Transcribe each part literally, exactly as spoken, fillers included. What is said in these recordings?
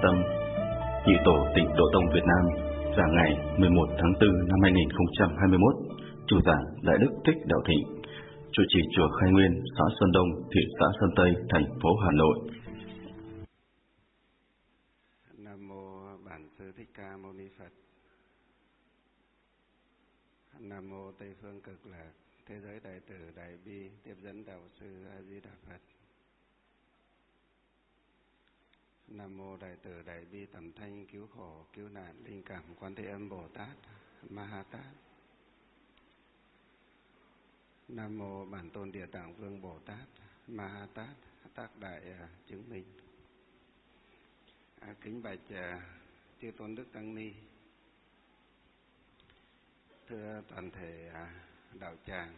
tâm Nhị Tổ Tịnh Độ Tông Việt Nam giảng ngày mười một tháng tư năm hai nghìn không trăm hai mươi mốt. Chủ giảng Đại Đức Thích Đạo Thịnh, trụ trì chùa Khai Nguyên, xã Sơn Đông, thị xã Sơn Tây, thành phố Hà Nội. Nam mô Bản Sư Thích Ca Mâu Ni Phật. Nam mô Tây Phương Cực Lạc Thế Giới Đại Từ Đại Bi Tiếp Dẫn Đạo Sư A Di Đà Phật. Nam mô Đại Từ Đại Bi Tầm Thanh Cứu Khổ Cứu Nạn Linh Cảm Quan Thế Âm Bồ Tát Ma Ha Tát. Nam mô Bản Tôn Địa Tạng Vương Bồ Tát Ma Ha Tát Tác Đại uh, Chứng Minh. À, kính bạch uh, Chư Tôn Đức Tăng Ni, thưa toàn thể uh, đạo tràng.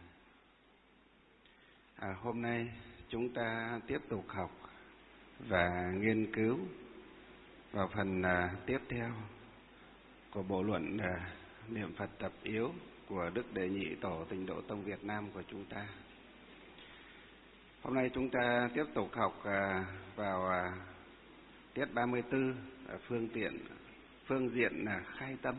À, hôm nay chúng ta tiếp tục học và nghiên cứu vào phần uh, tiếp theo của bộ luận uh, niệm Phật tập yếu của Đức Đệ Nhị Tổ Tịnh Độ Tông Việt Nam của chúng ta. Hôm nay chúng ta tiếp tục học uh, vào uh, tiết ba mươi tư, uh, phương tiện phương diện uh, khai tâm.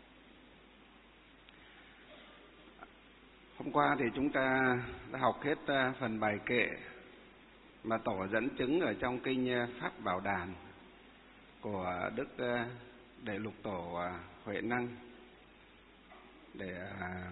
Hôm qua thì chúng ta đã học hết uh, phần bài kệ mà Tổ dẫn chứng ở trong kinh uh, Pháp Bảo Đàn của Đức uh, Đệ Lục Tổ uh, Huệ Năng để uh,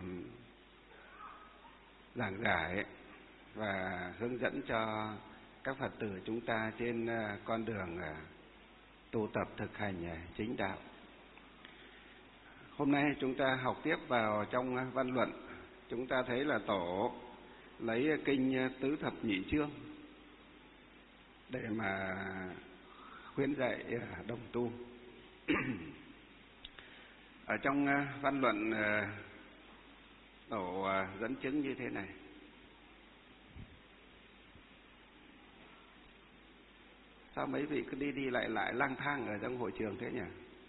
giảng giải và hướng dẫn cho các Phật tử chúng ta trên uh, con đường uh, tu tập thực hành uh, chính đạo. Hôm nay chúng ta học tiếp vào trong uh, văn luận. Chúng ta thấy là Tổ lấy uh, kinh uh, Tứ Thập Nhị Chương để mà khuyến dạy uh, đồng tu. Ở trong uh, văn luận uh, Tổ uh, dẫn chứng như thế này. Sao mấy vị cứ đi đi lại lại lang thang ở trong hội trường thế nhỉ?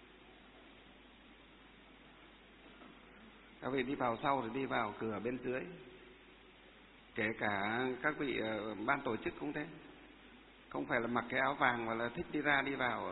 Các vị đi vào sau thì đi vào cửa bên dưới. Kể cả các vị uh, ban tổ chức cũng thế. Không phải là mặc cái áo vàng mà là thích đi ra đi vào.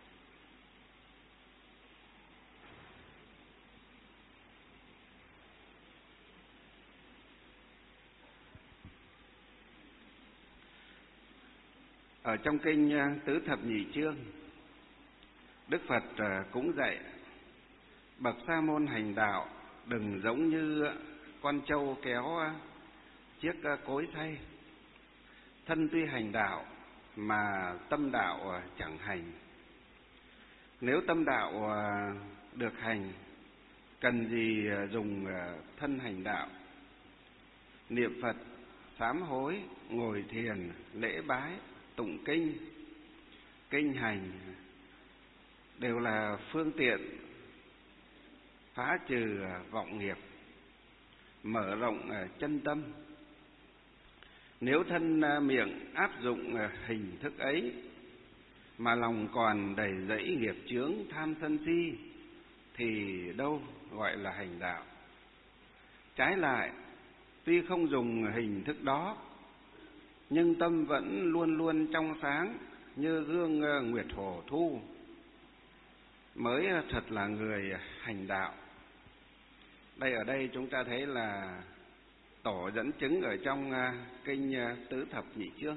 Ở trong kinh Tứ Thập Nhị Chương, Đức Phật cũng dạy: bậc sa môn hành đạo đừng giống như con trâu kéo chiếc cối xay. Thân tuy hành đạo mà tâm đạo chẳng hành. Nếu tâm đạo được hành, cần gì dùng thân hành đạo. Niệm Phật, sám hối, ngồi thiền, lễ bái, tụng kinh, kinh hành đều là phương tiện phá trừ vọng nghiệp, mở rộng chân tâm. Nếu thân miệng áp dụng hình thức ấy mà lòng còn đầy dẫy nghiệp chướng tham sân si thì đâu gọi là hành đạo. Trái lại, tuy không dùng hình thức đó nhưng tâm vẫn luôn luôn trong sáng như gương nguyệt hồ thu, mới thật là người hành đạo. Đây ở đây chúng ta thấy là Tổ dẫn chứng ở trong kinh Tứ Thập Nhị Chương.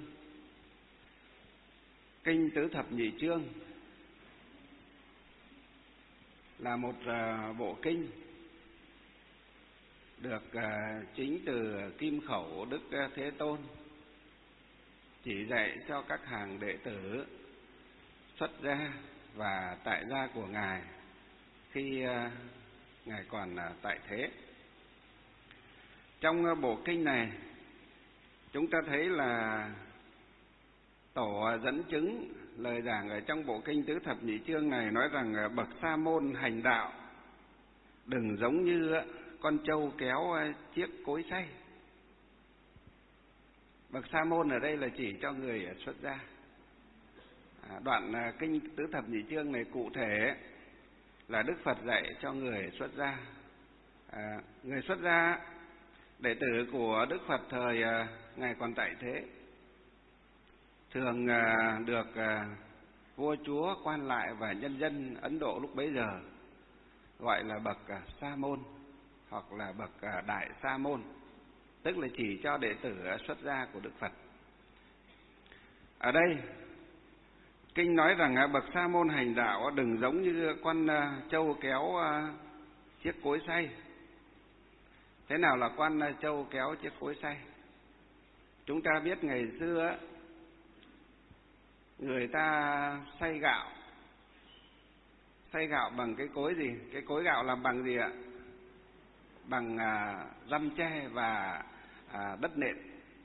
Kinh Tứ Thập Nhị Chương là một bộ kinh được chính từ kim khẩu Đức Thế Tôn chỉ dạy cho các hàng đệ tử xuất gia và tại gia của Ngài khi Ngài còn tại thế. Trong bộ kinh này, chúng ta thấy là Tổ dẫn chứng lời giảng ở trong bộ kinh Tứ Thập Nhị Chương này nói rằng bậc sa môn hành đạo đừng giống như con trâu kéo chiếc cối xay. Bậc sa môn ở đây là chỉ cho người xuất gia. À, đoạn kinh Tứ Thập Nhị Chương này cụ thể là Đức Phật dạy cho người xuất gia. À, người xuất gia, đệ tử của Đức Phật thời à, Ngài còn tại thế, thường à, được à, vua chúa, quan lại và nhân dân Ấn Độ lúc bấy giờ gọi là bậc Sa môn hoặc là bậc Đại Sa môn, tức là chỉ cho đệ tử xuất gia của Đức Phật. Ở đây kinh nói rằng bậc Sa môn hành đạo đừng giống như con trâu kéo chiếc cối xay. Thế nào là con trâu kéo chiếc cối xay? Chúng ta biết ngày xưa người ta xay gạo, xay gạo bằng cái cối gì? Cái cối gạo làm bằng gì ạ? Bằng à, răm tre và à, đất nện.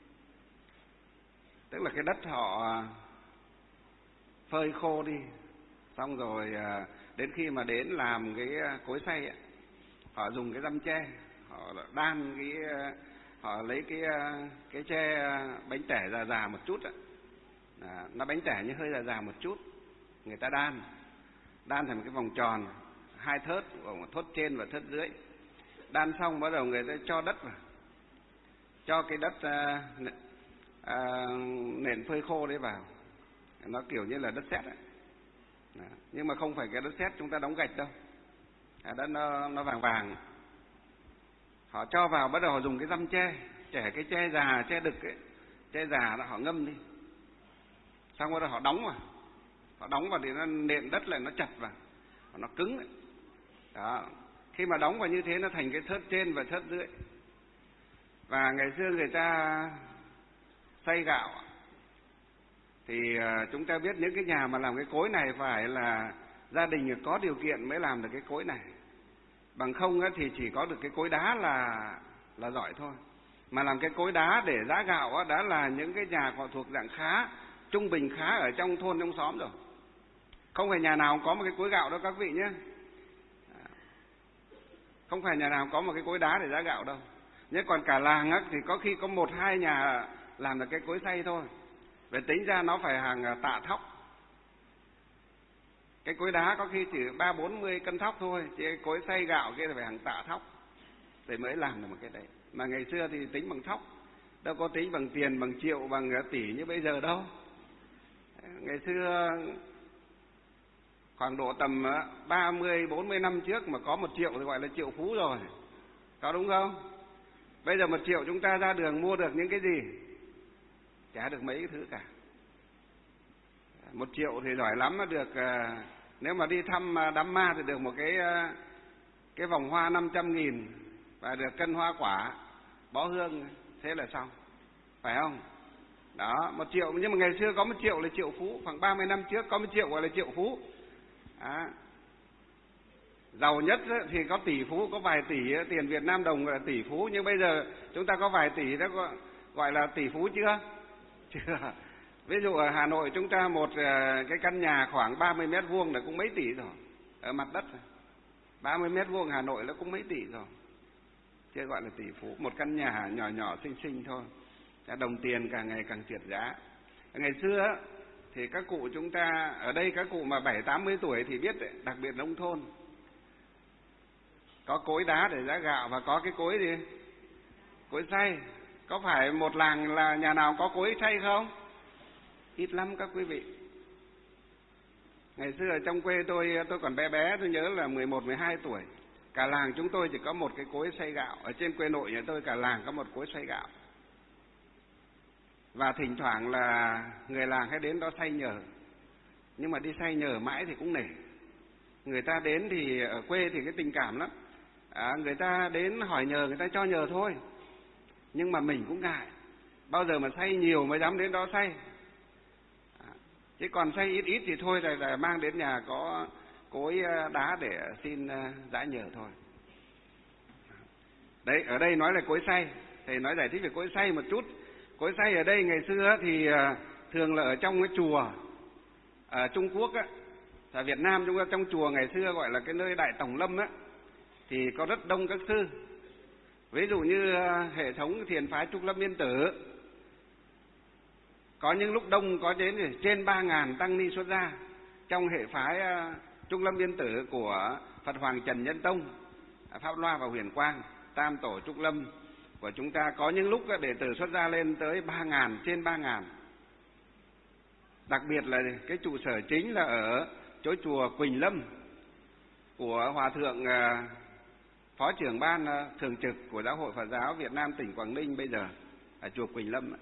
Tức là cái đất họ phơi khô đi, xong rồi à, đến khi mà đến làm cái cối xay ấy, họ dùng cái răm tre, họ đan cái, họ lấy cái cái tre bánh tẻ già già một chút ấy. À, nó bánh tẻ như hơi già già một chút, người ta đan đan thành một cái vòng tròn, hai thớt, một thớt trên và thớt dưới. Đan xong bắt đầu người ta cho đất vào, cho cái đất à, à, nền phơi khô đấy vào, nó kiểu như là đất sét ấy. À, nhưng mà không phải cái đất sét chúng ta đóng gạch đâu, à, đất nó nó vàng vàng. Họ cho vào, bắt đầu họ dùng cái răm tre, chẻ cái tre già, tre đực ấy, tre già đó họ ngâm đi, xong rồi họ đóng vào, họ đóng vào thì nó nền đất lại nó chặt vào, nó cứng ấy. Đó, khi mà đóng vào như thế nó thành cái thớt trên và thớt dưới. Và ngày xưa người ta xay gạo thì chúng ta biết những cái nhà mà làm cái cối này phải là gia đình có điều kiện mới làm được cái cối này, bằng không thì chỉ có được cái cối đá là là giỏi thôi. Mà làm cái cối đá để giã gạo đã là những cái nhà họ thuộc dạng khá, trung bình khá ở trong thôn trong xóm rồi, không phải nhà nào có một cái cối gạo đâu các vị nhé. Không phải nhà nào có một cái cối đá để giã gạo đâu. Nhưng còn cả làng á, thì có khi có một hai nhà làm được cái cối xay thôi. Về tính ra nó phải hàng tạ thóc. Cái cối đá có khi chỉ ba bốn mươi cân thóc thôi, chứ cái cối xay gạo kia là phải hàng tạ thóc để mới làm được một cái đấy. Mà ngày xưa thì tính bằng thóc, đâu có tính bằng tiền, bằng triệu, bằng tỷ như bây giờ đâu. Ngày xưa khoảng độ tầm ba mươi bốn mươi năm trước mà có một triệu thì gọi là triệu phú rồi, có đúng không? Bây giờ một triệu chúng ta ra đường mua được những cái gì? Chả được mấy cái thứ cả. Một triệu thì giỏi lắm mà được, nếu mà đi thăm đám ma thì được một cái cái vòng hoa năm trăm nghìn và được cân hoa quả, bó hương, thế là xong, phải không? Đó, một triệu. Nhưng mà ngày xưa có một triệu là triệu phú, khoảng ba mươi năm trước có một triệu gọi là triệu phú. À, giàu nhất thì có tỷ phú, có vài tỷ, tiền Việt Nam đồng gọi là tỷ phú. Nhưng bây giờ chúng ta có vài tỷ đó gọi là tỷ phú chưa? Chưa. Ví dụ ở Hà Nội chúng ta một cái căn nhà khoảng ba mươi mét vuông là cũng mấy tỷ rồi, ở mặt đất ba mươi mét vuông Hà Nội nó cũng mấy tỷ rồi, chưa gọi là tỷ phú. Một căn nhà nhỏ nhỏ xinh xinh thôi. Đồng tiền càng ngày càng trượt giá. Ngày xưa thì các cụ chúng ta ở đây, các cụ mà bảy tám mươi tuổi thì biết đấy, đặc biệt nông thôn có cối đá để giã gạo và có cái cối gì? Cối xay. Có phải một làng là nhà nào có cối xay không? Ít lắm các quý vị. Ngày xưa ở trong quê tôi, tôi còn bé bé, tôi nhớ là mười một mười hai tuổi, cả làng chúng tôi chỉ có một cái cối xay gạo. Ở trên quê nội nhà tôi cả làng có một cối xay gạo. Và thỉnh thoảng là người làng hay đến đó xay nhờ. Nhưng mà đi xay nhờ mãi thì cũng nể. Người ta đến thì ở quê thì cái tình cảm lắm, à, người ta đến hỏi nhờ, người ta cho nhờ thôi. Nhưng mà mình cũng ngại, bao giờ mà xay nhiều mới dám đến đó xay. À, chứ còn xay ít ít thì thôi là, là mang đến nhà có cối đá để xin giã nhờ thôi. Đấy, ở đây nói là cối xay. Thầy nói giải thích về cối xay một chút. Cối xay ở đây ngày xưa thì thường là ở trong cái chùa ở Trung Quốc á, ở Việt Nam chúng ta trong chùa ngày xưa gọi là cái nơi Đại Tổng Lâm á, thì có rất đông các sư. Ví dụ như hệ thống thiền phái Trúc Lâm Yên Tử, có những lúc đông có đến thì trên ba ngàn tăng ni xuất gia. Trong hệ phái Trúc Lâm Yên Tử của Phật Hoàng Trần Nhân Tông, Pháp Loa và Huyền Quang, Tam Tổ Trúc Lâm của chúng ta, có những lúc đệ tử xuất gia lên tới ba ngàn, trên ba ngàn. Đặc biệt là cái trụ sở chính là ở chỗ chùa Quỳnh Lâm của Hòa Thượng Phó trưởng ban thường trực của Giáo hội Phật giáo Việt Nam tỉnh Quảng Ninh bây giờ, ở chùa Quỳnh Lâm.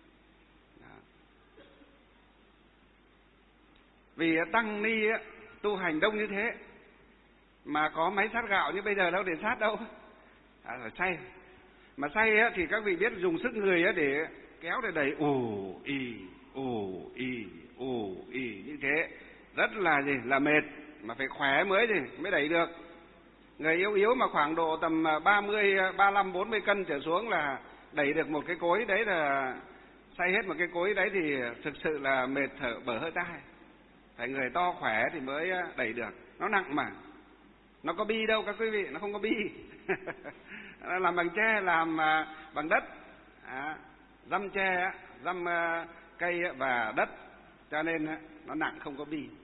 Vì tăng ni tu hành đông như thế mà có máy sát gạo như bây giờ đâu để sát đâu, à, phải xay. Mà xay á, thì các vị biết dùng sức người á để kéo để đẩy ù ì ù ì ù ì như thế, rất là gì là mệt, mà phải khỏe mới gì mới đẩy được. Người yếu yếu mà khoảng độ tầm ba mươi, ba mươi lăm, bốn mươi cân trở xuống là đẩy được một cái cối đấy, là xay hết một cái cối đấy thì thực sự là mệt thở bở hơi tai. Phải người to khỏe thì mới đẩy được, nó nặng mà. Nó có bi đâu các quý vị, nó không có bi. Làm bằng tre, làm bằng đất, à, dăm tre, dăm cây và đất, cho nên nó nặng không có bi.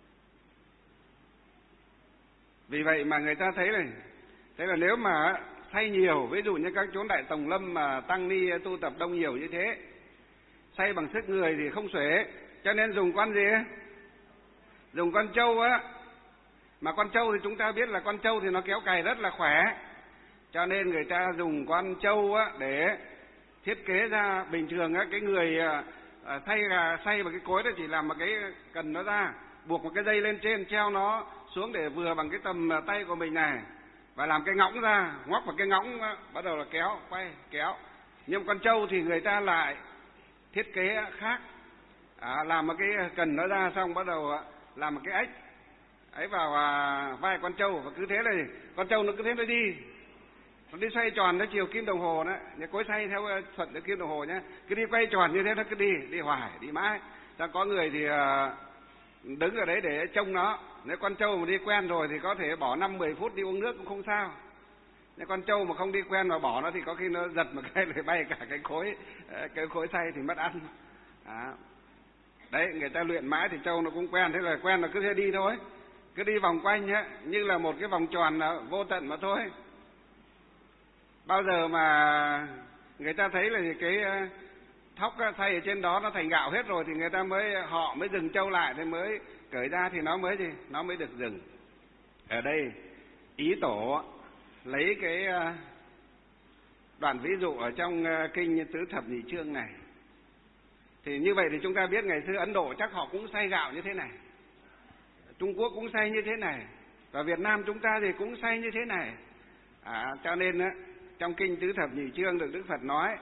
Vì vậy mà người ta thấy này, thế là nếu mà xay nhiều, ví dụ như các chốn Đại Tòng Lâm mà tăng ni tu tập đông nhiều như thế, xay bằng sức người thì không xuể, cho nên dùng con gì? Dùng con trâu á. Mà con trâu thì chúng ta biết là con trâu thì nó kéo cày rất là khỏe, cho nên người ta dùng con trâu á để thiết kế ra. Bình thường á, cái người xay xay bằng cái cối đó chỉ làm một cái cần nó ra, buộc một cái dây lên trên, treo nó xuống để vừa bằng cái tầm tay của mình này, và làm cái ngõng ra, ngoắc vào cái ngõng, bắt đầu là kéo, quay, kéo. Nhưng con trâu thì người ta lại thiết kế khác, à, làm một cái cần nó ra, xong bắt đầu làm một cái ếch ấy vào à, vai con trâu, và cứ thế là con trâu nó cứ thế nó đi, nó đi xoay tròn theo chiều kim đồng hồ đó, nhà cối xay theo thuận theo kim đồng hồ nhá, cứ đi quay tròn như thế, nó cứ đi, đi hoài, đi mãi. Sao có người thì à, đứng ở đấy để trông nó. Nếu con trâu mà đi quen rồi thì có thể bỏ năm mười phút đi uống nước cũng không sao. Nếu con trâu mà không đi quen mà bỏ nó thì có khi nó giật một cái để bay cả cái khối cái khối xay thì mất ăn. À. Đấy, người ta luyện mãi thì trâu nó cũng quen, thế là quen là cứ thế đi thôi, cứ đi vòng quanh nhá, như là một cái vòng tròn vô tận mà thôi. Bao giờ mà người ta thấy là cái thóc xay ở trên đó nó thành gạo hết rồi thì người ta mới họ mới dừng trâu lại, thì mới cởi ra thì nó mới gì nó mới được dừng. Ở đây ý tổ lấy cái đoạn ví dụ ở trong kinh Tứ Thập Nhị Chương này, thì như vậy thì chúng ta biết ngày xưa Ấn Độ chắc họ cũng xay gạo như thế này, Trung Quốc cũng xay như thế này, và Việt Nam chúng ta thì cũng xay như thế này. À, cho nên á, trong kinh Tứ Thập Nhị Chương được Đức Phật nói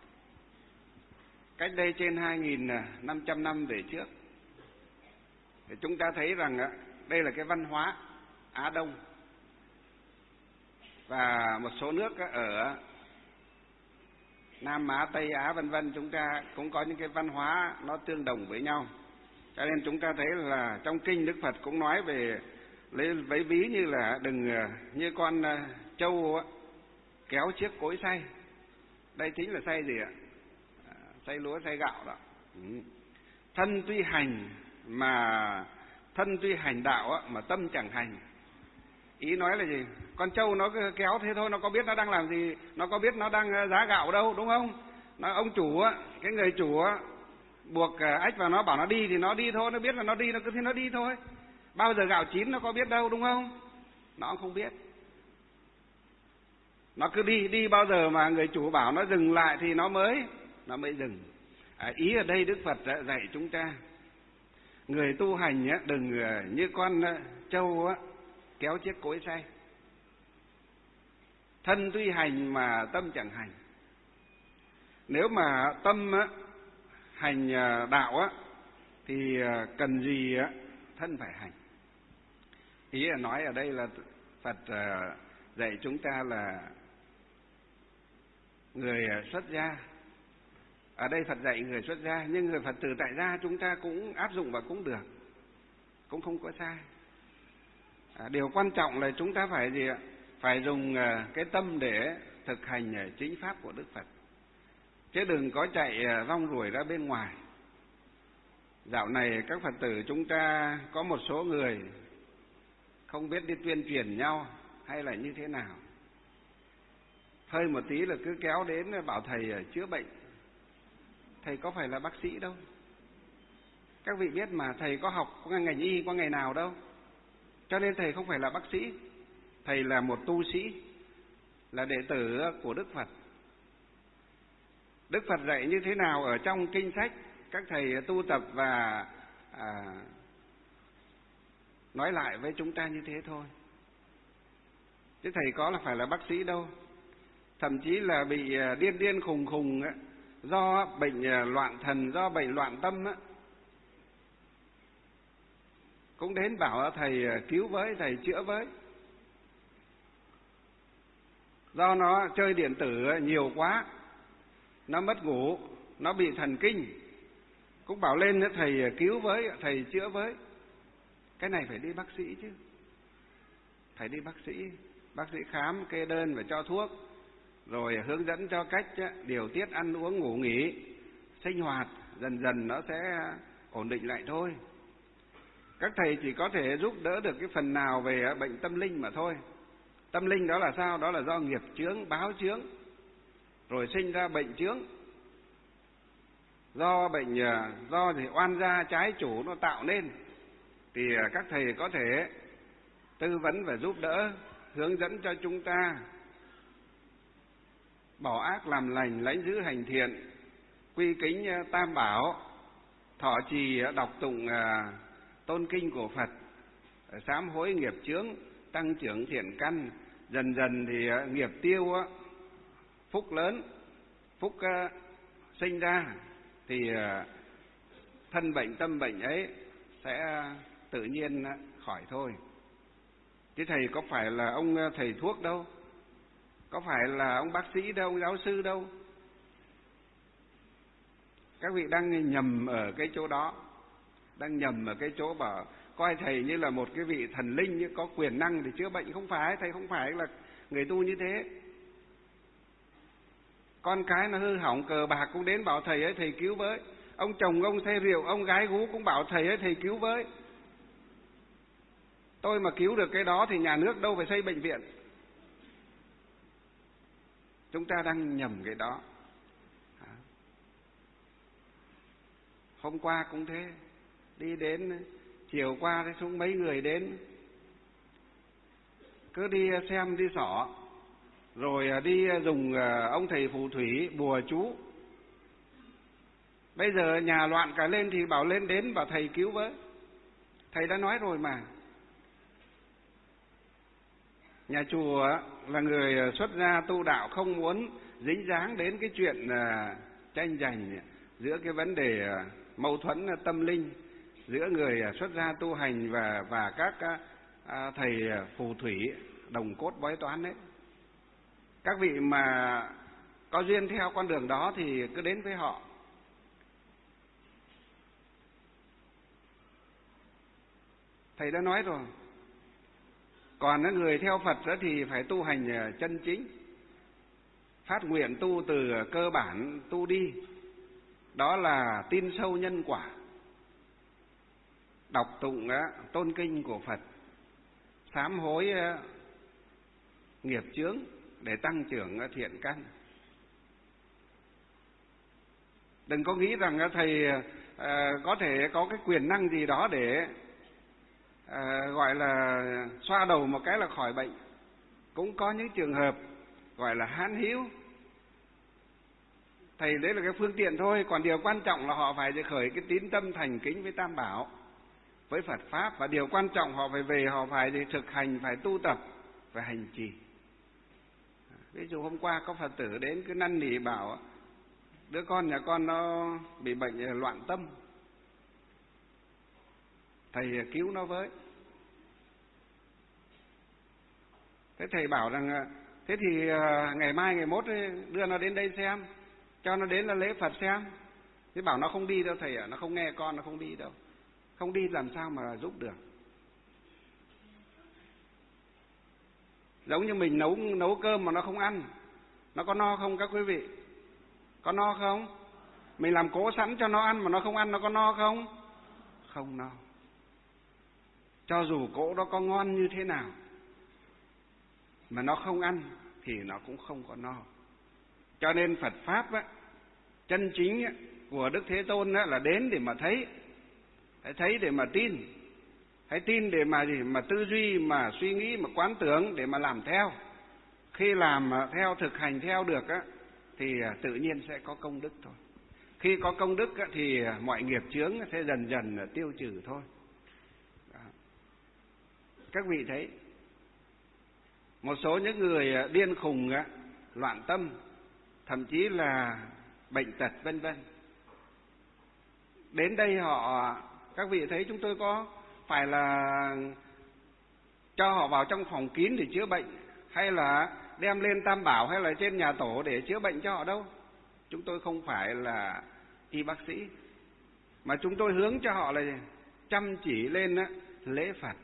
cách đây trên hai nghìn năm trăm năm về trước, thì chúng ta thấy rằng á, đây là cái văn hóa Á Đông, và một số nước á, ở Nam Á, Tây Á vân vân, chúng ta cũng có những cái văn hóa nó tương đồng với nhau. Cho nên chúng ta thấy là trong kinh Đức Phật cũng nói về lấy lấy ví như là đừng như con trâu á, kéo chiếc cối xay. Đây chính là xay gì ạ? À, xay lúa, xay gạo đó. Ừ. Thân tuy hành mà thân tuy hành đạo á, mà tâm chẳng hành. Ý nói là gì? Con trâu nó kéo thế thôi, nó có biết nó đang làm gì, nó có biết nó đang giá gạo đâu, đúng không? Nó ông chủ á, cái người chủ á, buộc ếch vào nó, bảo nó đi thì nó đi thôi, nó biết là nó đi, nó cứ thế nó đi thôi. Bao giờ gạo chín nó có biết đâu, đúng không? Nó cũng không biết. Nó cứ đi, đi bao giờ mà người chủ bảo nó dừng lại thì nó mới nó mới dừng. À, ý ở đây Đức Phật dạy chúng ta, người tu hành á, đừng như con trâu á, kéo chiếc cối xay. Thân tuy hành mà tâm chẳng hành. Nếu mà tâm á, hành đạo á, thì cần gì á, thân phải hành. Ý là nói ở đây là Phật dạy chúng ta là người xuất gia. Ở đây Phật dạy người xuất gia, nhưng người Phật tử tại gia chúng ta cũng áp dụng và cũng được, cũng không có sai. À, điều quan trọng là chúng ta phải gì ạ? Phải dùng cái tâm để thực hành chính pháp của Đức Phật, chứ đừng có chạy rong ruổi ra bên ngoài. Dạo này các Phật tử chúng ta có một số người không biết đi tuyên truyền nhau hay là như thế nào, hơi một tí là cứ kéo đến bảo thầy chữa bệnh. Thầy có phải là bác sĩ đâu, Các vị biết mà, thầy có học có ngành y có ngày nào đâu. Cho nên thầy không phải là bác sĩ, thầy là một tu sĩ, là đệ tử của Đức Phật. Đức Phật dạy như thế nào ở trong kinh sách, các thầy tu tập và à, nói lại với chúng ta như thế thôi. Chứ thầy có là phải là bác sĩ đâu. Thậm chí là bị điên điên khùng khùng ấy, do bệnh loạn thần, do bệnh loạn tâm ấy, cũng đến bảo thầy cứu với, thầy chữa với. Do nó chơi điện tử nhiều quá, nó mất ngủ, nó bị thần kinh, cũng bảo lên thầy cứu với, thầy chữa với. Cái này phải đi bác sĩ chứ, phải đi bác sĩ. Bác sĩ khám, kê đơn và cho thuốc, rồi hướng dẫn cho cách điều tiết ăn uống, ngủ nghỉ, sinh hoạt, dần dần nó sẽ ổn định lại thôi. Các thầy chỉ có thể giúp đỡ được cái phần nào về bệnh tâm linh mà thôi. Tâm linh đó là sao? Đó là do nghiệp chướng, báo chướng, rồi sinh ra bệnh chướng. Do bệnh, do thì oan gia trái chủ nó tạo nên, thì các thầy có thể tư vấn và giúp đỡ, hướng dẫn cho chúng ta bỏ ác làm lành, lãnh giữ hành thiện, quy kính tam bảo, thọ trì đọc tụng tôn kinh của Phật, sám hối nghiệp chướng, tăng trưởng thiện căn. Dần dần thì nghiệp tiêu, phúc lớn, phúc sinh ra, thì thân bệnh tâm bệnh ấy sẽ tự nhiên khỏi thôi. Chứ thầy có phải là ông thầy thuốc đâu, có phải là ông bác sĩ đâu, ông giáo sư đâu. Các vị đang nhầm ở cái chỗ đó, đang nhầm ở cái chỗ bảo coi thầy như là một cái vị thần linh như có quyền năng để chữa bệnh. Không phải, thầy không phải là người tu như thế. Con cái nó hư hỏng cờ bạc cũng đến bảo thầy ấy thầy cứu với. Ông chồng ông say rượu, ông gái gú cũng bảo thầy ấy thầy cứu với. Tôi mà cứu được cái đó thì nhà nước đâu phải xây bệnh viện. Chúng ta đang nhầm cái đó. Hôm qua cũng thế, đi đến chiều qua thì xuống mấy người đến, cứ đi xem đi xỏ, rồi đi dùng ông thầy phù thủy bùa chú. Bây giờ nhà loạn cả lên thì bảo lên đến bảo thầy cứu với. Thầy đã nói rồi mà. Nhà chùa là người xuất gia tu đạo, không muốn dính dáng đến cái chuyện tranh giành giữa cái vấn đề mâu thuẫn tâm linh giữa người xuất gia tu hành và và các thầy phù thủy đồng cốt bói toán đấy. Các vị mà có duyên theo con đường đó thì cứ đến với họ. Thầy đã nói rồi. Còn người theo Phật đó thì phải tu hành chân chính, phát nguyện tu từ cơ bản tu đi. Đó là tin sâu nhân quả, đọc tụng tôn kinh của Phật, sám hối nghiệp chướng để tăng trưởng thiện căn. Đừng có nghĩ rằng thầy có thể có cái quyền năng gì đó để À, gọi là xoa đầu một cái là khỏi bệnh. Cũng có những trường hợp gọi là hãn hữu. Thầy đấy là cái phương tiện thôi. Còn điều quan trọng là họ phải khởi cái tín tâm thành kính với Tam Bảo, với Phật Pháp. Và điều quan trọng họ phải về, họ phải thực hành, phải tu tập, phải hành trì. Ví dụ hôm qua có Phật tử đến cứ năn nỉ bảo đứa con nhà con nó bị bệnh loạn tâm, thầy cứu nó với. Thế thầy bảo rằng thế thì ngày mai ngày mốt đưa nó đến đây xem, cho nó đến là lễ Phật xem. Thế bảo nó không đi đâu thầy ạ, nó không nghe con, nó không đi đâu. Không đi làm sao mà giúp được. Giống như mình nấu nấu cơm mà nó không ăn, nó có no không các quý vị? Có no không? Mình làm cố sẵn cho nó ăn mà nó không ăn, nó có no không? Không no. Cho dù cỗ đó có ngon như thế nào mà nó không ăn thì nó cũng không có no. Cho nên Phật Pháp á, chân chính á, của Đức Thế Tôn á, là đến để mà thấy, hãy thấy để mà tin, hãy tin để mà gì mà tư duy, mà suy nghĩ, mà quán tưởng để mà làm theo. Khi làm theo, thực hành theo được á, thì tự nhiên sẽ có công đức thôi. Khi có công đức á, thì mọi nghiệp chướng sẽ dần dần tiêu trừ thôi. Đó. Các vị thấy một số những người điên khùng á, loạn tâm, thậm chí là bệnh tật vân vân, đến đây họ, các vị thấy chúng tôi có phải là cho họ vào trong phòng kín để chữa bệnh, hay là đem lên Tam Bảo, hay là trên nhà tổ để chữa bệnh cho họ đâu. Chúng tôi không phải là y bác sĩ, mà chúng tôi hướng cho họ là chăm chỉ lên lễ Phật,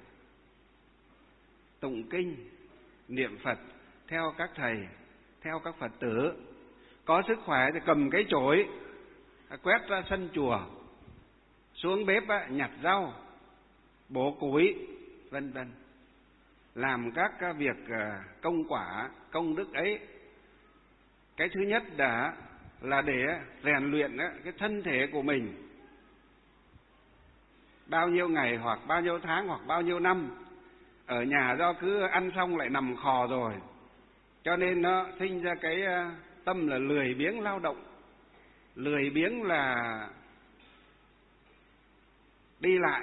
tụng kinh, niệm Phật theo các thầy, theo các Phật tử. Có sức khỏe thì cầm cái chổi quét ra sân chùa, xuống bếp nhặt rau, bổ củi, vân vân, làm các việc công quả, công đức ấy. Cái thứ nhất đã là để rèn luyện cái thân thể của mình. Bao nhiêu ngày hoặc bao nhiêu tháng hoặc bao nhiêu năm ở nhà do cứ ăn xong lại nằm khò rồi, cho nên nó sinh ra cái tâm là lười biếng lao động, lười biếng là đi lại,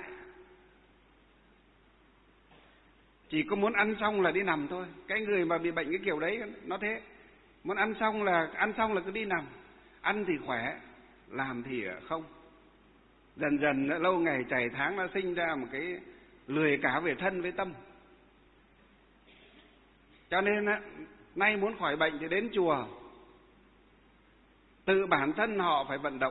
chỉ có muốn ăn xong là đi nằm thôi. Cái người mà bị bệnh cái kiểu đấy nó thế, muốn ăn xong là ăn xong là cứ đi nằm. Ăn thì khỏe, làm thì không. Dần dần lâu ngày chảy tháng nó sinh ra một cái lười cả về thân với tâm. Cho nên nay muốn khỏi bệnh thì đến chùa, tự bản thân họ phải vận động,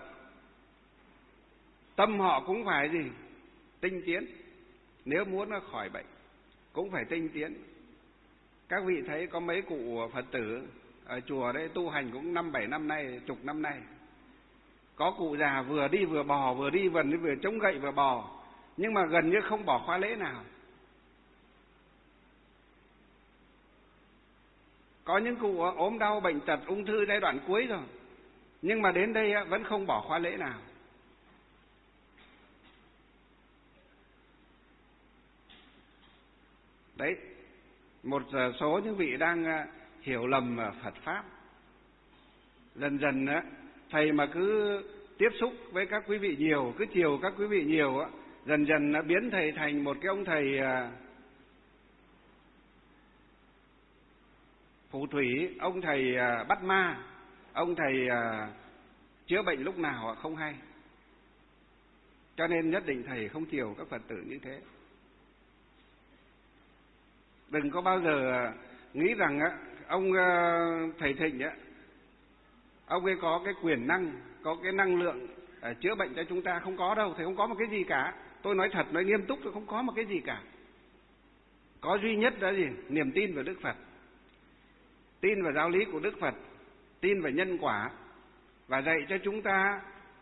tâm họ cũng phải gì tinh tiến. Nếu muốn nó khỏi bệnh cũng phải tinh tiến. Các vị thấy có mấy cụ Phật tử ở chùa đấy tu hành cũng năm bảy năm nay, chục năm nay. Có cụ già vừa đi vừa bò, vừa đi vừa, vừa chống gậy vừa bò, nhưng mà gần như không bỏ khóa lễ nào. Có những cụ ốm đau bệnh tật ung thư giai đoạn cuối rồi, nhưng mà đến đây vẫn không bỏ khóa lễ nào. Đấy, một số những vị đang hiểu lầm Phật Pháp. Dần dần thầy mà cứ tiếp xúc với các quý vị nhiều, cứ chiều các quý vị nhiều, dần dần biến thầy thành một cái ông thầy phù thủy, ông thầy bắt ma, ông thầy chữa bệnh lúc nào không hay. Cho nên nhất định thầy không chiều các Phật tử như thế. Đừng có bao giờ nghĩ rằng ông thầy Thịnh ông ấy có cái quyền năng, có cái năng lượng chữa bệnh cho chúng ta. Không có đâu, thầy không có một cái gì cả. Tôi nói thật, nói nghiêm túc, tôi không có một cái gì cả. Có duy nhất là gì? Niềm tin vào Đức Phật, tin vào giáo lý của Đức Phật, tin vào nhân quả, và dạy cho chúng ta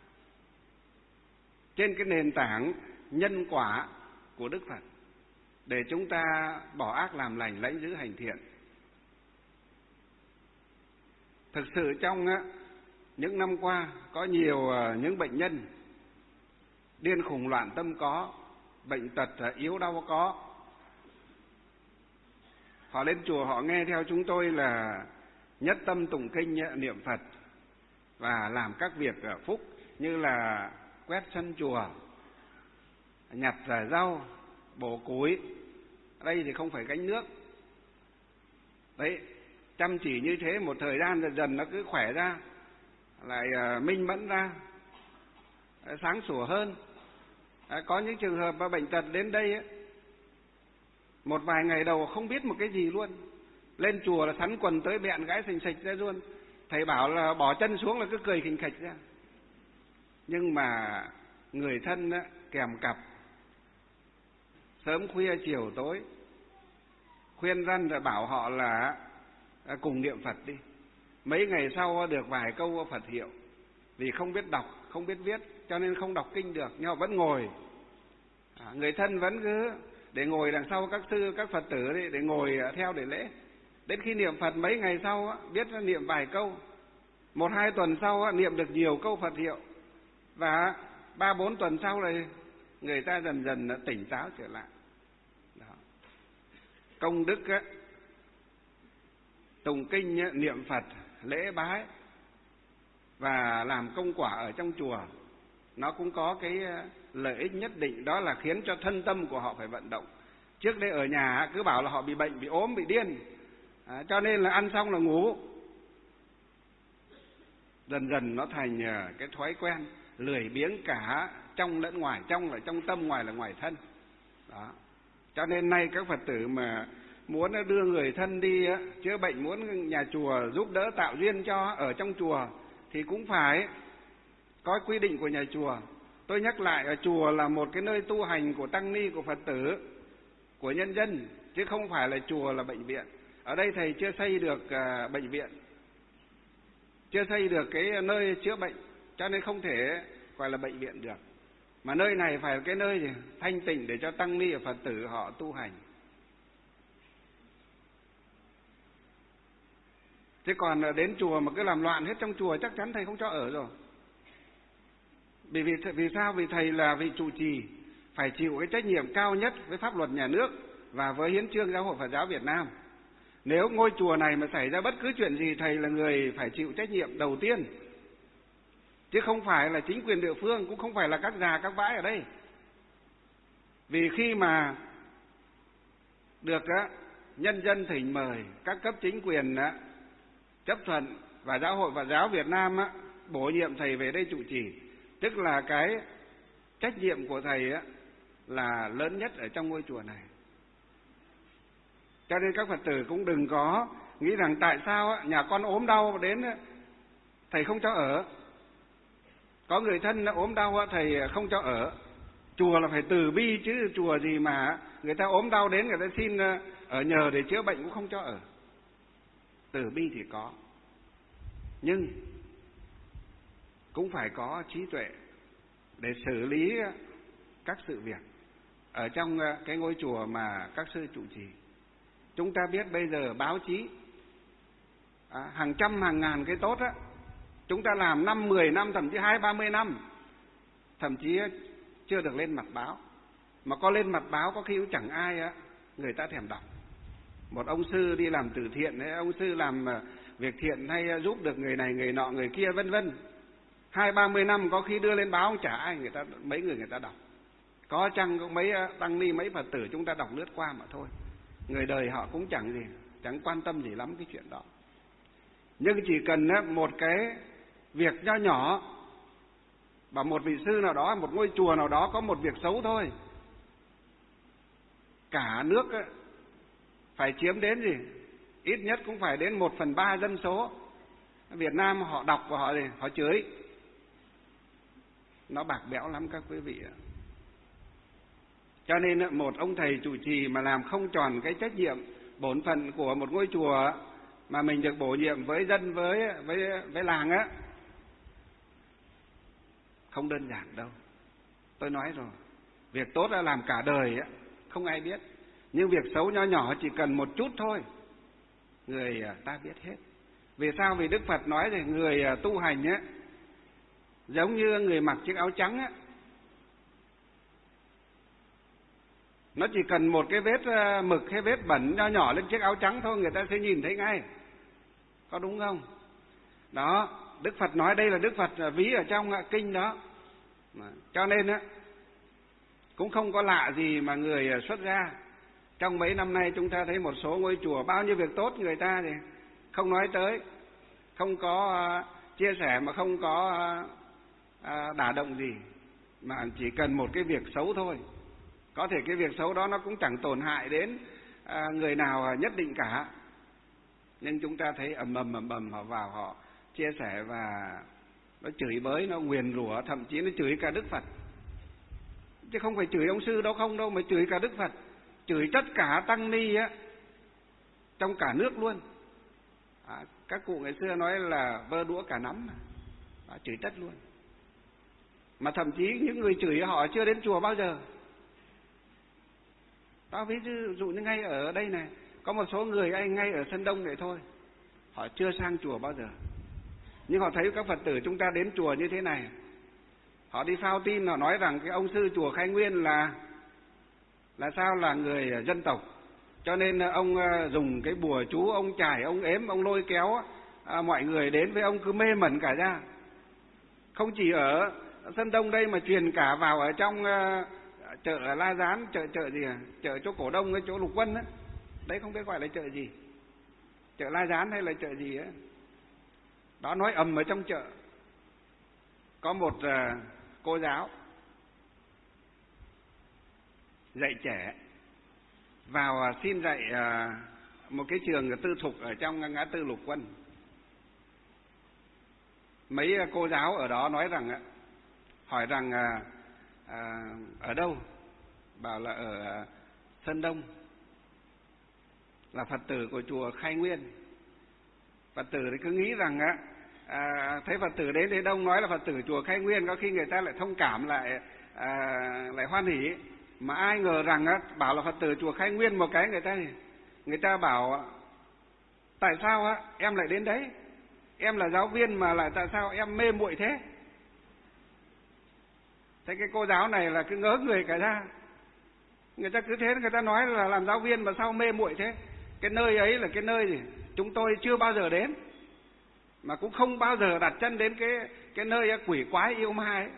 trên cái nền tảng nhân quả của Đức Phật, để chúng ta bỏ ác làm lành, lãnh giữ hành thiện. Thực sự trong những năm qua có nhiều những bệnh nhân điên khùng loạn tâm có, bệnh tật yếu đau có. Họ lên chùa họ nghe theo chúng tôi là nhất tâm tụng kinh niệm Phật và làm các việc phúc như là quét sân chùa, nhặt rau, bổ củi. Đây thì không phải gánh nước. Đấy, chăm chỉ như thế một thời gian dần dần nó cứ khỏe ra, lại minh mẫn ra, sáng sủa hơn. Có những trường hợp mà bệnh tật đến đây ấy, một vài ngày đầu không biết một cái gì luôn, lên chùa là sắn quần tới bẹn gái sình sịch ra luôn. Thầy bảo là bỏ chân xuống là cứ cười khình khịch ra. Nhưng mà người thân á, kèm cặp, sớm khuya chiều tối khuyên răn rồi bảo họ là cùng niệm Phật đi. Mấy ngày sau được vài câu Phật hiệu, vì không biết đọc, không biết viết, cho nên không đọc kinh được, nhưng họ vẫn ngồi. À, người thân vẫn cứ để ngồi đằng sau các sư, các Phật tử đi, để ngồi theo để lễ. Đến khi niệm Phật mấy ngày sau biết niệm vài câu, một hai tuần sau niệm được nhiều câu Phật hiệu, và ba bốn tuần sau này người ta dần dần nó tỉnh táo trở lại. Đó. Công đức á, tụng kinh á, niệm Phật, lễ bái và làm công quả ở trong chùa, nó cũng có cái lợi ích nhất định, đó là khiến cho thân tâm của họ phải vận động. Trước đây ở nhà cứ bảo là họ bị bệnh, bị ốm, bị điên, à, cho nên là ăn xong là ngủ. Dần dần nó thành cái thói quen lười biếng cả trong lẫn ngoài, trong là trong tâm, ngoài là ngoài thân. Đó. Cho nên nay các Phật tử mà muốn đưa người thân đi chữa bệnh, muốn nhà chùa giúp đỡ tạo duyên cho ở trong chùa thì cũng phải có quy định của nhà chùa. Tôi nhắc lại, ở chùa là một cái nơi tu hành của tăng ni, của Phật tử, của nhân dân, chứ không phải là chùa là bệnh viện. Ở đây thầy chưa xây được uh, bệnh viện, chưa xây được cái nơi chữa bệnh, cho nên không thể gọi là bệnh viện được. Mà nơi này phải là cái nơi gì? Thanh tịnh để cho tăng ni và Phật tử họ tu hành. Chứ còn đến chùa mà cứ làm loạn hết trong chùa chắc chắn thầy không cho ở rồi. Vì, vì, vì sao? Vì thầy là vị trụ trì, phải chịu cái trách nhiệm cao nhất với pháp luật nhà nước và với hiến chương Giáo hội Phật giáo Việt Nam. Nếu ngôi chùa này mà xảy ra bất cứ chuyện gì, thầy là người phải chịu trách nhiệm đầu tiên, chứ không phải là chính quyền địa phương, cũng không phải là các già các bãi ở đây. Vì khi mà được á, nhân dân thỉnh mời, các cấp chính quyền á, chấp thuận và Giáo hội Phật giáo Việt Nam á, bổ nhiệm thầy về đây trụ trì, tức là cái trách nhiệm của thầy á, là lớn nhất ở trong ngôi chùa này. Cho nên các Phật tử cũng đừng có nghĩ rằng tại sao á, nhà con ốm đau đến thầy không cho ở, có người thân ốm đau thầy không cho ở. Chùa là phải từ bi chứ, chùa gì mà người ta ốm đau đến người ta xin ở nhờ để chữa bệnh cũng không cho ở. Từ bi thì có, nhưng cũng phải có trí tuệ để xử lý các sự việc ở trong cái ngôi chùa mà các sư trụ trì. Chúng ta biết bây giờ báo chí à, hàng trăm hàng ngàn cái tốt á, chúng ta làm năm, mười năm, thậm chí hai, ba mươi năm, thậm chí chưa được lên mặt báo. Mà có lên mặt báo có khi cũng chẳng ai á, người ta thèm đọc. Một ông sư đi làm từ thiện, hay ông sư làm việc thiện hay giúp được người này, người nọ, người kia vân vân, hai ba mươi năm có khi đưa lên báo chả ai người ta, mấy người người ta đọc. Có chăng có mấy tăng ni, mấy Phật tử chúng ta đọc lướt qua mà thôi. Người đời họ cũng chẳng gì, chẳng quan tâm gì lắm cái chuyện đó. Nhưng chỉ cần một cái việc nho nhỏ, và một vị sư nào đó, một ngôi chùa nào đó có một việc xấu thôi, cả nước phải chiếm đến gì, ít nhất cũng phải đến một phần ba dân số Việt Nam họ đọc và họ gì, họ chửi. Nó bạc bẽo lắm các quý vị ạ. Cho nên một ông thầy trụ trì mà làm không tròn cái trách nhiệm bổn phận của một ngôi chùa mà mình được bổ nhiệm với dân, với với với làng á, không đơn giản đâu. Tôi nói rồi, việc tốt là làm cả đời á, không ai biết. Nhưng việc xấu nho nhỏ chỉ cần một chút thôi, người ta biết hết. Vì sao? Vì Đức Phật nói thì người tu hành á, giống như người mặc chiếc áo trắng á, nó chỉ cần một cái vết mực hay vết bẩn nho nhỏ lên chiếc áo trắng thôi, người ta sẽ nhìn thấy ngay. Có đúng không? Đó, Đức Phật nói, đây là Đức Phật ví ở trong kinh đó. Cho nên á, cũng không có lạ gì mà người xuất gia. Trong mấy năm nay chúng ta thấy một số ngôi chùa bao nhiêu việc tốt người ta thì không nói tới, không có uh, chia sẻ, mà không có uh, uh, đả động gì, mà chỉ cần một cái việc xấu thôi. Có thể cái việc xấu đó nó cũng chẳng tổn hại đến uh, người nào nhất định cả, nhưng chúng ta thấy ầm ầm ầm ầm họ vào họ chia sẻ và nó chửi bới, nó nguyền rủa, thậm chí nó chửi cả Đức Phật. Chứ không phải chửi ông sư đâu không đâu, mà chửi cả Đức Phật, chửi tất cả tăng ni á, trong cả nước luôn. À, các cụ ngày xưa nói là vơ đũa cả nắm mà. À, chửi tất luôn. Mà thậm chí những người chửi họ chưa đến chùa bao giờ. Tao ví dụ như ngay ở đây này, có một số người anh ngay ở Sơn Đông này thôi, họ chưa sang chùa bao giờ, nhưng họ thấy các Phật tử chúng ta đến chùa như thế này, họ đi phao tin, họ nói rằng cái ông sư chùa Khai Nguyên là là sao, là người dân tộc, cho nên ông dùng cái bùa chú, ông chải, ông ếm, ông lôi kéo à, mọi người đến với ông cứ mê mẩn cả ra. Không chỉ ở Sơn Đông đây mà truyền cả vào ở trong uh, chợ La Gián, chợ chợ gì à? Chợ chỗ Cổ Đông, cái chỗ Lục Quân ấy. Đấy không biết gọi là chợ gì, chợ La Gián hay là chợ gì ấy. Đó, nói ầm ở trong chợ. Có một uh, cô giáo dạy trẻ vào uh, xin dạy uh, một cái trường tư thục ở trong ngã tư Lục Quân. Mấy uh, cô giáo ở đó nói rằng uh, hỏi rằng uh, uh, ở đâu, bảo là ở uh, Sơn Đông, là Phật tử của chùa Khai Nguyên. Phật tử thì cứ nghĩ rằng á, à, thấy Phật tử đến thế đông nói là Phật tử chùa Khai Nguyên, có khi người ta lại thông cảm, lại à, lại hoan hỉ. Mà ai ngờ rằng á, bảo là Phật tử chùa Khai Nguyên một cái người ta người ta bảo tại sao á em lại đến đấy, em là giáo viên mà lại tại sao em mê muội thế. Thế cái cô giáo này là cứ ngớ người cả ra. Người ta cứ thế, người ta nói là làm giáo viên mà sao mê muội thế. Cái nơi ấy là cái nơi gì chúng tôi chưa bao giờ đến, mà cũng không bao giờ đặt chân đến cái cái nơi quỷ quái yêu ma ấy.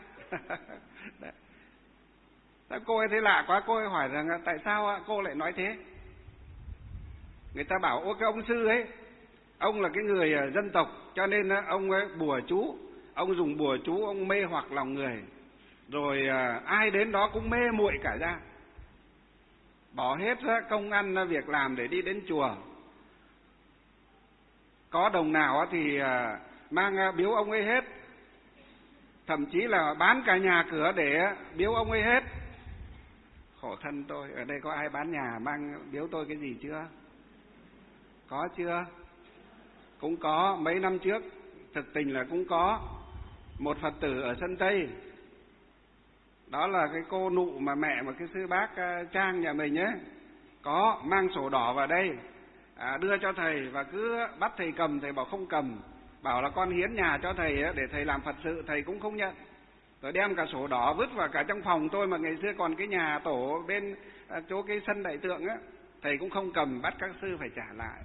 Cô ấy thấy lạ quá, cô ấy hỏi rằng tại sao cô lại nói thế. Người ta bảo ô cái ông sư ấy, ông là cái người dân tộc, cho nên ông ấy bùa chú, ông dùng bùa chú, ông mê hoặc lòng người, rồi ai đến đó cũng mê muội cả ra, bỏ hết công ăn việc làm để đi đến chùa. Có đồng nào thì mang biếu ông ấy hết, thậm chí là bán cả nhà cửa để biếu ông ấy hết. Khổ thân tôi, ở đây có ai bán nhà mang biếu tôi cái gì chưa? Có chưa? Cũng có, mấy năm trước thực tình là cũng có một Phật tử ở Sơn Tây. Đó là cái cô nụ mà mẹ mà cái sư bác Trang nhà mình ấy, có mang sổ đỏ vào đây à, đưa cho thầy, và cứ bắt thầy cầm, thầy bảo không cầm, bảo là con hiến nhà cho thầy ấy, để thầy làm Phật sự, thầy cũng không nhận. Rồi đem cả sổ đỏ vứt vào cả trong phòng tôi, mà ngày xưa còn cái nhà tổ bên à, chỗ cái sân đại tượng á, thầy cũng không cầm, bắt các sư phải trả lại.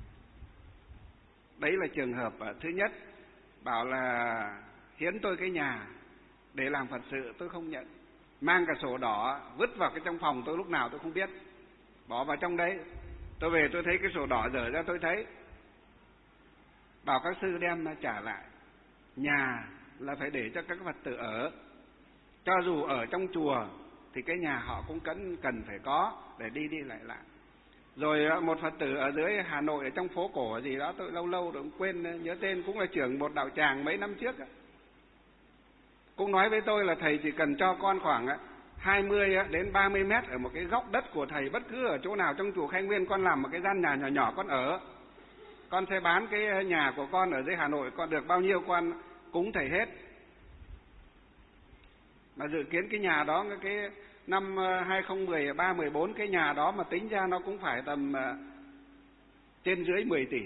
Đấy là trường hợp à, thứ nhất, bảo là hiến tôi cái nhà để làm Phật sự, tôi không nhận. Mang cả sổ đỏ vứt vào cái trong phòng tôi, lúc nào tôi không biết, bỏ vào trong đấy. Tôi về tôi thấy cái sổ đỏ dở ra, tôi thấy, bảo các sư đem trả lại. Nhà là phải để cho các Phật tử ở, cho dù ở trong chùa thì cái nhà họ cũng cần cần phải có để đi đi lại lại. Rồi một Phật tử ở dưới Hà Nội, ở trong phố cổ gì đó, tôi lâu lâu rồi quên nhớ tên, cũng là trưởng một đạo tràng mấy năm trước, cũng nói với tôi là thầy chỉ cần cho con khoảng hai mươi đến ba mươi mét ở một cái góc đất của thầy, bất cứ ở chỗ nào trong chùa Khai Nguyên, con làm một cái gian nhà nhỏ nhỏ con ở, con sẽ bán cái nhà của con ở dưới Hà Nội, con được bao nhiêu con cúng thầy hết. Mà dự kiến cái nhà đó, cái năm hai không một ba mười bốn, cái nhà đó mà tính ra nó cũng phải tầm trên dưới mười tỷ.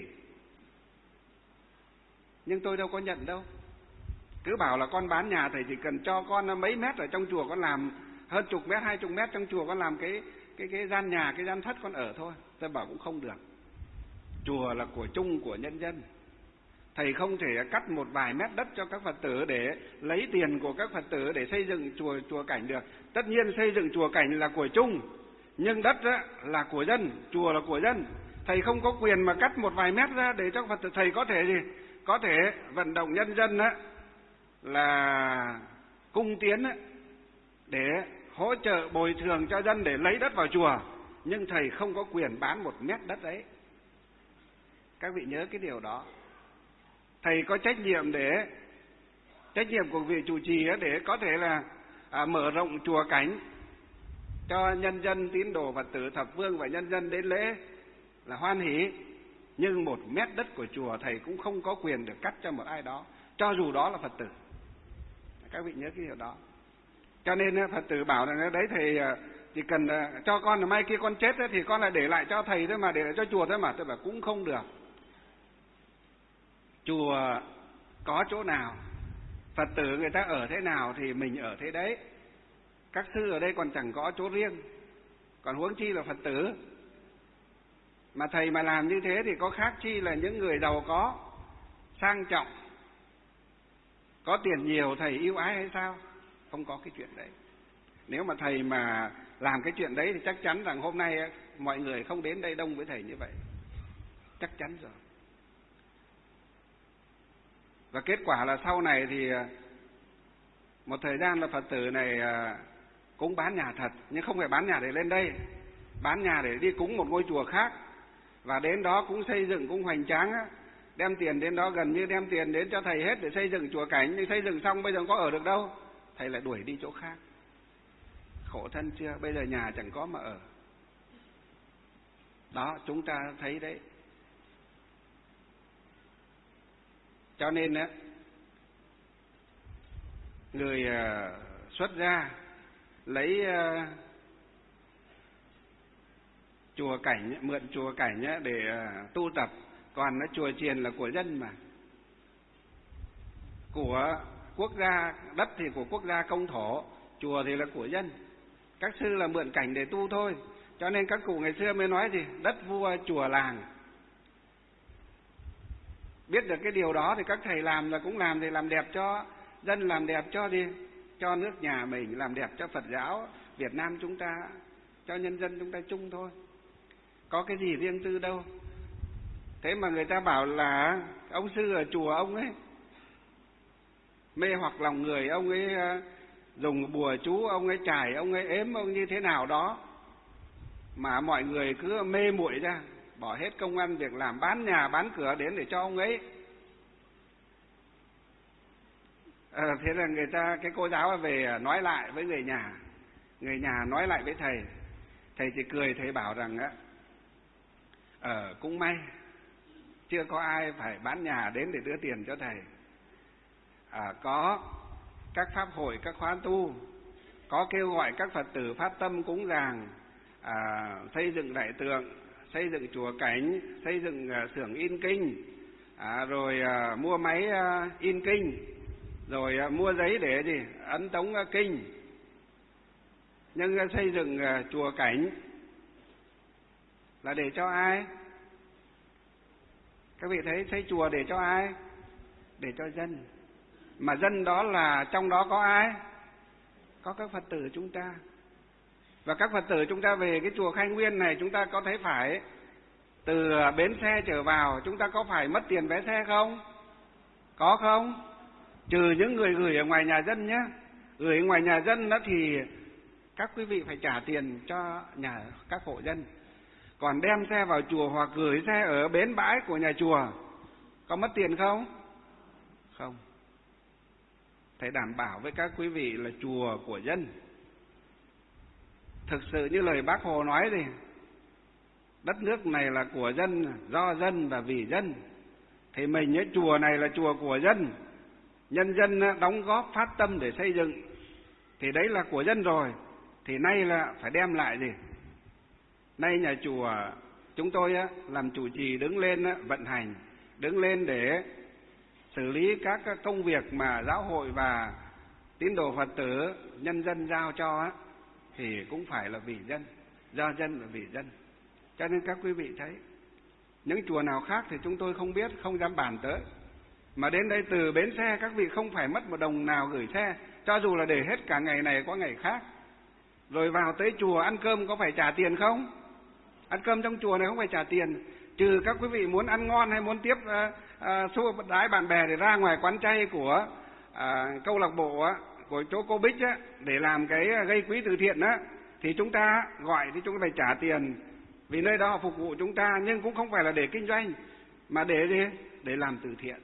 Nhưng tôi đâu có nhận đâu. Cứ bảo là con bán nhà, thầy chỉ cần cho con mấy mét ở trong chùa, con làm hơn chục mét, hai chục mét trong chùa, con làm cái cái cái gian nhà, cái gian thất con ở thôi. Tôi bảo cũng không được. Chùa là của chung, của nhân dân. Thầy không thể cắt một vài mét đất cho các Phật tử để lấy tiền của các Phật tử để xây dựng chùa chùa cảnh được. Tất nhiên xây dựng chùa cảnh là của chung, nhưng đất là của dân, chùa là của dân. Thầy không có quyền mà cắt một vài mét ra để cho Phật tử. Thầy có thể gì? Có thể vận động nhân dân á, là cung tiến á, để hỗ trợ bồi thường cho dân để lấy đất vào chùa, nhưng thầy không có quyền bán một mét đất ấy. Các vị nhớ cái điều đó. Thầy có trách nhiệm để trách nhiệm của vị trụ trì để có thể là à, mở rộng chùa cảnh cho nhân dân, tín đồ Phật tử thập phương và nhân dân đến lễ là hoan hỷ, nhưng một mét đất của chùa thầy cũng không có quyền được cắt cho một ai đó, cho dù đó là Phật tử. Các vị nhớ cái điều đó. Cho nên Phật tử bảo là đấy thầy chỉ cần cho con là mai kia con chết thì con lại để lại cho thầy thôi mà, để lại cho chùa thôi mà. Tôi bảo cũng không được. Chùa có chỗ nào Phật tử người ta ở thế nào thì mình ở thế đấy. Các sư ở đây còn chẳng có chỗ riêng, còn huống chi là Phật tử. Mà thầy mà làm như thế thì có khác chi là những người giàu có, sang trọng, có tiền nhiều thầy yêu ái hay sao? Không có cái chuyện đấy. Nếu mà thầy mà làm cái chuyện đấy thì chắc chắn rằng hôm nay mọi người không đến đây đông với thầy như vậy. Chắc chắn rồi. Và kết quả là sau này thì một thời gian là Phật tử này cũng bán nhà thật, nhưng không phải bán nhà để lên đây, bán nhà để đi cúng một ngôi chùa khác. Và đến đó cũng xây dựng cũng hoành tráng á, đem tiền đến đó gần như đem tiền đến cho thầy hết để xây dựng chùa cảnh. Nhưng xây dựng xong bây giờ có ở được đâu, thầy lại đuổi đi chỗ khác. Khổ thân chưa? Bây giờ nhà chẳng có mà ở. Đó, chúng ta thấy đấy. Cho nên á, người xuất gia lấy chùa cảnh, mượn chùa cảnh để tu tập, còn chùa chiền là của dân mà, của quốc gia, đất thì của quốc gia công thổ, chùa thì là của dân. Các sư là mượn cảnh để tu thôi. Cho nên các cụ ngày xưa mới nói gì? Đất vua chùa làng. Biết được cái điều đó thì các thầy làm là cũng làm thì làm đẹp cho dân, làm đẹp cho gì? Cho nước nhà mình, làm đẹp cho Phật giáo Việt Nam chúng ta, cho nhân dân chúng ta chung thôi. Có cái gì riêng tư đâu. Thế mà người ta bảo là ông sư ở chùa ông ấy mê hoặc lòng người, ông ấy dùng bùa chú, ông ấy chải, ông ấy ếm, ông như thế nào đó mà mọi người cứ mê muội ra, bỏ hết công ăn việc làm, bán nhà bán cửa đến để cho ông ấy. À, thế là người ta, cái cô giáo về nói lại với người nhà, người nhà nói lại với thầy, thầy chỉ cười, thầy bảo rằng á, ờ cũng may chưa có ai phải bán nhà đến để đưa tiền cho thầy. À, có các pháp hội, các khóa tu, có kêu gọi các Phật tử phát tâm cúng dường, à, xây dựng đại tượng, xây dựng chùa cảnh, xây dựng uh, xưởng in kinh, à, rồi uh, mua máy uh, in kinh, rồi uh, mua giấy để gì ấn tống uh, kinh. Nhưng uh, xây dựng uh, chùa cảnh là để cho ai? Các vị thấy xây chùa để cho ai? Để cho dân. Mà dân đó là trong đó có ai? Có các Phật tử chúng ta. Và các Phật tử chúng ta về cái chùa Khai Nguyên này, chúng ta có thấy phải từ bến xe trở vào, chúng ta có phải mất tiền vé xe không? Có không? Trừ những người gửi ở ngoài nhà dân nhé. Gửi ở ngoài nhà dân đó thì các quý vị phải trả tiền cho nhà các hộ dân. Còn đem xe vào chùa hoặc gửi xe ở bến bãi của nhà chùa, có mất tiền không? Không. Thầy đảm bảo với các quý vị là chùa của dân. Thực sự như lời Bác Hồ nói thì đất nước này là của dân, do dân và vì dân. Thì mình ấy, chùa này là chùa của dân, nhân dân đóng góp phát tâm để xây dựng, thì đấy là của dân rồi. Thì nay là phải đem lại gì? Nay nhà chùa chúng tôi làm chủ trì đứng lên vận hành, đứng lên để xử lý các công việc mà giáo hội và tín đồ Phật tử, nhân dân giao cho thì cũng phải là vì dân, do dân và vì dân. Cho nên các quý vị thấy, những chùa nào khác thì chúng tôi không biết, không dám bàn tới. Mà đến đây từ bến xe các vị không phải mất một đồng nào gửi xe, cho dù là để hết cả ngày này qua ngày khác. Rồi vào tới chùa ăn cơm có phải trả tiền không? Ăn cơm trong chùa này không phải trả tiền. Trừ các quý vị muốn ăn ngon hay muốn tiếp uh, uh, xua đái bạn bè để ra ngoài quán chay của uh, câu lạc bộ uh, của chỗ cô Bích á, để làm cái gây quỹ từ thiện á, thì chúng ta gọi thì chúng ta phải trả tiền, vì nơi đó họ phục vụ chúng ta, nhưng cũng không phải là để kinh doanh, mà để gì? Để làm từ thiện.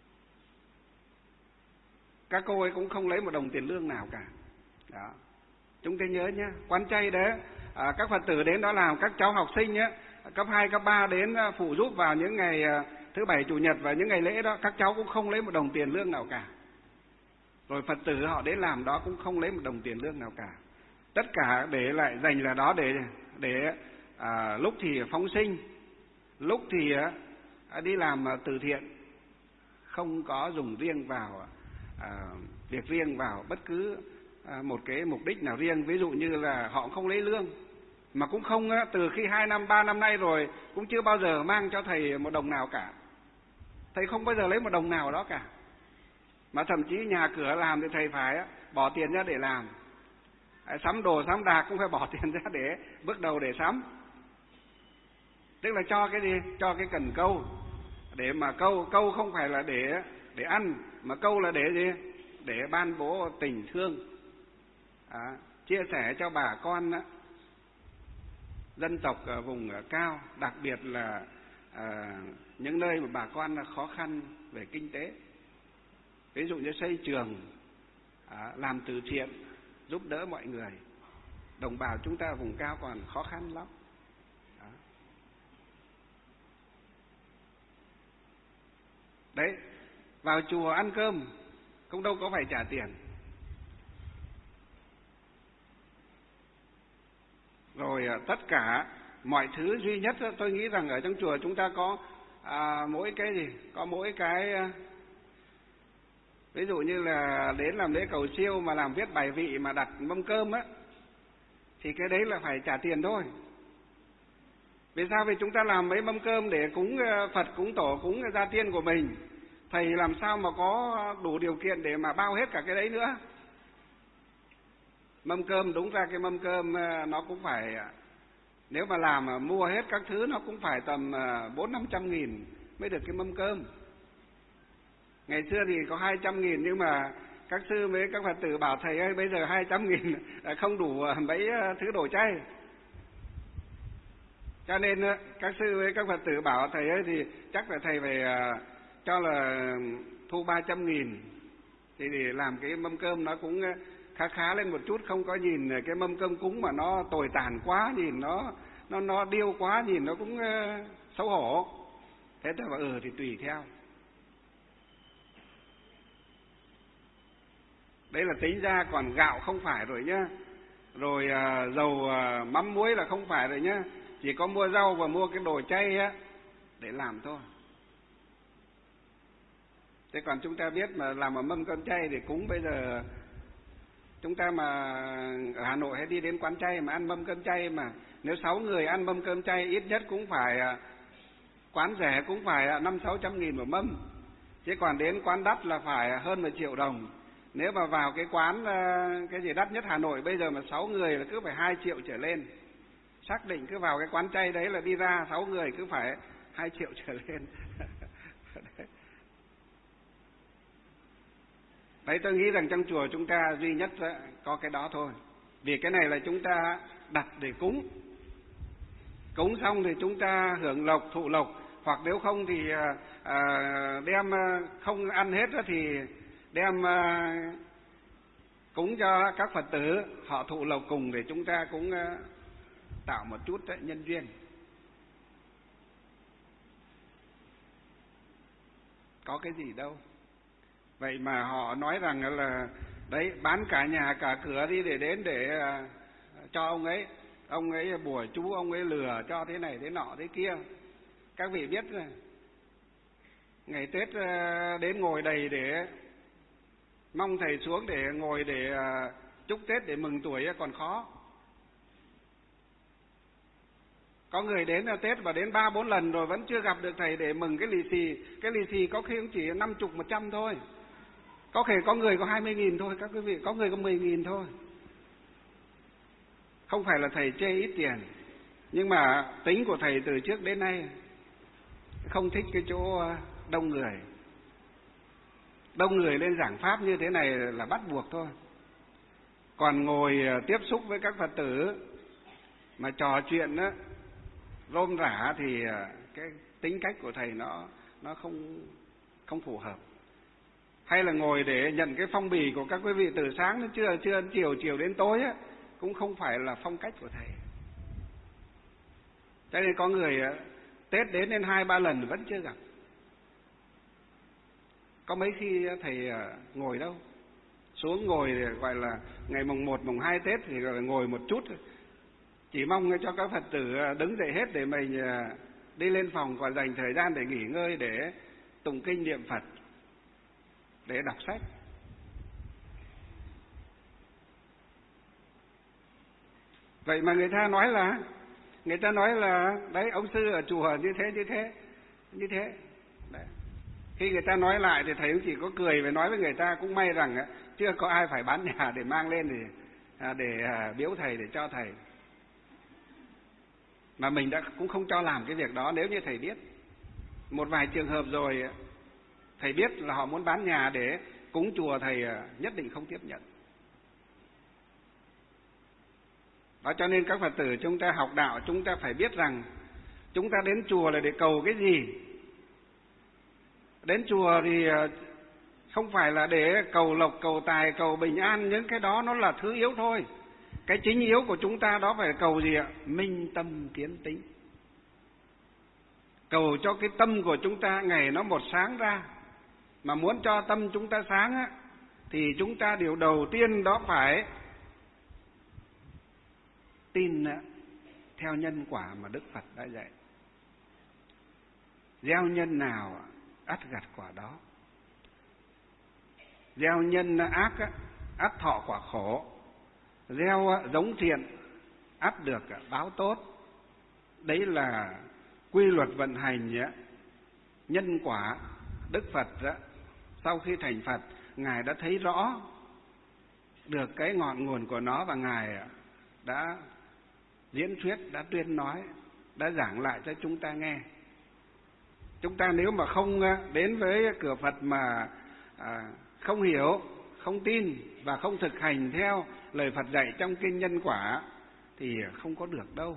Các cô ấy cũng không lấy một đồng tiền lương nào cả. Đó. Chúng ta nhớ nhé, quán chay đấy, à, các Phật tử đến đó làm, các cháu học sinh nhé, cấp hai, cấp ba đến phụ giúp vào những ngày thứ bảy, chủ nhật và những ngày lễ đó, các cháu cũng không lấy một đồng tiền lương nào cả. Rồi Phật tử họ đến làm đó cũng không lấy một đồng tiền lương nào cả. Tất cả để lại dành là đó để để à, lúc thì phóng sinh, lúc thì à, đi làm từ thiện, không có dùng riêng vào à, việc riêng vào bất cứ à, một cái mục đích nào riêng. Ví dụ như là họ không lấy lương, mà cũng không á, từ khi hai năm ba năm nay rồi cũng chưa bao giờ mang cho thầy một đồng nào cả. Thầy không bao giờ lấy một đồng nào đó cả. Mà thậm chí nhà cửa làm thì thầy phải á, bỏ tiền ra để làm. À, sắm đồ sắm đạc cũng phải bỏ tiền ra để bước đầu để sắm. Tức là cho cái gì? Cho cái cần câu. Để mà câu, câu không phải là để để ăn, mà câu là để gì? Để ban bố tình thương, à, chia sẻ cho bà con á, dân tộc ở vùng cao, đặc biệt là à, những nơi mà bà con là khó khăn về kinh tế. Ví dụ như xây trường, à, làm từ thiện, giúp đỡ mọi người. Đồng bào chúng ta vùng cao còn khó khăn lắm. Đó. Đấy, vào chùa ăn cơm cũng đâu có phải trả tiền. Rồi tất cả mọi thứ duy nhất tôi nghĩ rằng ở trong chùa chúng ta có à, mỗi cái gì? Có mỗi cái, ví dụ như là đến làm lễ cầu siêu mà làm viết bài vị mà đặt mâm cơm á, thì cái đấy là phải trả tiền thôi. Vì sao? Vì chúng ta làm mấy mâm cơm để cúng Phật, cúng Tổ, cúng gia tiên của mình. Thầy làm sao mà có đủ điều kiện để mà bao hết cả cái đấy nữa. Mâm cơm, đúng ra cái mâm cơm nó cũng phải, nếu mà làm mà mua hết các thứ nó cũng phải tầm bốn năm trăm nghìn mới được cái mâm cơm. Ngày xưa thì có hai trăm nghìn, nhưng mà các sư với các Phật tử bảo thầy ơi bây giờ hai trăm nghìn không đủ mấy thứ đồ chay. Cho nên các sư với các Phật tử bảo thầy ơi thì chắc là thầy phải cho là thu ba trăm nghìn, thì để làm cái mâm cơm nó cũng khá khá lên một chút, không có nhìn cái mâm cơm cúng mà nó tồi tàn quá, nhìn nó nó nó điêu quá, nhìn nó cũng uh, xấu hổ. Thế tôi bảo ừ thì tùy theo. Đấy là tính ra, còn gạo không phải rồi nhá. Rồi uh, dầu uh, mắm muối là không phải rồi nhá. Chỉ có mua rau và mua cái đồ chay á để làm thôi. Thế còn chúng ta biết mà làm một mâm cơm chay để cúng, bây giờ chúng ta mà ở Hà Nội hay đi đến quán chay mà ăn mâm cơm chay, mà nếu sáu người ăn mâm cơm chay ít nhất cũng phải, quán rẻ cũng phải năm sáu trăm nghìn một mâm. Chứ còn đến quán đắt là phải hơn một triệu đồng. Nếu mà vào cái quán cái gì đắt nhất Hà Nội bây giờ mà sáu người là cứ phải hai triệu trở lên. Xác định cứ vào cái quán chay đấy là đi ra sáu người cứ phải hai triệu trở lên. Đấy, tôi nghĩ rằng trong chùa chúng ta duy nhất có cái đó thôi. Vì cái này là chúng ta đặt để cúng. Cúng xong thì chúng ta hưởng lộc, thụ lộc. Hoặc nếu không thì à, đem không ăn hết thì đem à, cúng cho các Phật tử, họ thụ lộc cùng, để chúng ta cũng à, tạo một chút đấy, nhân duyên. Có cái gì đâu. Vậy mà họ nói rằng là đấy, bán cả nhà cả cửa đi để đến để uh, cho ông ấy. Ông ấy bùa chú, ông ấy lừa cho thế này thế nọ thế kia. Các vị biết rồi, ngày Tết uh, đến ngồi đầy để mong thầy xuống để ngồi để uh, chúc Tết, để mừng tuổi còn khó. Có người đến là Tết và đến ba bốn lần rồi vẫn chưa gặp được thầy để mừng cái lì xì. Cái lì xì có khi cũng chỉ năm chục một trăm thôi. Có thể có người có hai mươi nghìn thôi các quý vị, có người có mười nghìn thôi. Không phải là thầy chê ít tiền, nhưng mà tính của thầy từ trước đến nay không thích cái chỗ đông người. Đông người lên giảng pháp như thế này là bắt buộc thôi. Còn ngồi tiếp xúc với các Phật tử mà trò chuyện á, rôm rả thì cái tính cách của thầy nó nó không không phù hợp. Hay là ngồi để nhận cái phong bì của các quý vị từ sáng đến trưa, trưa đến chiều, chiều đến tối á, cũng không phải là phong cách của thầy. Cho nên có người Tết đến đến hai ba lần vẫn chưa gặp. Có mấy khi thầy ngồi đâu, xuống ngồi gọi là ngày mùng một, mùng hai Tết thì gọi là ngồi một chút, chỉ mong cho các Phật tử đứng dậy hết để mình đi lên phòng và dành thời gian để nghỉ ngơi, để tụng kinh niệm Phật, để đọc sách. Vậy mà người ta nói là người ta nói là đấy, ông sư ở chùa như thế như thế như thế đấy. Khi người ta nói lại thì thầy cũng chỉ có cười và nói với người ta, cũng may rằng chưa có ai phải bán nhà để mang lên để để biếu thầy, để cho thầy. Mà mình đã cũng không cho làm cái việc đó nếu như thầy biết. Một vài trường hợp rồi thầy biết là họ muốn bán nhà để cúng chùa, thầy nhất định không tiếp nhận. Đó, cho nên các Phật tử chúng ta học đạo, chúng ta phải biết rằng chúng ta đến chùa là để cầu cái gì. Đến chùa thì không phải là để cầu lộc, cầu tài, cầu bình an, những cái đó nó là thứ yếu thôi. Cái chính yếu của chúng ta đó phải cầu gì ạ? Minh tâm kiến tính. Cầu cho cái tâm của chúng ta ngày nó một sáng ra. Mà muốn cho tâm chúng ta sáng á, thì chúng ta điều đầu tiên đó phải tin theo nhân quả mà Đức Phật đã dạy. Gieo nhân nào ắt gặt quả đó. Gieo nhân ác ắt thọ quả khổ. Gieo giống thiện ắt được báo tốt. Đấy là quy luật vận hành nhân quả. Đức Phật sau khi thành Phật, Ngài đã thấy rõ được cái ngọn nguồn của nó, và Ngài đã diễn thuyết, đã tuyên nói, đã giảng lại cho chúng ta nghe. Chúng ta nếu mà không đến với cửa Phật mà à, không hiểu, không tin và không thực hành theo lời Phật dạy trong kinh nhân quả thì không có được đâu.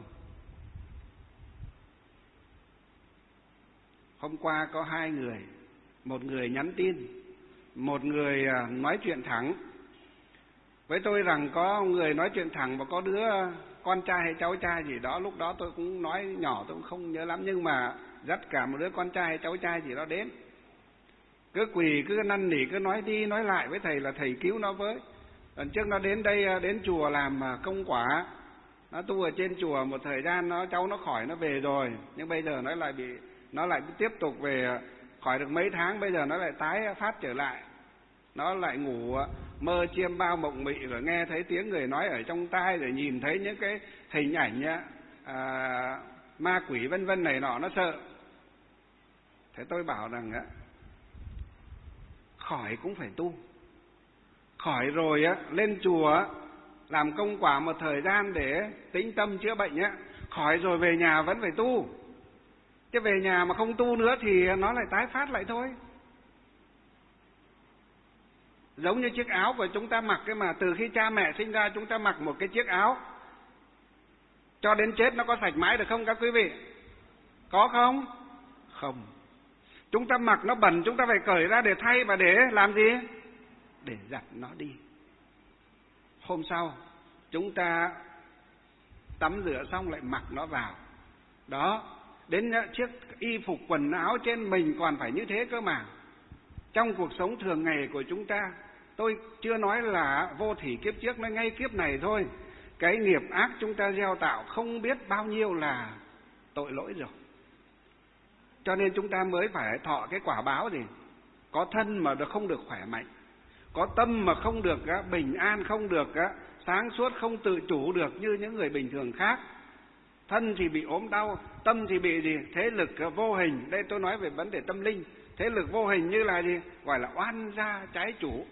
Hôm qua có hai người, một người nhắn tin, một người nói chuyện thẳng. Với tôi rằng có người nói chuyện thẳng và có đứa con trai hay cháu trai gì đó, lúc đó tôi cũng nói nhỏ, tôi cũng không nhớ lắm, nhưng mà dắt cả một đứa con trai hay cháu trai gì đó đến. Cứ quỳ, cứ năn nỉ, cứ nói đi nói lại với thầy là thầy cứu nó với. Lần trước nó đến đây, đến chùa làm công quả, nó tu ở trên chùa một thời gian, nó cháu nó khỏi, nó về rồi, nhưng bây giờ nó lại bị nó lại tiếp tục về, khỏi được mấy tháng, bây giờ nó lại tái phát trở lại. Nó lại ngủ mơ chiêm bao mộng mị, rồi nghe thấy tiếng người nói ở trong tai, rồi nhìn thấy những cái hình ảnh à, ma quỷ vân vân này nọ, nó sợ. Thế tôi bảo rằng á, khỏi cũng phải tu. Khỏi rồi á, lên chùa làm công quả một thời gian để tĩnh tâm chữa bệnh á, khỏi rồi về nhà vẫn phải tu. Chứ về nhà mà không tu nữa thì nó lại tái phát lại thôi. Giống như chiếc áo của chúng ta mặc, cái mà từ khi cha mẹ sinh ra chúng ta mặc một cái chiếc áo cho đến chết, nó có sạch mãi được không các quý vị? Có không? Không. Chúng ta mặc nó bẩn, chúng ta phải cởi ra để thay, và để làm gì? Để giặt nó đi. Hôm sau chúng ta tắm rửa xong lại mặc nó vào. Đó, đến chiếc y phục quần áo trên mình còn phải như thế cơ mà. Trong cuộc sống thường ngày của chúng ta, tôi chưa nói là vô thỉ kiếp trước, nó ngay kiếp này thôi. Cái nghiệp ác chúng ta gieo tạo không biết bao nhiêu là tội lỗi rồi. Cho nên chúng ta mới phải thọ cái quả báo gì? Có thân mà không được khỏe mạnh, có tâm mà không được bình an, không được sáng suốt, không tự chủ được như những người bình thường khác. Thân thì bị ốm đau, tâm thì bị gì? Thế lực vô hình. Đây tôi nói về vấn đề tâm linh. Thế lực vô hình như là gì? Gọi là oan gia trái chủ.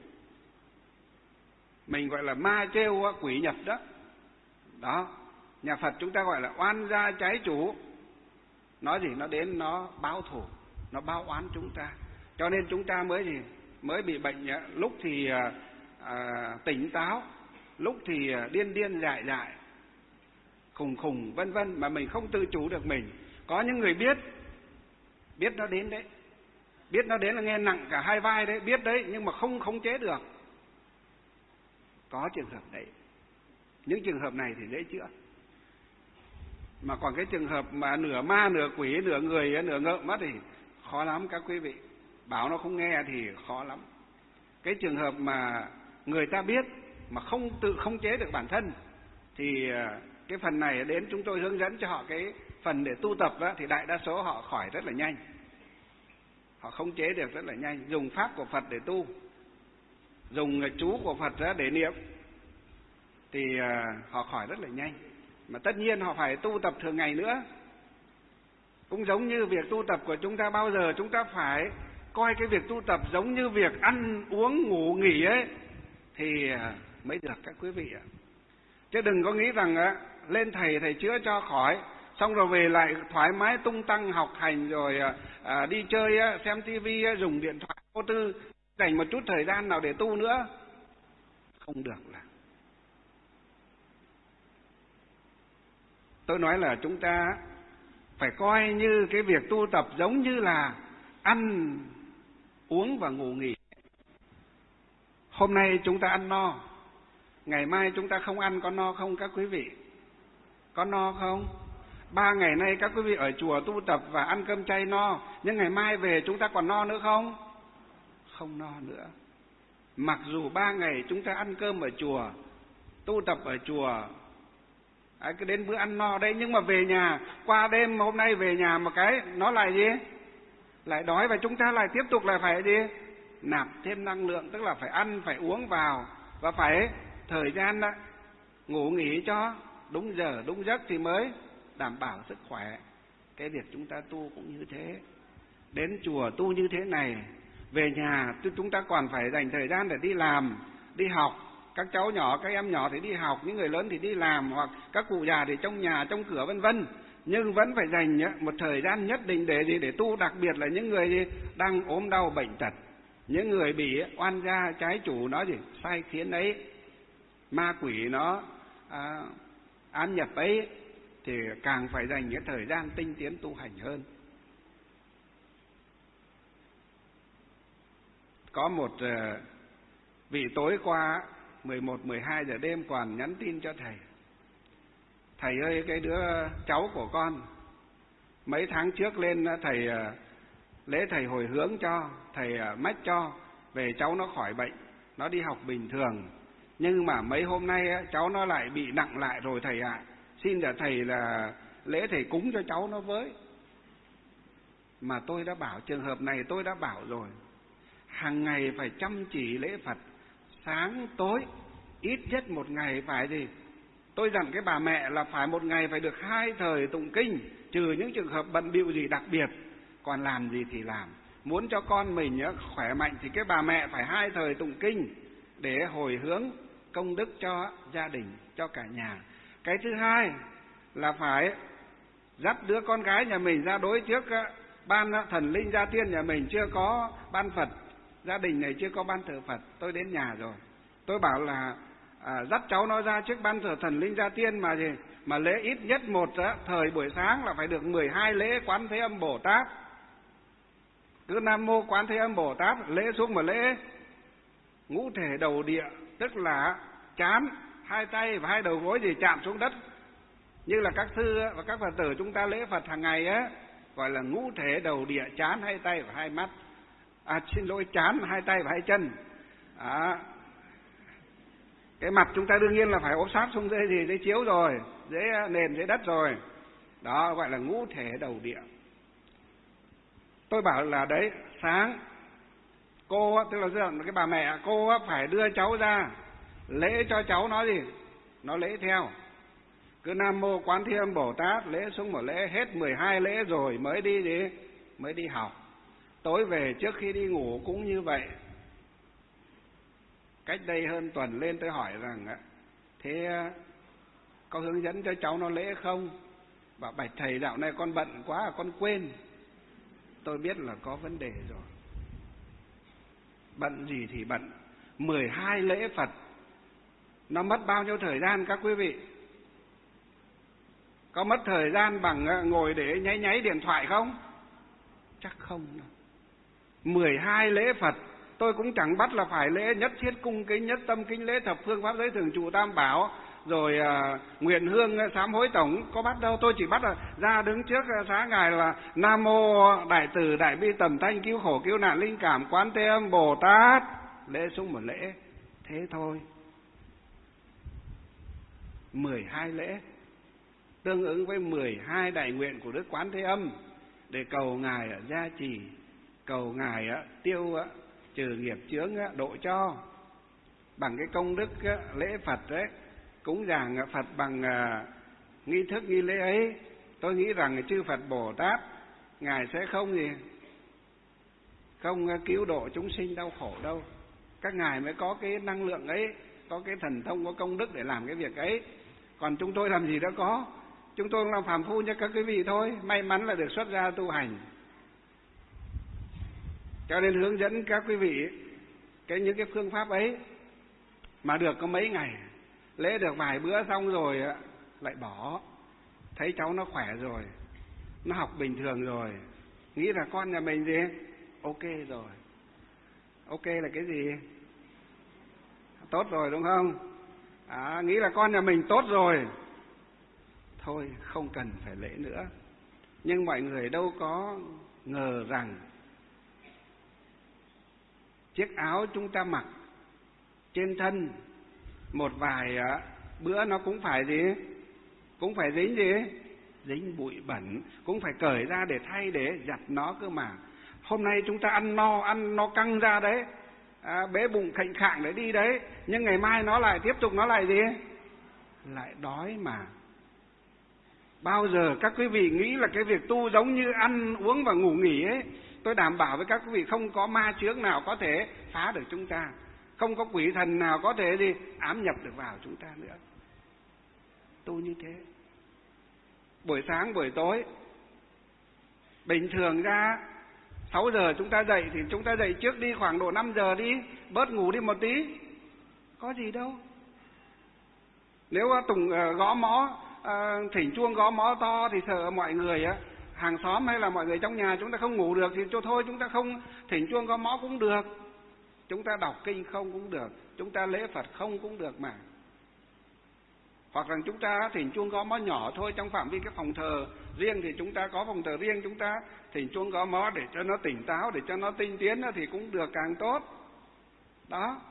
Mình gọi là ma trêu quỷ nhập đó. Đó, nhà Phật chúng ta gọi là oan gia trái chủ. Nói gì? Nó đến nó báo thù, nó báo oán chúng ta. Cho nên chúng ta mới gì? Mới bị bệnh, lúc thì à, tỉnh táo, lúc thì điên điên dại dại, khùng khùng vân vân, mà mình không tự chủ được mình. Có những người biết, biết nó đến đấy, biết nó đến là nghe nặng cả hai vai đấy, biết đấy, nhưng mà không khống chế được. Có trường hợp đấy. Những trường hợp này thì dễ chữa. Mà còn cái trường hợp mà nửa ma, nửa quỷ, nửa người, nửa ngợm mất thì khó lắm các quý vị. Bảo nó không nghe thì khó lắm. Cái trường hợp mà người ta biết mà không tự khống chế được bản thân thì cái phần này đến chúng tôi hướng dẫn cho họ cái phần để tu tập đó, thì đại đa số họ khỏi rất là nhanh. Họ khống chế được rất là nhanh. Dùng pháp của Phật để tu, dùng chú của Phật để niệm thì họ khỏi rất là nhanh. Mà tất nhiên họ phải tu tập thường ngày nữa. Cũng giống như việc tu tập của chúng ta, bao giờ chúng ta phải coi cái việc tu tập giống như việc ăn uống ngủ nghỉ ấy thì mới được các quý vị ạ. Chứ đừng có nghĩ rằng á, lên thầy thầy chữa cho khỏi, xong rồi về lại thoải mái tung tăng học hành rồi à, đi chơi á, xem tivi, dùng điện thoại vô tư, dành một chút thời gian nào để tu nữa. Không được. Là tôi nói là chúng ta phải coi như cái việc tu tập giống như là ăn uống và ngủ nghỉ. Hôm nay chúng ta ăn no, ngày mai chúng ta không ăn, có no không các quý vị? Có no không? Ba ngày nay các quý vị ở chùa tu tập và ăn cơm chay no, nhưng ngày mai về chúng ta còn no nữa không? Không no nữa. Mặc dù ba ngày chúng ta ăn cơm ở chùa, tu tập ở chùa, à, cứ đến bữa ăn no đấy, nhưng mà về nhà, qua đêm hôm nay về nhà một cái, nó lại gì? Lại đói, và chúng ta lại tiếp tục lại phải gì? Nạp thêm năng lượng, tức là phải ăn, phải uống vào, và phải thời gian đó, ngủ nghỉ cho đúng giờ, đúng giấc thì mới đảm bảo sức khỏe. Cái việc chúng ta tu cũng như thế. Đến chùa tu như thế này, về nhà chúng ta còn phải dành thời gian để đi làm, đi học. Các cháu nhỏ, các em nhỏ thì đi học, những người lớn thì đi làm, hoặc các cụ già thì trong nhà, trong cửa vân vân. Nhưng vẫn phải dành một thời gian nhất định để gì? Để tu, đặc biệt là những người gì? Đang ốm đau bệnh tật, những người bị oan gia trái chủ nó gì? Sai khiến ấy, ma quỷ nó à, ám nhập ấy, thì càng phải dành cái thời gian tinh tiến tu hành hơn. Có một uh, vị tối qua mười một, mười hai giờ đêm còn nhắn tin cho thầy: thầy ơi, cái đứa cháu của con mấy tháng trước lên thầy uh, lễ thầy hồi hướng cho, thầy uh, mách cho, về cháu nó khỏi bệnh, nó đi học bình thường. Nhưng mà mấy hôm nay uh, cháu nó lại bị nặng lại rồi thầy ạ. À. Xin là thầy là lễ thầy cúng cho cháu nó với. Mà tôi đã bảo, trường hợp này tôi đã bảo rồi, hàng ngày phải chăm chỉ lễ Phật, sáng tối, ít nhất một ngày phải gì? Tôi dặn cái bà mẹ là phải một ngày phải được hai thời tụng kinh, trừ những trường hợp bận bịu gì đặc biệt, còn làm gì thì làm. Muốn cho con mình khỏe mạnh thì cái bà mẹ phải hai thời tụng kinh để hồi hướng công đức cho gia đình, cho cả nhà. Cái thứ hai là phải dắt đứa con gái nhà mình ra đối trước ban thần linh gia tiên nhà mình, chưa có ban Phật, gia đình này chưa có ban thờ Phật. Tôi đến nhà rồi, tôi bảo là à, dắt cháu nó ra trước ban thờ thần linh gia tiên mà gì mà lễ ít nhất một á, thời buổi sáng là phải được mười hai lễ Quán Thế Âm Bồ Tát. Cứ Nam Mô Quán Thế Âm Bồ Tát, lễ xuống một lễ ngũ thể đầu địa, tức là trán, hai tay và hai đầu gối gì chạm xuống đất, như là các sư và các Phật tử chúng ta lễ Phật hàng ngày á, gọi là ngũ thể đầu địa, trán, hai tay và hai mắt. À, xin lỗi, trán, hai tay và hai chân. À, cái mặt chúng ta đương nhiên là phải ốp sát xuống dưới gì, dưới chiếu rồi, dưới nền, dưới đất rồi. Đó gọi là ngũ thể đầu địa. Tôi bảo là đấy, sáng cô, tức là cái bà mẹ, cô phải đưa cháu ra lễ cho cháu nó gì, nó lễ theo. Cứ Nam Mô Quán Thế Âm Bồ Tát, lễ xuống một lễ, hết mười hai lễ rồi mới đi gì, mới đi học. Tối về trước khi đi ngủ cũng như vậy. Cách đây hơn tuần lên tôi hỏi rằng thế có hướng dẫn cho cháu nó lễ không? Bảo bạch thầy dạo này con bận quá, con quên. Tôi biết là có vấn đề rồi. Bận gì thì bận. mười hai lễ Phật nó mất bao nhiêu thời gian các quý vị? Có mất thời gian bằng ngồi để nháy nháy điện thoại không? Chắc không đâu. mười hai lễ Phật tôi cũng chẳng bắt là phải lễ nhất thiết cung kính, nhất tâm kính lễ thập phương pháp giới thường trụ tam bảo, rồi à, nguyện hương sám hối tổng, có bắt đâu. Tôi chỉ bắt là ra đứng trước xá ngài là Nam Mô Đại Từ Đại Bi Tầm Thanh Cứu Khổ Cứu Nạn Linh Cảm Quán Thế Âm Bồ Tát, lễ sung một lễ, thế thôi. mười hai lễ tương ứng với mười hai đại nguyện của Đức Quán Thế Âm, để cầu ngài gia trì, cầu ngài tiêu trừ nghiệp chướng độ cho. Bằng cái công đức lễ Phật đấy, cúng dường Phật bằng nghi thức nghi lễ ấy, tôi nghĩ rằng chư Phật Bồ Tát Ngài sẽ không gì không cứu độ chúng sinh đau khổ đâu. Các Ngài mới có cái năng lượng ấy, có cái thần thông, có công đức để làm cái việc ấy. Còn chúng tôi làm gì đã có. Chúng tôi làm phàm phu như các quý vị thôi, may mắn là được xuất gia tu hành. Cho nên hướng dẫn các quý vị cái những cái phương pháp ấy, mà được có mấy ngày, lễ được vài bữa xong rồi lại bỏ. Thấy cháu nó khỏe rồi, nó học bình thường rồi, nghĩ là con nhà mình gì ok rồi. Ok là cái gì? Tốt rồi đúng không? À, nghĩ là con nhà mình tốt rồi, thôi không cần phải lễ nữa. Nhưng mọi người đâu có ngờ rằng chiếc áo chúng ta mặc trên thân một vài bữa nó cũng phải gì? Cũng phải dính gì? Dính bụi bẩn, cũng phải cởi ra để thay, để giặt nó cơ mà. Hôm nay chúng ta ăn no, ăn nó căng ra đấy, à, bế bụng khệnh khạng để đi đấy, nhưng ngày mai nó lại tiếp tục, nó lại gì? Lại đói mà. Bao giờ các quý vị nghĩ là cái việc tu giống như ăn uống và ngủ nghỉ ấy, tôi đảm bảo với các quý vị không có ma chướng nào có thể phá được chúng ta, không có quỷ thần nào có thể gì ám nhập được vào chúng ta nữa. Tu như thế. Buổi sáng buổi tối, bình thường ra sáu giờ chúng ta dậy thì chúng ta dậy trước đi, khoảng độ năm giờ đi, bớt ngủ đi một tí, có gì đâu. Nếu tùng gõ mõ, thỉnh chuông gõ mõ to thì sợ mọi người á, hàng xóm hay là mọi người trong nhà chúng ta không ngủ được thì cho thôi chúng ta không thỉnh chuông gõ mõ cũng được, chúng ta đọc kinh không cũng được, chúng ta lễ Phật không cũng được mà. Hoặc là chúng ta thỉnh chuông gõ mõ nhỏ thôi, trong phạm vi cái phòng thờ riêng thì chúng ta có phòng thờ riêng, chúng ta thỉnh chuông gõ mõ để cho nó tỉnh táo, để cho nó tinh tiến thì cũng được, càng tốt. Đó.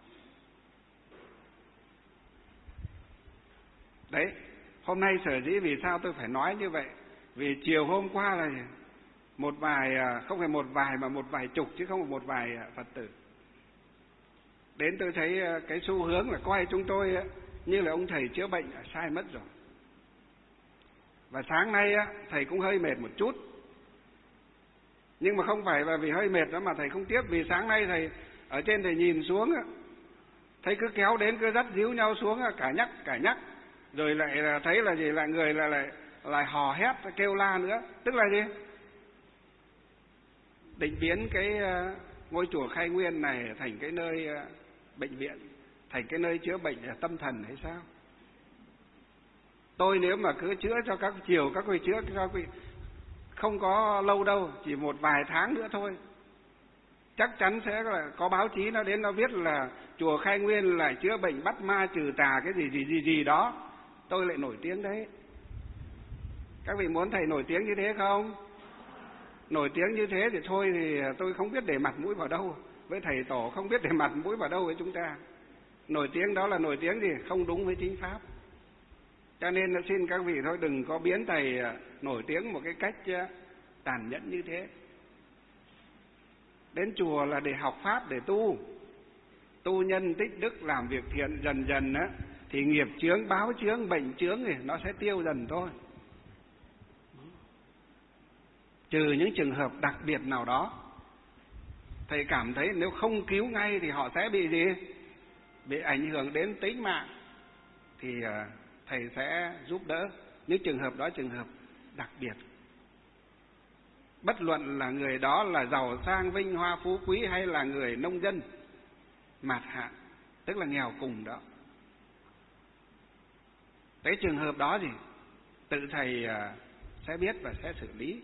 Đấy, hôm nay sở dĩ vì sao tôi phải nói như vậy? Vì chiều hôm qua là một vài, không phải một vài mà một vài chục chứ không phải một vài Phật tử đến, tôi thấy cái xu hướng là coi chúng tôi như là ông thầy chữa bệnh sai mất rồi. Và sáng nay thầy cũng hơi mệt một chút, nhưng mà không phải là vì hơi mệt đó mà thầy không tiếp. Vì sáng nay thầy ở trên thầy nhìn xuống, thấy cứ kéo đến, cứ dắt díu nhau xuống, cả nhắc cả nhắc, rồi lại là thấy là gì, là người là lại lại hò hét kêu la nữa. Tức là gì? Định biến cái ngôi chùa Khai Nguyên này thành cái nơi bệnh viện, thành cái nơi chữa bệnh tâm thần hay sao? Tôi nếu mà cứ chữa cho các chiều, các vị chữa cho các vị không có lâu đâu, chỉ một vài tháng nữa thôi, chắc chắn sẽ là có báo chí nó đến nó viết là chùa Khai Nguyên lại chữa bệnh bắt ma trừ tà cái gì gì gì gì đó, tôi lại nổi tiếng đấy. Các vị muốn thầy nổi tiếng như thế không? Nổi tiếng như thế thì thôi thì tôi không biết để mặt mũi vào đâu, với thầy tổ không biết để mặt mũi vào đâu với chúng ta. Nổi tiếng đó là nổi tiếng gì? Không đúng với chính pháp. Cho nên là xin các vị thôi đừng có biến thầy nổi tiếng một cái cách tàn nhẫn như thế. Đến chùa là để học pháp, để tu, tu nhân tích đức, làm việc thiện, dần dần á thì nghiệp chướng, báo chướng, bệnh chướng thì nó sẽ tiêu dần thôi. Trừ những trường hợp đặc biệt nào đó, thầy cảm thấy nếu không cứu ngay thì họ sẽ bị gì? Bị ảnh hưởng đến tính mạng, thì thầy sẽ giúp đỡ. Những trường hợp đó trường hợp đặc biệt, bất luận là người đó là giàu sang vinh hoa phú quý hay là người nông dân mạt hạ, tức là nghèo cùng đó. Cái trường hợp đó gì tự thầy sẽ biết và sẽ xử lý.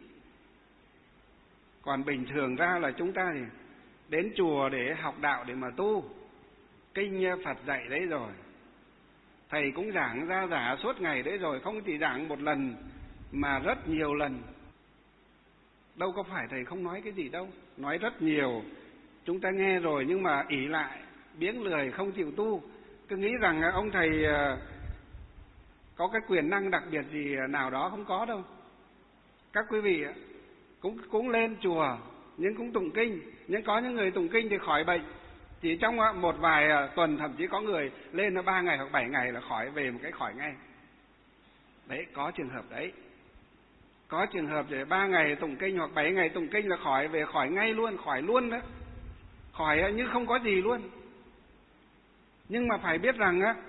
Còn bình thường ra là chúng ta thì đến chùa để học đạo, để mà tu. Kinh Phật dạy đấy rồi, thầy cũng giảng ra giả suốt ngày đấy rồi, không chỉ giảng một lần mà rất nhiều lần. Đâu có phải thầy không nói cái gì đâu, nói rất nhiều. Chúng ta nghe rồi nhưng mà ỷ lại, biếng lười, không chịu tu, cứ nghĩ rằng ông thầy có cái quyền năng đặc biệt gì nào đó, không có đâu. Các quý vị cũng cũng lên chùa nhưng cũng tụng kinh, nhưng có những người tụng kinh thì khỏi bệnh chỉ trong một vài tuần, thậm chí có người lên nó ba ngày hoặc bảy ngày là khỏi, về một cái khỏi ngay. Đấy, có trường hợp đấy. Có trường hợp để ba ngày tụng kinh hoặc bảy ngày tụng kinh là khỏi, về khỏi ngay luôn, khỏi luôn đó. Khỏi như không có gì luôn. Nhưng mà phải biết rằng á,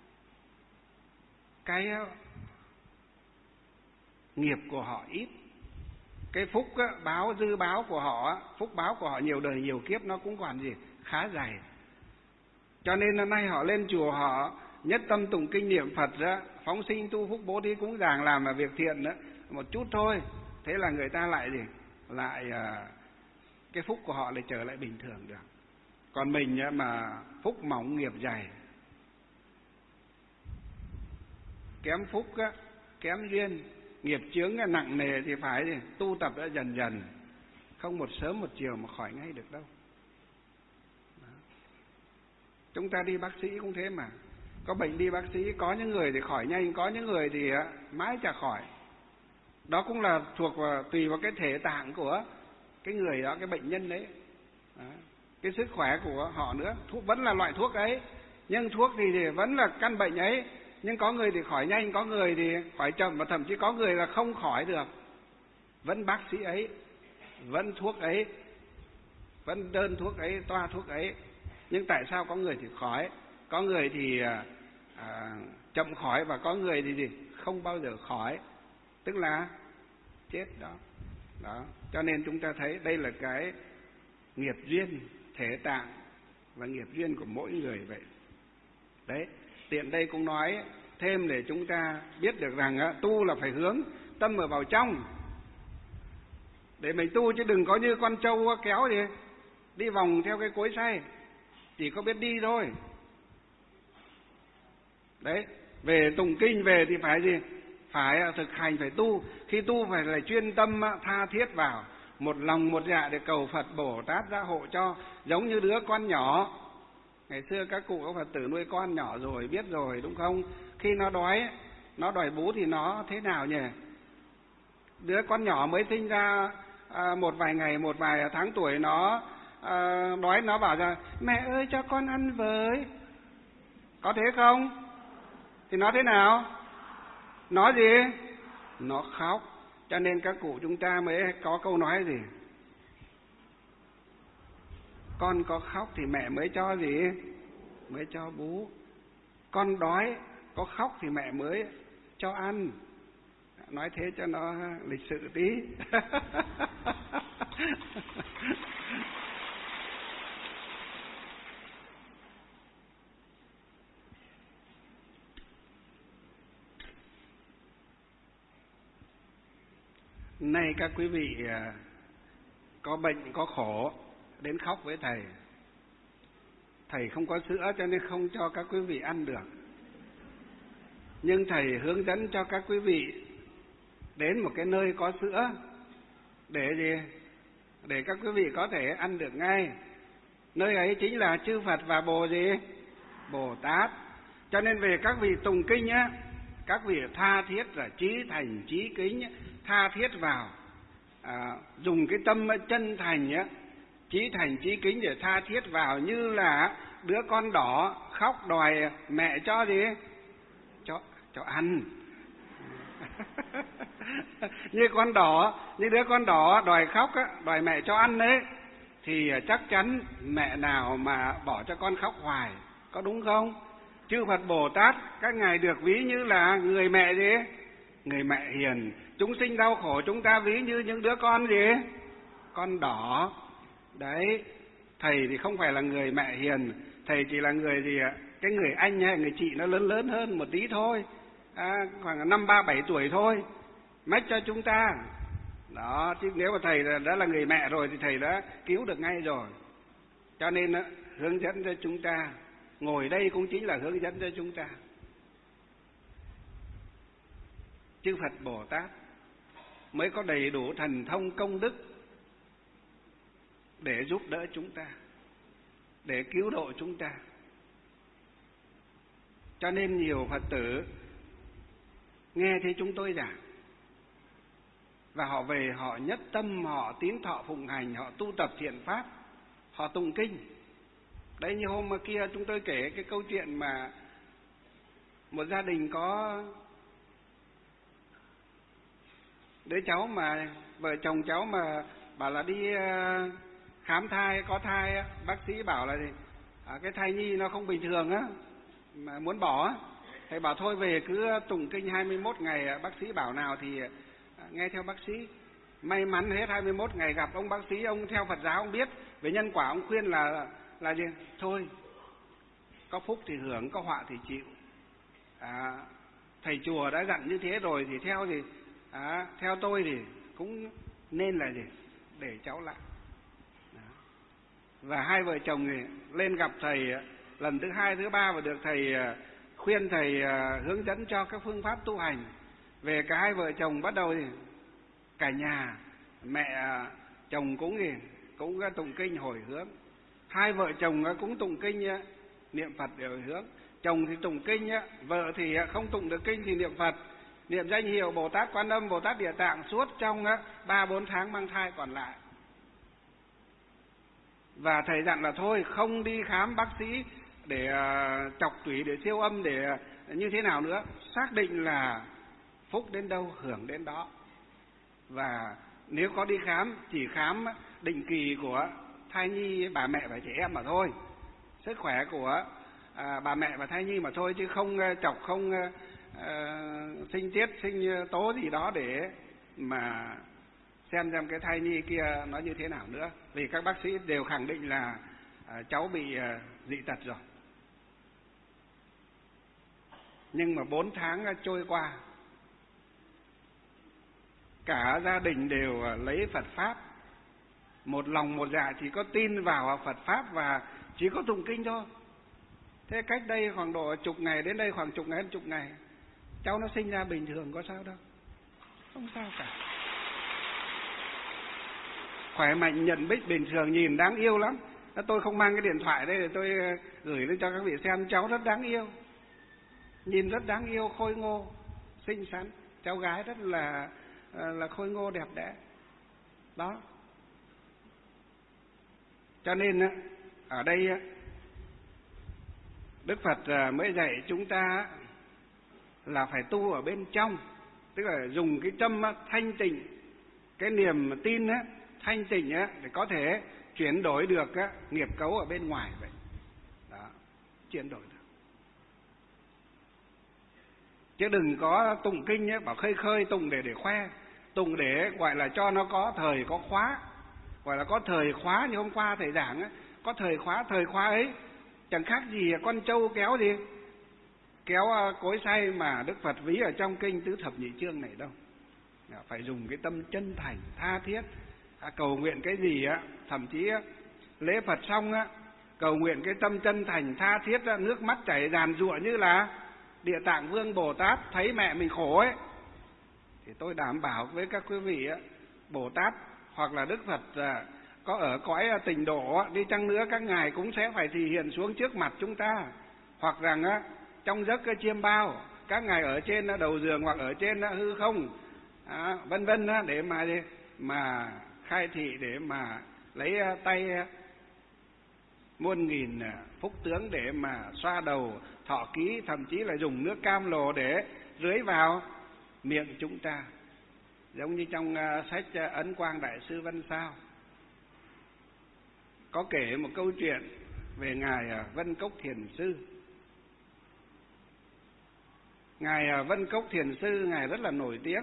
cái nghiệp của họ ít, cái phúc á, báo dư báo của họ, phúc báo của họ nhiều đời nhiều kiếp nó cũng còn gì khá dày. Cho nên hôm nay họ lên chùa, họ nhất tâm tụng kinh niệm Phật ra, phóng sinh tu phúc bố thí cúng dường, làm là việc thiện đó một chút thôi, thế là người ta lại gì lại à, cái phúc của họ lại trở lại bình thường được. Còn mình á, mà phúc mỏng nghiệp dày, kém phúc á, kém duyên, nghiệp chướng nặng nề thì phải gì tu tập đã dần dần, không một sớm một chiều mà khỏi ngay được đâu. Đó. Chúng ta đi bác sĩ cũng thế mà, có bệnh đi bác sĩ, có những người thì khỏi nhanh, có những người thì mãi chả khỏi. Đó cũng là thuộc vào, tùy vào cái thể tạng của cái người đó, cái bệnh nhân đấy. Đó. Cái sức khỏe của họ nữa, thuốc vẫn là loại thuốc ấy, nhưng thuốc thì, thì vẫn là căn bệnh ấy. Nhưng có người thì khỏi nhanh, có người thì khỏi chậm, và thậm chí có người là không khỏi được. Vẫn bác sĩ ấy, vẫn thuốc ấy, vẫn đơn thuốc ấy, toa thuốc ấy. Nhưng tại sao có người thì khỏi, có người thì à, chậm khỏi, và có người thì gì không bao giờ khỏi, tức là chết đó. Đó. Cho nên chúng ta thấy đây là cái nghiệp duyên thể tạng và nghiệp duyên của mỗi người vậy. Đấy, tiện đây cũng nói thêm để chúng ta biết được rằng á, tu là phải hướng tâm ở vào trong để mình tu, chứ đừng có như con trâu kéo gì đi vòng theo cái cối xay, chỉ có biết đi thôi. Đấy, về tụng kinh về thì phải gì phải thực hành, phải tu. Khi tu phải là chuyên tâm tha thiết vào, một lòng một dạ để cầu Phật Bồ Tát gia hộ cho. Giống như đứa con nhỏ, ngày xưa các cụ có Phật tử nuôi con nhỏ rồi, biết rồi đúng không? Khi nó đói, nó đòi bú thì nó thế nào nhỉ? Đứa con nhỏ mới sinh ra à, một vài ngày, một vài tháng tuổi, nó à, đói, nó bảo rằng mẹ ơi cho con ăn với. Có thế không? Thì nó thế nào? Nó gì? Nó khóc. Cho nên các cụ chúng ta mới có câu nói gì? Con có khóc thì mẹ mới cho gì? Mới cho bú. Con đói, có khóc thì mẹ mới cho ăn. Nói thế cho nó lịch sự tí. Nay các quý vị có bệnh, có khổ, đến khóc với thầy. Thầy không có sữa cho nên không cho các quý vị ăn được. Nhưng thầy hướng dẫn cho các quý vị đến một cái nơi có sữa để gì? Để các quý vị có thể ăn được ngay. Nơi ấy chính là chư Phật và Bồ gì? Bồ Tát. Cho nên về các vị tụng kinh nhá, các vị tha thiết là chí thành chí kính, tha thiết vào, à, dùng cái tâm chân thành nhá, chí thành chí kính để tha thiết vào, như là đứa con đỏ khóc đòi mẹ cho gì? Cho cho ăn. Như con đỏ, như đứa con đỏ đòi khóc á, đòi mẹ cho ăn đấy, thì chắc chắn mẹ nào mà bỏ cho con khóc hoài, có đúng không? Chư Phật Bồ Tát các ngài được ví như là người mẹ gì? Người mẹ hiền. Chúng sinh đau khổ chúng ta ví như những đứa con gì? Con đỏ. Đấy, thầy thì không phải là người mẹ hiền, thầy chỉ là người gì ạ? Cái người anh hay người chị nó lớn lớn hơn một tí thôi, à, khoảng năm ba bảy tuổi thôi, mách cho chúng ta. Đó, chứ nếu mà thầy đã là người mẹ rồi thì thầy đã cứu được ngay rồi. Cho nên đó, hướng dẫn cho chúng ta, ngồi đây cũng chính là hướng dẫn cho chúng ta. Chư Phật Bồ Tát mới có đầy đủ thần thông công đức để giúp đỡ chúng ta, để cứu độ chúng ta. Cho nên nhiều Phật tử nghe thấy chúng tôi giảng và họ về, họ nhất tâm, họ tín thọ phụng hành, họ tu tập thiện pháp, họ tụng kinh. Đấy, như hôm kia chúng tôi kể cái câu chuyện mà một gia đình có đứa cháu mà vợ chồng cháu mà bảo là đi khám thai, có thai, bác sĩ bảo là gì? À, cái thai nhi nó không bình thường á, mà muốn bỏ á. Thầy bảo thôi về cứ tụng kinh hai mươi mốt ngày, bác sĩ bảo nào thì nghe theo bác sĩ. May mắn hết hai mươi mốt ngày gặp ông bác sĩ, ông theo Phật giáo, ông biết về nhân quả, ông khuyên là là gì? Thôi, có phúc thì hưởng, có họa thì chịu. À, thầy chùa đã dặn như thế rồi thì theo gì? À, theo tôi thì cũng nên là gì? Để cháu lại. Đó. Và hai vợ chồng thì lên gặp thầy lần thứ hai, thứ ba và được thầy khuyên, thầy hướng dẫn cho các phương pháp tu hành. Về cả hai vợ chồng bắt đầu thì cả nhà, mẹ chồng cũng gì? Cũng tụng kinh hồi hướng. Hai vợ chồng cũng tụng kinh niệm Phật để hồi hướng. Chồng thì tụng kinh, vợ thì không tụng được kinh thì niệm Phật, niệm danh hiệu Bồ Tát Quan Âm, Bồ Tát Địa Tạng suốt trong ba bốn tháng mang thai còn lại. Và thầy dặn là thôi, không đi khám bác sĩ để chọc tủy, để siêu âm, để như thế nào nữa. Xác định là phúc đến đâu hưởng đến đó. Và nếu có đi khám, chỉ khám định kỳ của thai nhi, bà mẹ và trẻ em mà thôi, sức khỏe của à, bà mẹ và thai nhi mà thôi, chứ không chọc, không à, sinh tiết, sinh tố gì đó để mà xem xem cái thai nhi kia nó như thế nào nữa. Vì các bác sĩ đều khẳng định là à, cháu bị à, dị tật rồi. Nhưng mà bốn tháng trôi qua, cả gia đình đều lấy Phật Pháp, một lòng một dạ chỉ có tin vào Phật Pháp và chỉ có tụng kinh thôi. Thế cách đây khoảng độ chục ngày, đến đây khoảng chục ngày, chục ngày, cháu nó sinh ra bình thường, có sao đâu, không sao cả. Khỏe mạnh, nhận bích, bình thường, nhìn đáng yêu lắm. Tôi không mang cái điện thoại đây để tôi gửi lên cho các vị xem, cháu rất đáng yêu, nhìn rất đáng yêu, khôi ngô, xinh xắn, cháu gái rất là là khôi ngô đẹp đẽ. Đó. Cho nên ở đây Đức Phật mới dạy chúng ta là phải tu ở bên trong, tức là dùng cái tâm thanh tịnh, cái niềm tin thanh tịnh để có thể chuyển đổi được nghiệp cấu ở bên ngoài vậy. Đó, chuyển đổi được. Chứ đừng có tụng kinh ấy, bảo khơi khơi tụng để để khoe, tụng để gọi là cho nó có thời có khóa, gọi là có thời khóa. Như hôm qua thầy giảng ấy, có thời khóa, thời khóa ấy chẳng khác gì con trâu kéo gì, kéo cối xay mà Đức Phật ví ở trong kinh Tứ Thập Nhị Chương này đâu. Phải dùng cái tâm chân thành, tha thiết, cầu nguyện cái gì á, thậm chí lễ Phật xong á, cầu nguyện cái tâm chân thành, tha thiết, nước mắt chảy ràn rụa như là Địa Tạng Vương Bồ Tát thấy mẹ mình khổ ấy. Thì tôi đảm bảo với các quý vị á, Bồ Tát hoặc là Đức Phật có ở cõi Tịnh Độ đi chăng nữa, các ngài cũng sẽ phải thì hiện xuống trước mặt chúng ta, hoặc rằng á, trong giấc chiêm bao, các ngài ở trên đầu giường hoặc ở trên hư không, à, vân vân, để mà mà khai thị, để mà lấy tay muôn nghìn phúc tướng để mà xoa đầu thọ ký, thậm chí là dùng nước cam lồ để rưới vào miệng chúng ta, giống như trong sách Ấn Quang Đại Sư Văn Sao có kể một câu chuyện về ngài Vân Cốc Thiền Sư. Ngài Vân Cốc Thiền Sư ngài rất là nổi tiếng.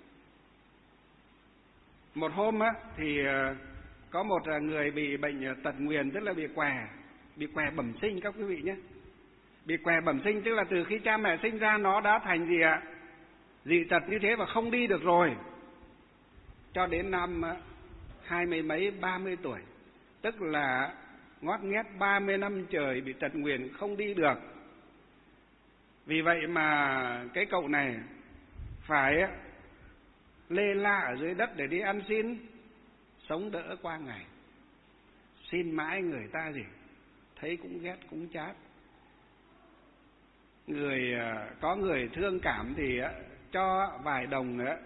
Một hôm á thì có một người bị bệnh tật nguyền, tức là bị què, bị què bẩm sinh các quý vị nhé. Bị què bẩm sinh tức là từ khi cha mẹ sinh ra nó đã thành gì ạ? Dị tật như thế và không đi được rồi. Cho đến năm hai mươi mấy, ba mươi tuổi, tức là ngót nghét ba mươi năm trời bị tật nguyền không đi được. Vì vậy mà cái cậu này phải lê la ở dưới đất để đi ăn xin, sống đỡ qua ngày. Xin mãi người ta gì thấy cũng ghét cũng chát. Người có người thương cảm thì cho vài đồng nữa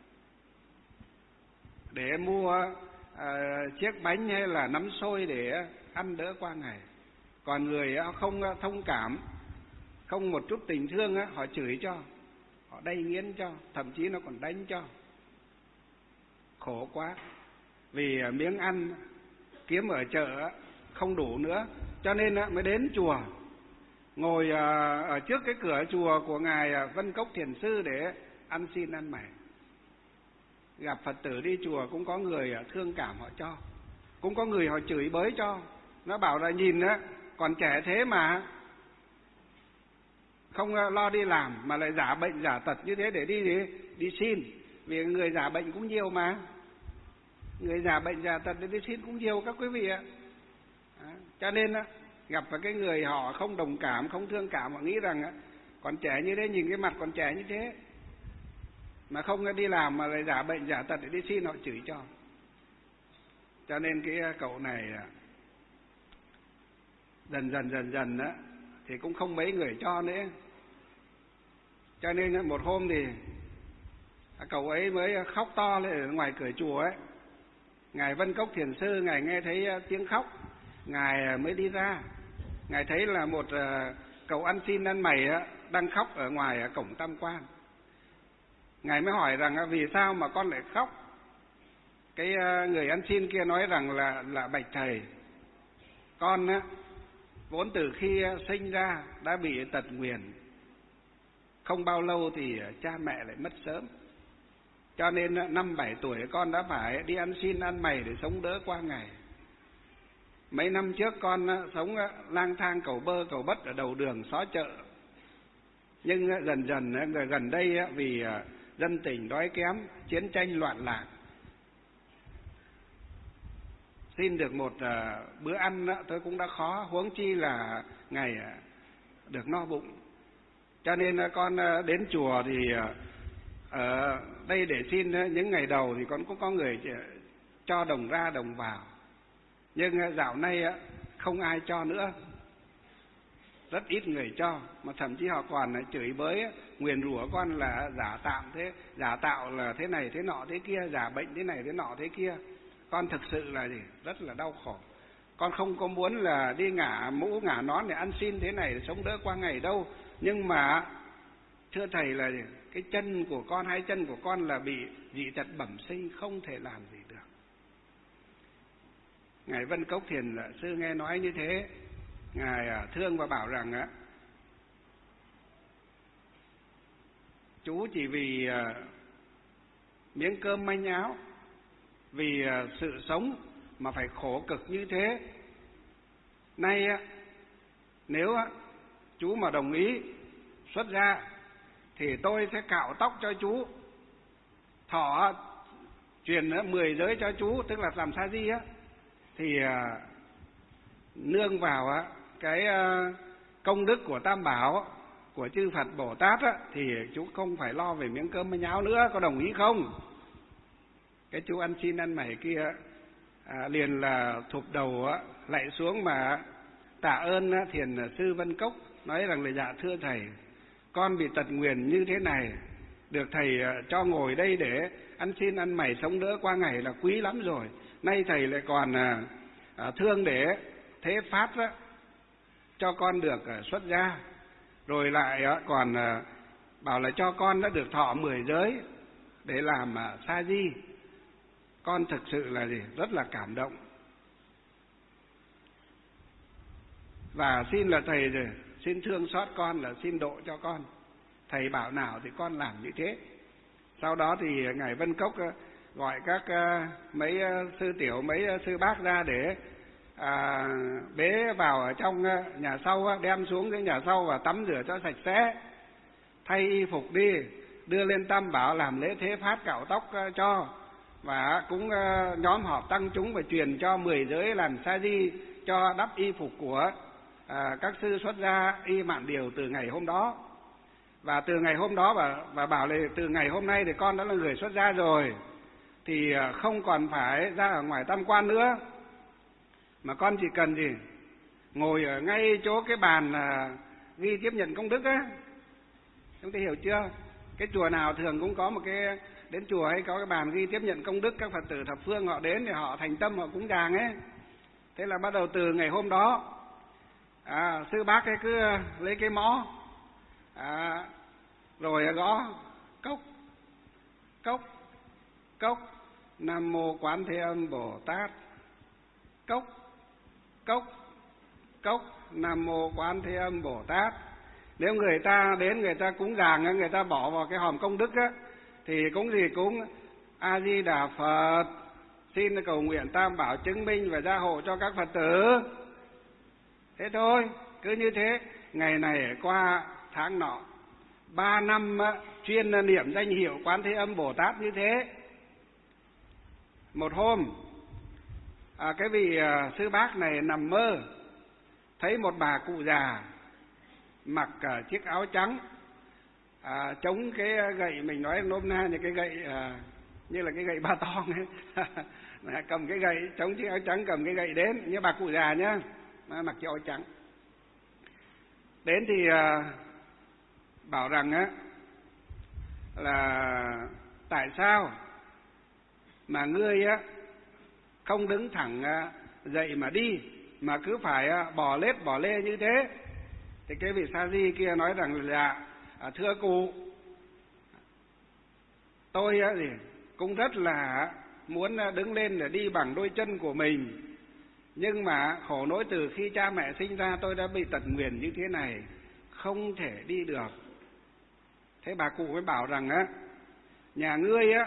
để mua à, chiếc bánh hay là nắm xôi để ăn đỡ qua ngày. Còn người không thông cảm, không một chút tình thương, họ chửi cho, họ đay nghiến cho, thậm chí nó còn đánh cho. khổ quá. Vì miếng ăn kiếm ở chợ không đủ nữa, cho nên mới đến chùa, ngồi ở trước cái cửa chùa của Ngài Vân Cốc Thiền Sư để ăn xin ăn mày. Gặp Phật tử đi chùa cũng có người thương cảm họ cho, cũng có người họ chửi bới cho. Nó bảo là nhìn á, còn trẻ thế mà không lo đi làm mà lại giả bệnh giả tật như thế để đi đi, đi xin. Vì người giả bệnh cũng nhiều mà, người giả bệnh giả tật để đi xin cũng nhiều các quý vị ạ. À, cho nên á, gặp phải cái người họ không đồng cảm, không thương cảm, họ nghĩ rằng á, còn trẻ như thế, nhìn cái mặt còn trẻ như thế mà không đi làm mà lại giả bệnh giả tật để đi xin, họ chửi cho. Cho nên cái cậu này dần dần dần dần á thì cũng không mấy người cho nữa. Cho nên một hôm thì cậu ấy mới khóc to lên ở ngoài cửa chùa ấy. Ngài Vân Cốc Thiền Sư, Ngài nghe thấy tiếng khóc, Ngài mới đi ra. Ngài thấy là một cậu ăn xin ăn mày đang khóc ở ngoài cổng Tam Quan. Ngài mới hỏi rằng vì sao mà con lại khóc? Cái người ăn xin kia nói rằng là là bạch thầy, con á vốn từ khi sinh ra đã bị tật nguyền, không bao lâu thì cha mẹ lại mất sớm, cho nên năm bảy tuổi con đã phải đi ăn xin ăn mày để sống đỡ qua ngày. Mấy năm trước con sống lang thang cầu bơ cầu bất ở đầu đường xó chợ, nhưng dần dần gần đây vì dân tình đói kém, chiến tranh loạn lạc, xin được một bữa ăn tôi cũng đã khó, huống chi là ngày được no bụng. Cho nên con đến chùa thì ở đây để xin những ngày đầu thì con cũng có người cho đồng ra đồng vào, nhưng dạo này không ai cho nữa, rất ít người cho, mà thậm chí họ còn chửi bới, nguyền rủa con là giả tạm thế, giả tạo là thế này thế nọ thế kia, giả bệnh thế này thế nọ thế kia. Con thực sự là gì rất là đau khổ. Con không có muốn là đi ngả mũ ngả nón để ăn xin thế này để sống đỡ qua ngày đâu, nhưng mà thưa thầy là gì? Cái chân của con, hai chân của con là bị dị tật bẩm sinh, không thể làm gì được. Ngài Vân Cốc Thiền Sư nghe nói như thế, Ngài thương và bảo rằng á, chú chỉ vì miếng cơm manh áo, vì sự sống mà phải khổ cực như thế. Nay nếu chú mà đồng ý xuất gia thì tôi sẽ cạo tóc cho chú, thọ truyền mười giới cho chú, tức là làm sa di á, thì nương vào cái công đức của Tam Bảo, của chư Phật Bồ Tát á, thì chú không phải lo về miếng cơm manh áo nữa, có đồng ý không? Cái chú ăn xin ăn mày kia à, liền là thụp đầu á, lạy xuống mà tạ ơn á, Thiền Sư Vân Cốc, nói rằng là dạ thưa thầy, con bị tật nguyền như thế này, được thầy à, cho ngồi đây để ăn xin ăn mày sống đỡ qua ngày là quý lắm rồi. Nay thầy lại còn à, à, thương để thế pháp á, cho con được à, xuất gia, rồi lại á, còn à, bảo là cho con đã được thọ mười giới để làm à, sa di. Con thực sự là gì rất là cảm động, và xin là thầy rồi xin thương xót con, là xin độ cho con. Thầy bảo nào thì con làm như thế. Sau đó thì Ngài Vân Cốc gọi các mấy sư tiểu, mấy sư bác ra để à, bế vào ở trong nhà sau, đem xuống cái nhà sau và tắm rửa cho sạch sẽ, thay y phục đi, đưa lên Tam Bảo làm lễ thế pháp cạo tóc cho, và cũng nhóm họp tăng chúng và truyền cho mười giới làm sa di, cho đắp y phục của à, các sư xuất gia y mạn điều từ ngày hôm đó. Và từ ngày hôm đó và, và bảo là từ ngày hôm nay thì con đã là người xuất gia rồi, thì không còn phải ra ở ngoài Tam Quan nữa, mà con chỉ cần gì ngồi ở ngay chỗ cái bàn à, ghi tiếp nhận công đức á. Chúng ta hiểu chưa? Cái chùa nào thường cũng có một cái, đến chùa hay có cái bàn ghi tiếp nhận công đức, các Phật tử thập phương họ đến thì họ thành tâm, họ cúng dường ấy. Thế là bắt đầu từ ngày hôm đó à, sư bác ấy cứ lấy cái mõ à, rồi gõ cốc cốc cốc Nam mô Quán Thế Âm Bồ Tát. Cốc, cốc, cốc, Nam mô Quán Thế Âm Bồ Tát. Nếu người ta đến người ta cúng dường, người ta bỏ vào cái hòm công đức á, thì cúng gì cúng A Di Đà Phật, xin cầu nguyện tam bảo chứng minh và gia hộ cho các Phật tử. Thế thôi, cứ như thế, ngày này qua tháng nọ, ba năm chuyên niệm danh hiệu Quán Thế Âm Bồ Tát như thế. Một hôm, à, cái vị à, sư bác này nằm mơ, thấy một bà cụ già mặc à, chiếc áo trắng, à, chống cái gậy, mình nói nôm na như cái gậy à, như là cái gậy ba tong ấy. Cầm cái gậy, chống chiếc áo trắng, cầm cái gậy đến, như bà cụ già nhá, mặc chiếc áo trắng. Đến thì à, bảo rằng á là tại sao mà ngươi á không đứng thẳng dậy mà đi, mà cứ phải bò lết bò lê như thế. Thì cái vị sa di kia nói rằng là à, thưa cụ, tôi á thì cũng rất là muốn đứng lên để đi bằng đôi chân của mình, nhưng mà khổ nỗi từ khi cha mẹ sinh ra tôi đã bị tật nguyền như thế này, không thể đi được. Thế bà cụ mới bảo rằng á, nhà ngươi á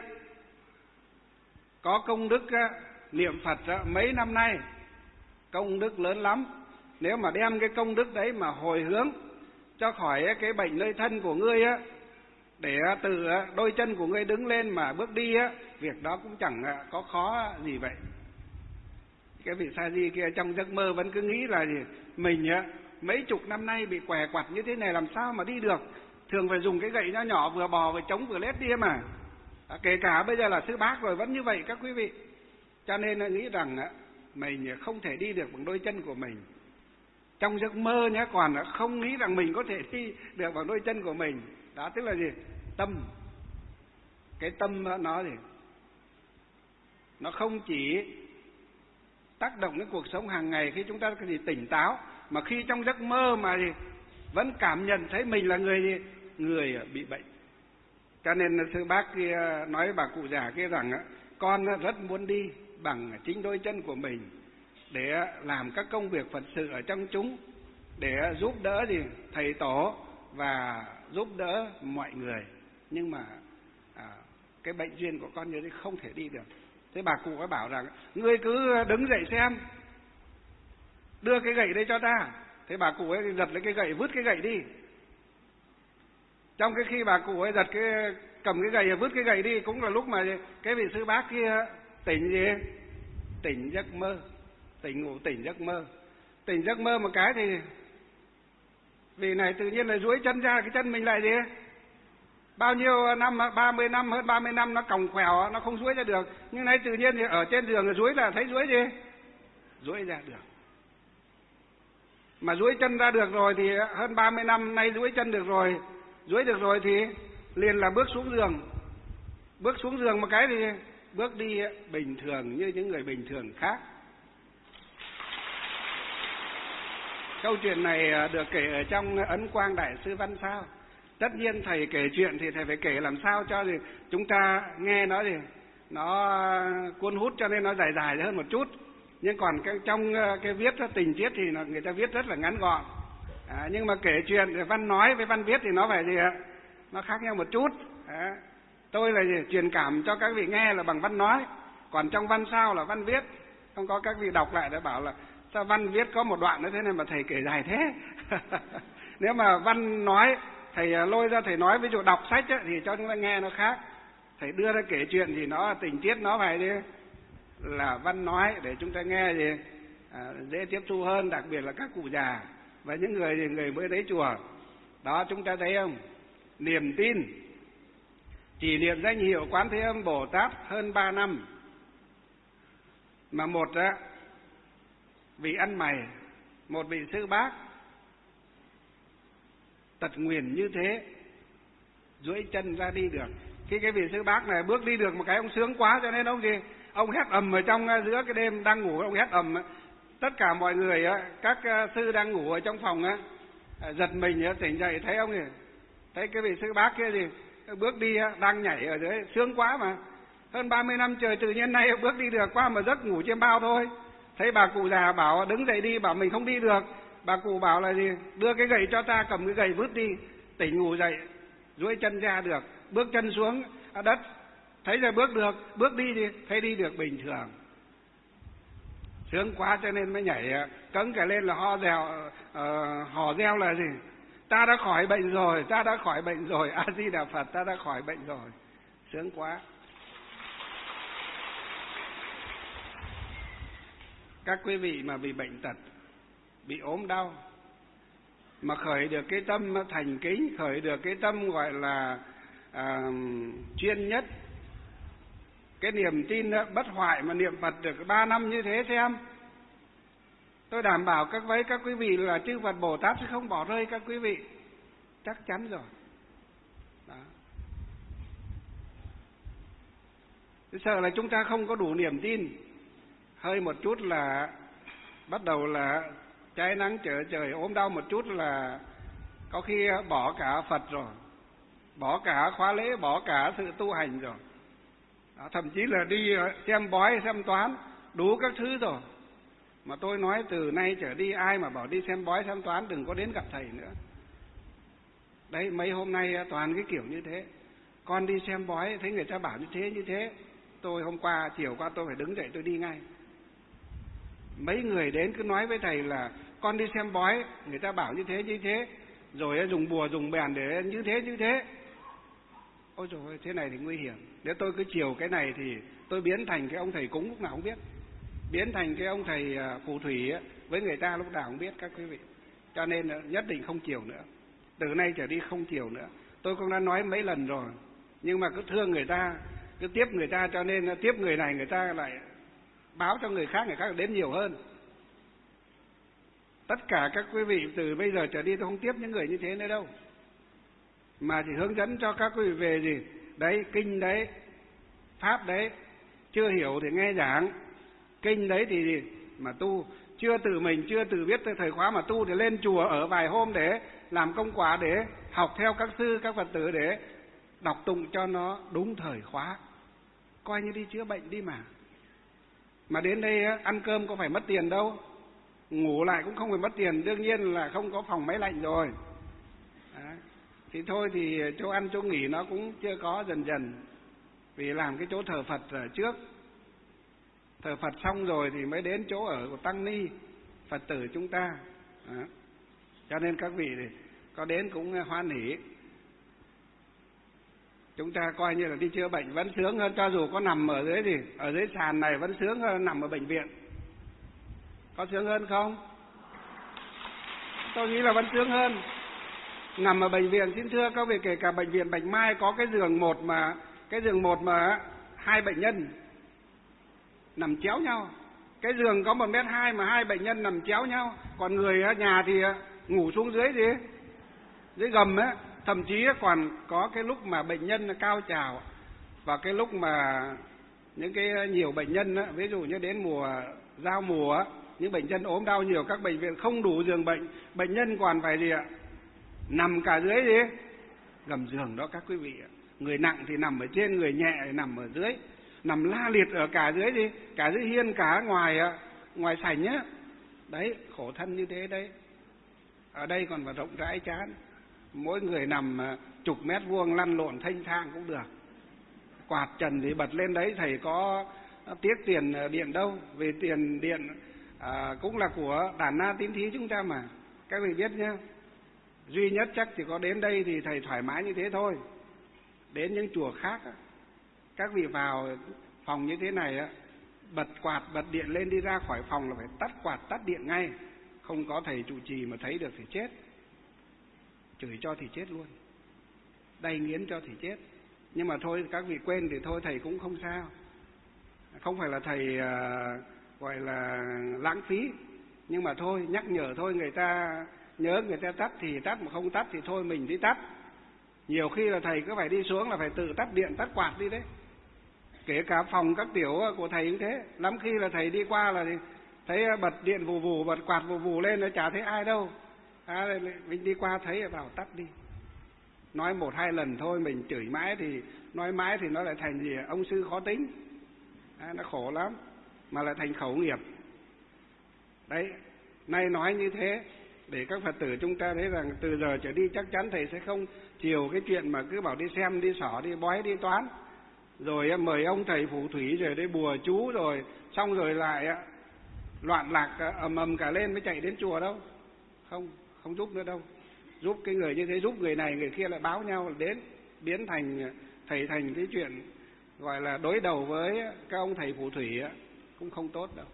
có công đức á, niệm Phật á, mấy năm nay, công đức lớn lắm. Nếu mà đem cái công đức đấy mà hồi hướng cho khỏi cái bệnh nơi thân của ngươi á, để từ đôi chân của ngươi đứng lên mà bước đi á, việc đó cũng chẳng có khó gì vậy. Cái vị sa di kia trong giấc mơ vẫn cứ nghĩ là gì? Mình á mấy chục năm nay bị què quặt như thế này làm sao mà đi được, thường phải dùng cái gậy nhỏ nhỏ vừa bò vừa chống vừa lết đi mà. À, kể cả bây giờ là sư bác rồi vẫn như vậy các quý vị. Cho nên nghĩ rằng á, mình không thể đi được bằng đôi chân của mình. Trong giấc mơ nhé, còn không nghĩ rằng mình có thể đi được bằng đôi chân của mình. Đó tức là gì? Tâm. Cái tâm nó gì? Nó không chỉ tác động đến cuộc sống hàng ngày khi chúng ta cái gì tỉnh táo, mà khi trong giấc mơ mà gì vẫn cảm nhận thấy mình là người gì? Người bị bệnh. Cho nên sư bác kia nói bà cụ già kia rằng con rất muốn đi bằng chính đôi chân của mình để làm các công việc Phật sự ở trong chúng, để giúp đỡ gì thầy tổ và giúp đỡ mọi người. Nhưng mà à, cái bệnh duyên của con như thế không thể đi được. Thế bà cụ ấy bảo rằng ngươi cứ đứng dậy xem, đưa cái gậy đây cho ta. Thế bà cụ ấy giật lấy cái gậy, vứt cái gậy đi. Trong cái khi bà cụ ấy giật cái cầm cái gậy và vứt cái gậy đi, cũng là lúc mà cái vị sư bác kia tỉnh gì? Tỉnh giấc mơ, tỉnh ngủ tỉnh giấc mơ. Tỉnh giấc mơ một cái thì vì này tự nhiên là duỗi chân ra, cái chân mình lại gì? Bao nhiêu năm, ba mươi năm, hơn ba mươi năm nó còng quèo, nó không duỗi ra được. Nhưng nay tự nhiên thì ở trên giường duỗi là thấy duỗi gì? Duỗi ra được. Mà duỗi chân ra được rồi thì hơn ba mươi năm nay duỗi chân được rồi. Duỗi được rồi thì liền là bước xuống giường. Bước xuống giường một cái thì bước đi bình thường như những người bình thường khác. Câu chuyện này được kể ở trong Ấn Quang Đại Sư Văn Sao. Tất nhiên thầy kể chuyện thì thầy phải kể làm sao cho thì chúng ta nghe nó thì nó cuốn hút, cho nên nó dài dài hơn một chút. Nhưng còn cái, trong cái viết tình tiết thì nó, người ta viết rất là ngắn gọn. À, nhưng mà kể chuyện văn nói với văn viết thì nó phải gì ạ? Nó khác nhau một chút. À, tôi là gì? Truyền cảm cho các vị nghe là bằng văn nói, còn trong văn sao là văn viết. Không có các vị đọc lại để bảo là sao văn viết có một đoạn nữa thế này mà thầy kể dài thế. Nếu mà văn nói thầy lôi ra thầy nói, ví dụ đọc sách ấy, thì cho chúng ta nghe nó khác. Thầy đưa ra kể chuyện thì nó tình tiết nó phải đi là văn nói để chúng ta nghe gì à, dễ tiếp thu hơn, đặc biệt là các cụ già và những người người mới đến chùa. Đó, chúng ta thấy không? Niềm tin chỉ niệm danh hiệu Quán Thế Âm Bồ Tát hơn ba năm mà một á, vị ăn mày, một vị sư bác tật nguyền như thế, duỗi chân ra đi được. Khi cái vị sư bác này bước đi được một cái, ông sướng quá, cho nên ông gì? Ông hét ầm ở trong giữa cái đêm đang ngủ, ông hét ầm. Tất cả mọi người, các sư đang ngủ ở trong phòng á, giật mình tỉnh dậy thấy ông gì? Thấy cái vị sư bác kia gì? Bước đi đang nhảy ở dưới, sướng quá mà. Hơn ba mươi năm trời tự nhiên nay bước đi được qua một giấc ngủ chiêm bao thôi. Thấy bà cụ già bảo đứng dậy đi, bảo mình không đi được. Bà cụ bảo là gì? Đưa cái gậy cho ta, cầm cái gậy vứt đi. Tỉnh ngủ dậy, duỗi chân ra được, bước chân xuống đất, thấy rồi bước được, bước đi đi, thấy đi được bình thường. Sướng quá cho nên mới nhảy cẫng cả lên là ho reo, uh, hò reo là gì? Ta đã khỏi bệnh rồi, ta đã khỏi bệnh rồi, A Di Đà Phật, ta đã khỏi bệnh rồi. Sướng quá. Các quý vị mà bị bệnh tật, bị ốm đau, mà khởi được cái tâm thành kính, khởi được cái tâm gọi là à, chuyên nhất, cái niềm tin bất hoại mà niệm Phật được ba năm như thế xem. Tôi đảm bảo các với các quý vị là chư Phật Bồ Tát sẽ không bỏ rơi các quý vị. Chắc chắn rồi. Đó. Sợ là chúng ta không có đủ niềm tin, hơi một chút là bắt đầu là cháy nắng trở trời, ốm đau một chút là có khi bỏ cả Phật rồi, bỏ cả khóa lễ, bỏ cả sự tu hành rồi. Đó, thậm chí là đi xem bói, xem toán, đủ các thứ rồi. Mà tôi nói từ nay trở đi ai mà bảo đi xem bói, xem toán đừng có đến gặp thầy nữa. Đấy, mấy hôm nay toàn cái kiểu như thế. Con đi xem bói, thấy người ta bảo như thế như thế. Tôi hôm qua, chiều qua tôi phải đứng dậy tôi đi ngay. Mấy người đến cứ nói với thầy là con đi xem bói, người ta bảo như thế như thế, rồi dùng bùa dùng bèn để như thế như thế. Ôi trời ơi, thế này thì nguy hiểm. Nếu tôi cứ chiều cái này thì tôi biến thành cái ông thầy cúng lúc nào không biết, biến thành cái ông thầy phù thủy với người ta lúc nào không biết các quý vị. Cho nên nhất định không chiều nữa. Từ nay trở đi không chiều nữa. Tôi cũng đã nói mấy lần rồi, nhưng mà cứ thương người ta, cứ tiếp người ta, cho nên tiếp người này người ta lại báo cho người khác, người khác đến nhiều hơn. Tất cả các quý vị từ bây giờ trở đi tôi không tiếp những người như thế nữa đâu, mà chỉ hướng dẫn cho các quý vị về gì đấy, kinh đấy, pháp đấy, chưa hiểu thì nghe giảng, kinh đấy thì gì mà tu, chưa tự mình chưa tự biết thời khóa mà tu thì lên chùa ở vài hôm để làm công quả, để học theo các sư các Phật tử, để đọc tụng cho nó đúng thời khóa, coi như đi chữa bệnh đi mà. Mà đến đây ăn cơm có phải mất tiền đâu, ngủ lại cũng không phải mất tiền, đương nhiên là không có phòng máy lạnh rồi. Đấy. Thì thôi thì chỗ ăn chỗ nghỉ nó cũng chưa có, dần dần. Vì làm cái chỗ thờ Phật ở trước, thờ Phật xong rồi thì mới đến chỗ ở của Tăng Ni, Phật tử chúng ta. Đó. Cho nên các vị thì có đến cũng hoan hỉ. Chúng ta coi như là đi chữa bệnh vẫn sướng hơn, cho dù có nằm ở dưới gì, ở dưới sàn này vẫn sướng hơn nằm ở bệnh viện. Có sướng hơn không? Tôi nghĩ là vẫn sướng hơn. Nằm ở bệnh viện, xin thưa các vị, kể cả bệnh viện Bạch Mai có cái giường một mà cái giường một mà hai bệnh nhân nằm chéo nhau. Cái giường có một mét hai mà hai bệnh nhân nằm chéo nhau. Còn người ở nhà thì ngủ xuống dưới gì, dưới gầm ấy. Thậm chí còn có cái lúc mà bệnh nhân cao trào, và cái lúc mà những cái nhiều bệnh nhân á, ví dụ như đến mùa giao mùa, những bệnh nhân ốm đau nhiều, các bệnh viện không đủ giường bệnh, bệnh nhân còn phải gì ạ, nằm cả dưới gì, gầm giường đó các quý vị ạ. Người nặng thì nằm ở trên, người nhẹ thì nằm ở dưới, nằm la liệt ở cả dưới đi, cả dưới hiên, cả ngoài ngoài sảnh nhá. Đấy, khổ thân như thế đấy. Ở đây còn phải rộng rãi chán, mỗi người nằm chục mét vuông lăn lộn thênh thang cũng được. Quạt trần thì bật lên đấy, thầy có tiếc tiền điện đâu, vì tiền điện à, cũng là của đàn na tín thí chúng ta mà, các vị biết nhá. Duy nhất chắc chỉ có đến đây thì thầy thoải mái như thế thôi. Đến những chùa khác, các vị vào phòng như thế này, bật quạt bật điện lên, đi ra khỏi phòng là phải tắt quạt tắt điện ngay. Không có thầy trụ trì mà thấy được thì chết, chửi cho thì chết luôn, đay nghiến cho thì chết. Nhưng mà thôi các vị quên thì thôi, thầy cũng không sao. Không phải là thầy uh, gọi là lãng phí, nhưng mà thôi nhắc nhở thôi, người ta nhớ người ta tắt thì tắt, mà không tắt thì thôi mình đi tắt. Nhiều khi là thầy cứ phải đi xuống là phải tự tắt điện tắt quạt đi đấy. Kể cả phòng các tiểu của thầy cũng thế, lắm khi là thầy đi qua là thấy bật điện vù vù, bật quạt vù vù lên, nó chả thấy ai đâu. À, mình đi qua thấy vào tắt đi. nói một hai lần thôi mình chửi mãi thì nói mãi thì nó lại thành gì? Ông sư khó tính. À, nó khổ lắm, mà lại thành khẩu nghiệp. Đấy, nay nói như thế để các Phật tử chúng ta thấy rằng từ giờ trở đi chắc chắn thầy sẽ không chiều cái chuyện mà cứ bảo đi xem, đi xỏ, đi bói, đi toán, rồi mời ông thầy phù thủy rồi đi bùa chú, rồi xong rồi lại loạn lạc ầm ầm cả lên mới chạy đến chùa đâu. Không, không giúp nữa đâu. Giúp cái người như thế, giúp người này người kia lại báo nhau đến, biến thành thầy thành cái chuyện gọi là đối đầu với các ông thầy phù thủy cũng không tốt đâu.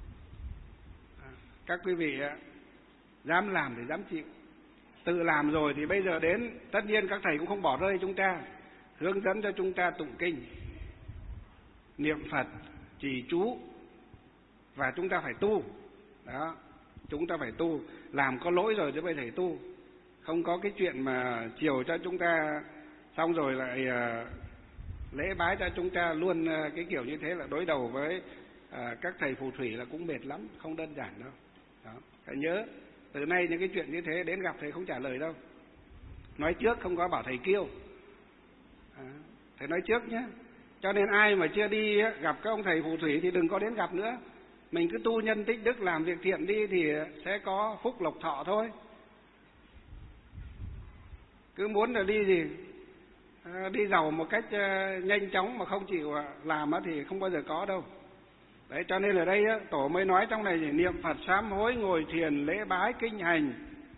Các quý vị dám làm thì dám chịu. Tự làm rồi thì bây giờ đến, tất nhiên các thầy cũng không bỏ rơi chúng ta, hướng dẫn cho chúng ta tụng kinh, niệm Phật, trì chú, và chúng ta phải tu. Đó, chúng ta phải tu, làm có lỗi rồi chứ bây giờ phải tu. Không có cái chuyện mà chiều cho chúng ta xong rồi lại uh, lễ bái cho chúng ta luôn, uh, cái kiểu như thế là đối đầu với uh, các thầy phù thủy là cũng mệt lắm, không đơn giản đâu. Đó, phải nhớ, từ nay những cái chuyện như thế đến gặp thầy không trả lời đâu. Nói trước, không có bảo thầy kêu. À, thầy nói trước nhé. Cho nên ai mà chưa đi gặp các ông thầy phù thủy thì đừng có đến gặp nữa. Mình cứ tu nhân tích đức, làm việc thiện đi thì sẽ có phúc lộc thọ thôi. Cứ muốn là đi gì à, đi giàu một cách uh, nhanh chóng mà không chịu làm thì không bao giờ có đâu. Đấy, cho nên ở đây tổ mới nói trong này thì niệm Phật, sám hối, ngồi thiền, lễ bái, kinh hành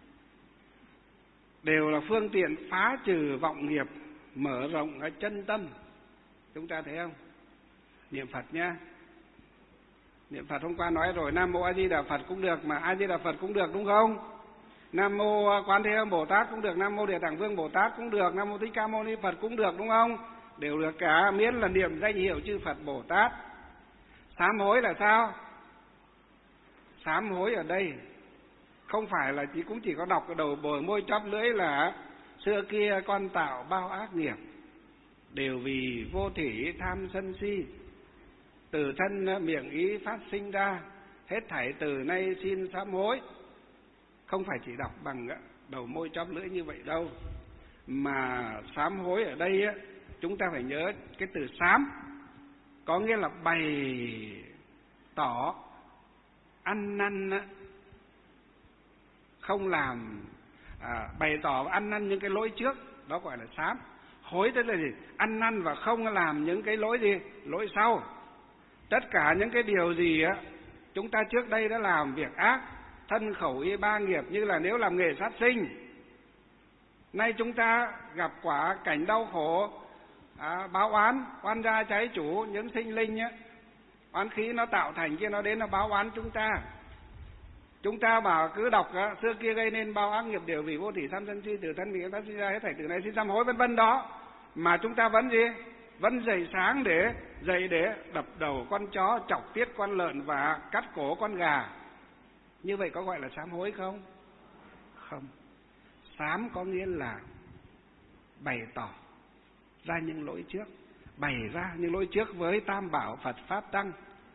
đều là phương tiện phá trừ vọng nghiệp, mở rộng ở chân tâm. Chúng ta thấy không? Niệm Phật nhá. Niệm Phật hôm qua nói rồi, Nam Mô A Di Đà Phật cũng được, mà A Di Đà Phật cũng được đúng không? Nam Mô Quan Thế Âm Bồ Tát cũng được, Nam Mô Địa Tạng Vương Bồ Tát cũng được, Nam Mô Thích Ca Mâu Ni Phật cũng được đúng không? Đều được cả, miễn là niệm danh hiệu chư Phật Bồ Tát. Sám hối là sao? Sám hối ở đây không phải là chỉ cũng chỉ có đọc cái đầu bồi môi chóp lưỡi là xưa kia con tạo bao ác nghiệp, đều vì vô thủy tham sân si, từ thân miệng ý phát sinh ra, hết thảy từ nay xin sám hối. Không phải chỉ đọc bằng đầu môi chóp lưỡi như vậy đâu, mà sám hối ở đây chúng ta phải nhớ cái từ sám có nghĩa là bày tỏ, ăn năn, không làm, à, bày tỏ và ăn năn những cái lỗi trước, đó gọi là sám. Hối tức là gì? Ăn năn và không làm những cái lỗi gì? Lỗi sau. Tất cả những cái điều gì á chúng ta trước đây đã làm việc ác, thân khẩu ý ba nghiệp, như là nếu làm nghề sát sinh, nay chúng ta gặp quả cảnh đau khổ, à, báo oán, oan gia trái chủ, những sinh linh á, oán khí nó tạo thành kia nó đến nó báo oán chúng ta. Chúng ta bảo cứ đọc á, xưa kia gây nên bao ác nghiệp đều vì vô thủy tham sân si, từ thân bị phát sinh ra, hết thảy từ này xin sám hối vân vân đó, mà chúng ta vẫn gì? Vẫn dậy sáng để dậy để đập đầu con chó, chọc tiết con lợn và cắt cổ con gà. Như vậy có gọi là sám hối không? Không. Sám có nghĩa là bày tỏ ra những lỗi trước, bày ra những lỗi trước với Tam Bảo Phật Pháp Tăng.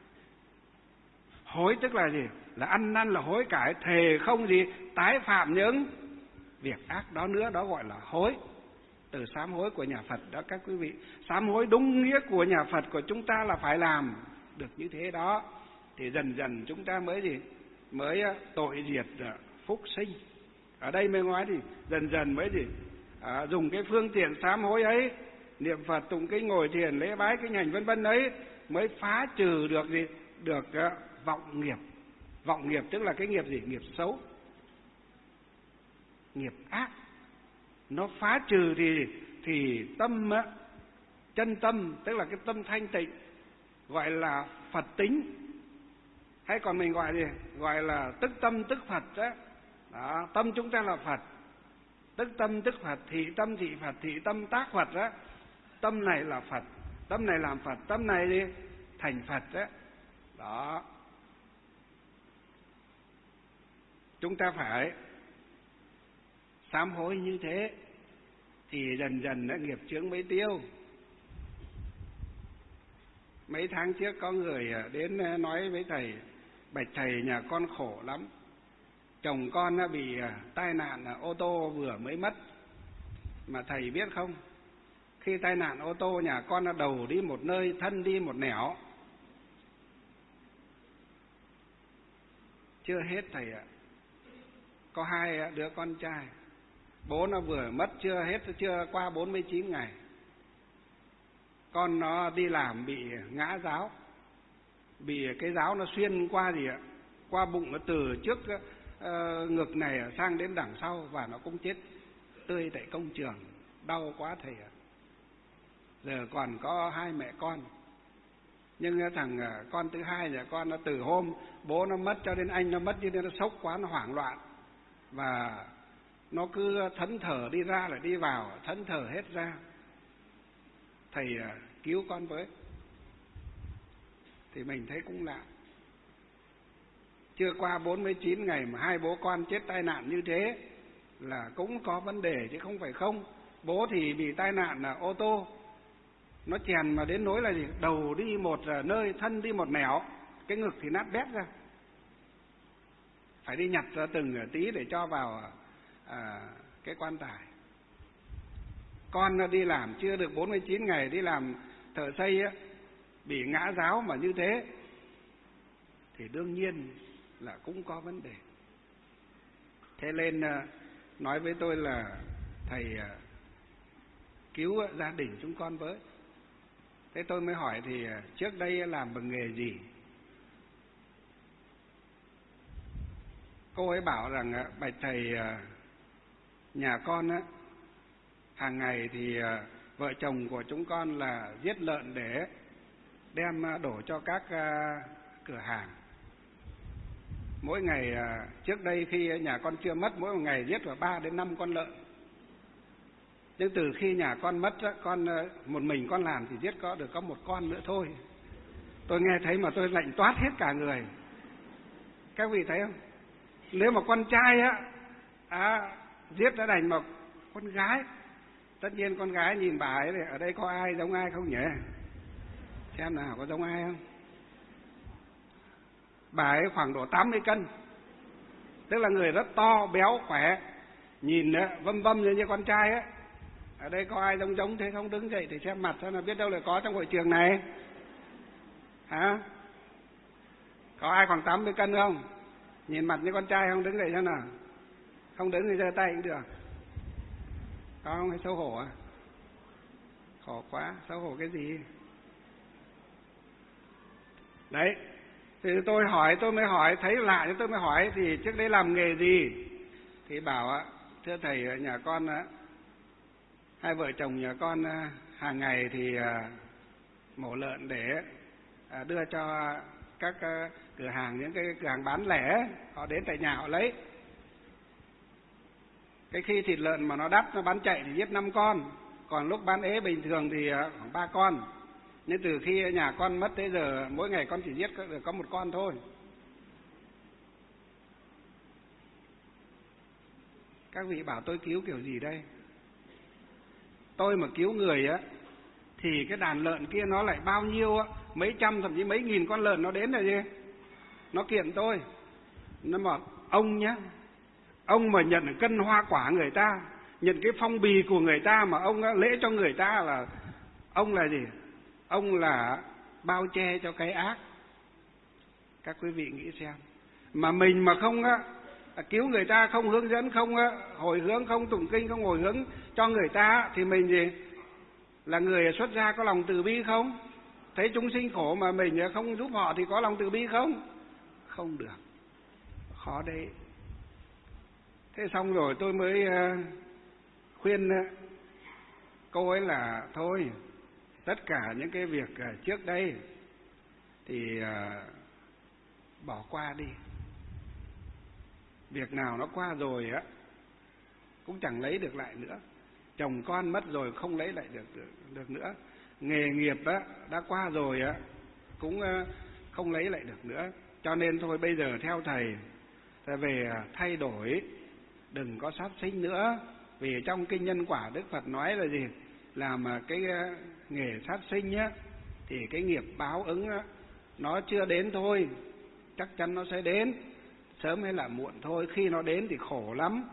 Hối tức là gì? Là ăn năn, là hối cải, thề không gì tái phạm những việc ác đó nữa, đó gọi là hối. Từ sám hối của nhà Phật đó các quý vị. Sám hối đúng nghĩa của nhà Phật của chúng ta là phải làm được như thế đó, thì dần dần chúng ta mới gì? Mới tội diệt phúc sinh. Ở đây mới nói thì dần dần mới gì? À, dùng cái phương tiện sám hối ấy, niệm Phật, tụng kinh, ngồi thiền, lễ bái, kinh hành vân vân ấy, mới phá trừ được gì? Được uh, vọng nghiệp. Vọng nghiệp tức là cái nghiệp gì? Nghiệp xấu, nghiệp ác. Nó phá trừ thì thì tâm á, chân tâm tức là cái tâm thanh tịnh, gọi là Phật tính, hay còn mình gọi gì? Gọi là tức tâm tức Phật đó. Đó, tâm chúng ta là Phật, tức tâm tức Phật, thị tâm thị Phật, thị tâm tác Phật đó. Tâm này là Phật, tâm này làm Phật, tâm này đi thành Phật đó. Đó. Chúng ta phải sám hối như thế thì dần dần đã nghiệp chướng mới tiêu. Mấy tháng trước có người đến nói với thầy: bạch thầy, nhà con khổ lắm, chồng con bị tai nạn ô tô vừa mới mất, Mà thầy biết không, khi tai nạn ô tô nhà con là đầu đi một nơi, thân đi một nẻo. Chưa hết thầy ạ. Có hai đứa con trai, bố nó vừa mất chưa hết, chưa qua bốn mươi chín ngày. Con nó đi làm bị ngã giáo, bị cái giáo nó xuyên qua gì ạ, qua bụng, nó từ trước uh, ngực này sang đến đằng sau, và nó cũng chết tươi tại công trường. Đau quá thầy ạ. Giờ còn có hai mẹ con, nhưng thằng con thứ hai nhà con nó từ hôm bố nó mất cho đến anh nó mất, như thế nó sốc quá, nó hoảng loạn, và nó cứ thẫn thờ đi ra lại đi vào, thẫn thờ hết ra. Thầy cứu con với. Thì mình thấy cũng lạ, chưa qua bốn mươi chín ngày mà hai bố con chết tai nạn như thế là cũng có vấn đề chứ không phải không. Bố thì bị tai nạn là ô tô, nó chèn mà đến nỗi là gì? Đầu đi một nơi, thân đi một nẻo, cái ngực thì nát bét ra, phải đi nhặt ra từng tí để cho vào à, cái quan tài. Con nó đi làm chưa được bốn mươi chín ngày, đi làm thợ xây á, bị ngã giáo mà như thế thì đương nhiên là cũng có vấn đề. Thế nên nói với tôi là thầy cứu gia đình chúng con với. Thế tôi mới hỏi thì trước đây làm bằng nghề gì? Cô ấy bảo rằng bạch thầy, nhà con á, hàng ngày thì vợ chồng của chúng con là giết lợn để đem đổ cho các cửa hàng. Mỗi ngày, trước đây khi nhà con chưa mất, mỗi một ngày giết vào ba đến năm con lợn. Nhưng từ khi nhà con mất, con một mình con làm thì giết có được có một con nữa thôi. Tôi nghe thấy mà tôi lạnh toát hết cả người. Các vị thấy không? Nếu mà con trai á, à, giết đã đành, mà con gái, tất nhiên con gái nhìn bà ấy, ở đây có ai giống ai không nhỉ? Xem nào, có giống ai không? Bà ấy khoảng độ tám mươi cân, tức là người rất to, béo, khỏe, nhìn vâm vâm như, như con trai ấy. Ở đây có ai giống giống thế không? Đứng dậy thì xem mặt xem là biết đâu lại có trong hội trường này. Hả? Có ai khoảng tám mươi cân không? Nhìn mặt như con trai không? Đứng dậy xem nào. Không đứng thì giơ tay cũng được. Có không? Hay xấu hổ à? Khổ quá, xấu hổ cái gì? Đấy, thì tôi hỏi, tôi mới hỏi, thấy lạ cho tôi mới hỏi, thì trước đây làm nghề gì? Thì bảo ạ, thưa thầy, nhà con á, hai vợ chồng nhà con hàng ngày thì mổ lợn để đưa cho các cửa hàng, những cái cửa hàng bán lẻ, họ đến tại nhà họ lấy. Cái khi thịt lợn mà nó đắt, nó bán chạy thì giết năm con, còn lúc bán ế bình thường thì khoảng ba con. Nhưng từ khi nhà con mất tới giờ, mỗi ngày con chỉ giết được có một con thôi. Các vị bảo tôi cứu kiểu gì đây? Tôi mà cứu người á, thì cái đàn lợn kia nó lại bao nhiêu á, mấy trăm thậm chí mấy nghìn con lợn nó đến là gì? Nó kiện tôi. Nó bảo ông nhá, ông mà nhận cân hoa quả người ta, nhận cái phong bì của người ta mà ông lễ cho người ta là ông là gì? Ông là bao che cho cái ác. Các quý vị nghĩ xem, mà mình mà không á, cứu người ta, không hướng dẫn, không á, hồi hướng, không tụng kinh, không hồi hướng cho người ta, thì mình gì? Là người xuất gia có lòng từ bi không? Thấy chúng sinh khổ mà mình không giúp họ thì có lòng từ bi không? Không được, khó đấy. Thế xong rồi tôi mới khuyên cô ấy là thôi, tất cả những cái việc trước đây thì bỏ qua đi. Việc nào nó qua rồi á, cũng chẳng lấy được lại nữa. Chồng con mất rồi không lấy lại được, được, được nữa. Nghề nghiệp á, đã qua rồi á, cũng không lấy lại được nữa. Cho nên thôi bây giờ theo thầy, thầy về thay đổi, đừng có sát sinh nữa. Vì trong kinh nhân quả Đức Phật nói là gì? Làm cái nghề sát sinh nhá, thì cái nghiệp báo ứng á, nó chưa đến thôi, chắc chắn nó sẽ đến, sớm hay là muộn thôi. Khi nó đến thì khổ lắm.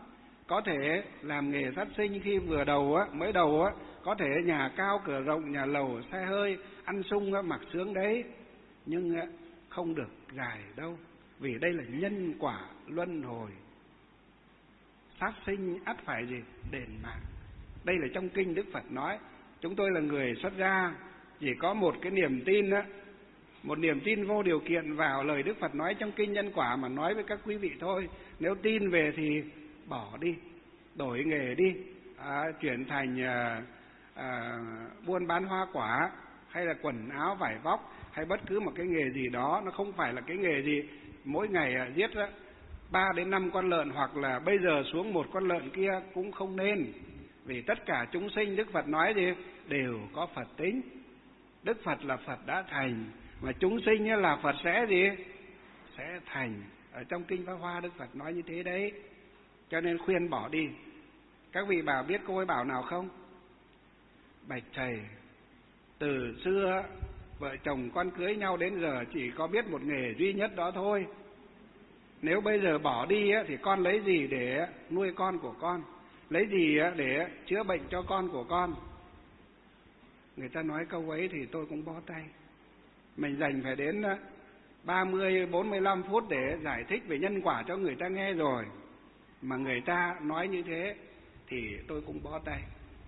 có thể làm nghề sát sinh khi vừa đầu á, mới đầu á, có thể nhà cao cửa rộng, nhà lầu xe hơi, ăn sung á, mặc sướng đấy, nhưng á, không được dài đâu, vì đây là nhân quả luân hồi. Sát sinh ắt phải gì? Đền mạng. Đây là trong kinh Đức Phật nói. Chúng tôi là người xuất gia, chỉ có một cái niềm tin á, một niềm tin vô điều kiện vào lời Đức Phật nói trong kinh nhân quả mà nói với các quý vị thôi. Nếu tin về thì bỏ đi, đổi nghề đi, à, chuyển thành à, à, buôn bán hoa quả, hay là quần áo vải vóc, hay bất cứ một cái nghề gì đó. Nó không phải là cái nghề gì mỗi ngày à, giết á, ba đến năm con lợn, hoặc là bây giờ xuống một con lợn kia cũng không nên. Vì tất cả chúng sinh, Đức Phật nói gì? Đều có Phật tính. Đức Phật là Phật đã thành, mà chúng sinh là Phật sẽ gì? Sẽ thành. Ở trong kinh Pháp Hoa Đức Phật nói như thế đấy. Cho nên khuyên bỏ đi. Các vị bảo biết cô ấy bảo nào không? Bạch thầy, từ xưa vợ chồng con cưới nhau đến giờ chỉ có biết một nghề duy nhất đó thôi. Nếu bây giờ bỏ đi thì con lấy gì để nuôi con của con? Lấy gì để chữa bệnh cho con của con? Người ta nói câu ấy thì tôi cũng bó tay. Mình dành phải đến ba mươi bốn mươi lăm phút để giải thích về nhân quả cho người ta nghe rồi, mà người ta nói như thế thì tôi cũng bó tay.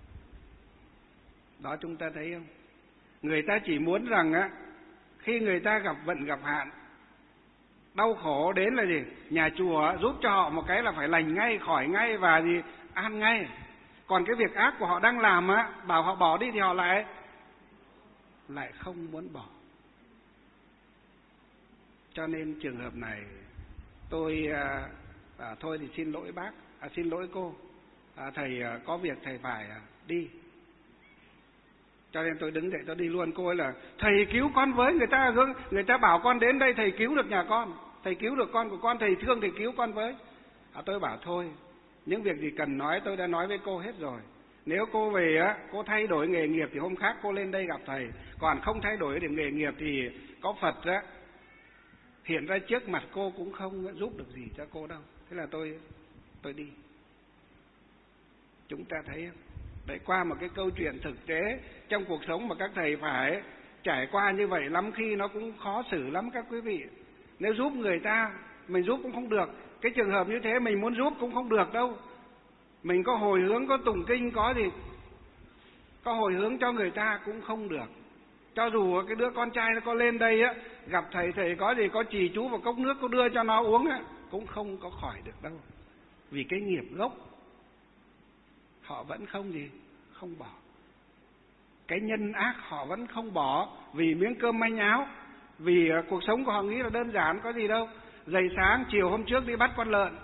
Đó, chúng ta thấy không? Người ta chỉ muốn rằng á, khi người ta gặp vận gặp hạn, đau khổ đến là gì? Nhà chùa giúp cho họ một cái là phải lành ngay, khỏi ngay và gì? An ngay. Còn cái việc ác của họ đang làm á, bảo họ bỏ đi thì họ lại lại không muốn bỏ. Cho nên trường hợp này tôi à, à, thôi thì xin lỗi bác, à, xin lỗi cô, à, thầy à, có việc thầy phải à, đi. Cho nên tôi đứng dậy tôi đi luôn. Cô ấy là thầy cứu con với, người ta người ta bảo con đến đây thầy cứu được nhà con, thầy cứu được con của con, thầy thương thầy cứu con với. À, tôi bảo thôi, những việc gì cần nói tôi đã nói với cô hết rồi. Nếu cô về á, cô thay đổi nghề nghiệp thì hôm khác cô lên đây gặp thầy. Còn không thay đổi được nghề nghiệp thì có Phật á hiện ra trước mặt cô cũng không giúp được gì cho cô đâu. Thế là tôi tôi đi. Chúng ta thấy không? Đấy, qua một cái câu chuyện thực tế trong cuộc sống mà các thầy phải trải qua như vậy, lắm khi nó cũng khó xử lắm các quý vị. Nếu giúp người ta, mình giúp cũng không được. Cái trường hợp như thế mình muốn giúp cũng không được đâu. Mình có hồi hướng, có tụng kinh, có gì, có hồi hướng cho người ta cũng không được. Cho dù cái đứa con trai nó có lên đây á, gặp thầy, thầy có gì, có trì chú vào cốc nước, có đưa cho nó uống á, cũng không có khỏi được đâu. Vì cái nghiệp gốc họ vẫn không gì, không bỏ. Cái nhân ác họ vẫn không bỏ, vì miếng cơm manh áo, vì cuộc sống của họ nghĩ là đơn giản, có gì đâu. Dậy sáng, chiều hôm trước đi bắt con lợn,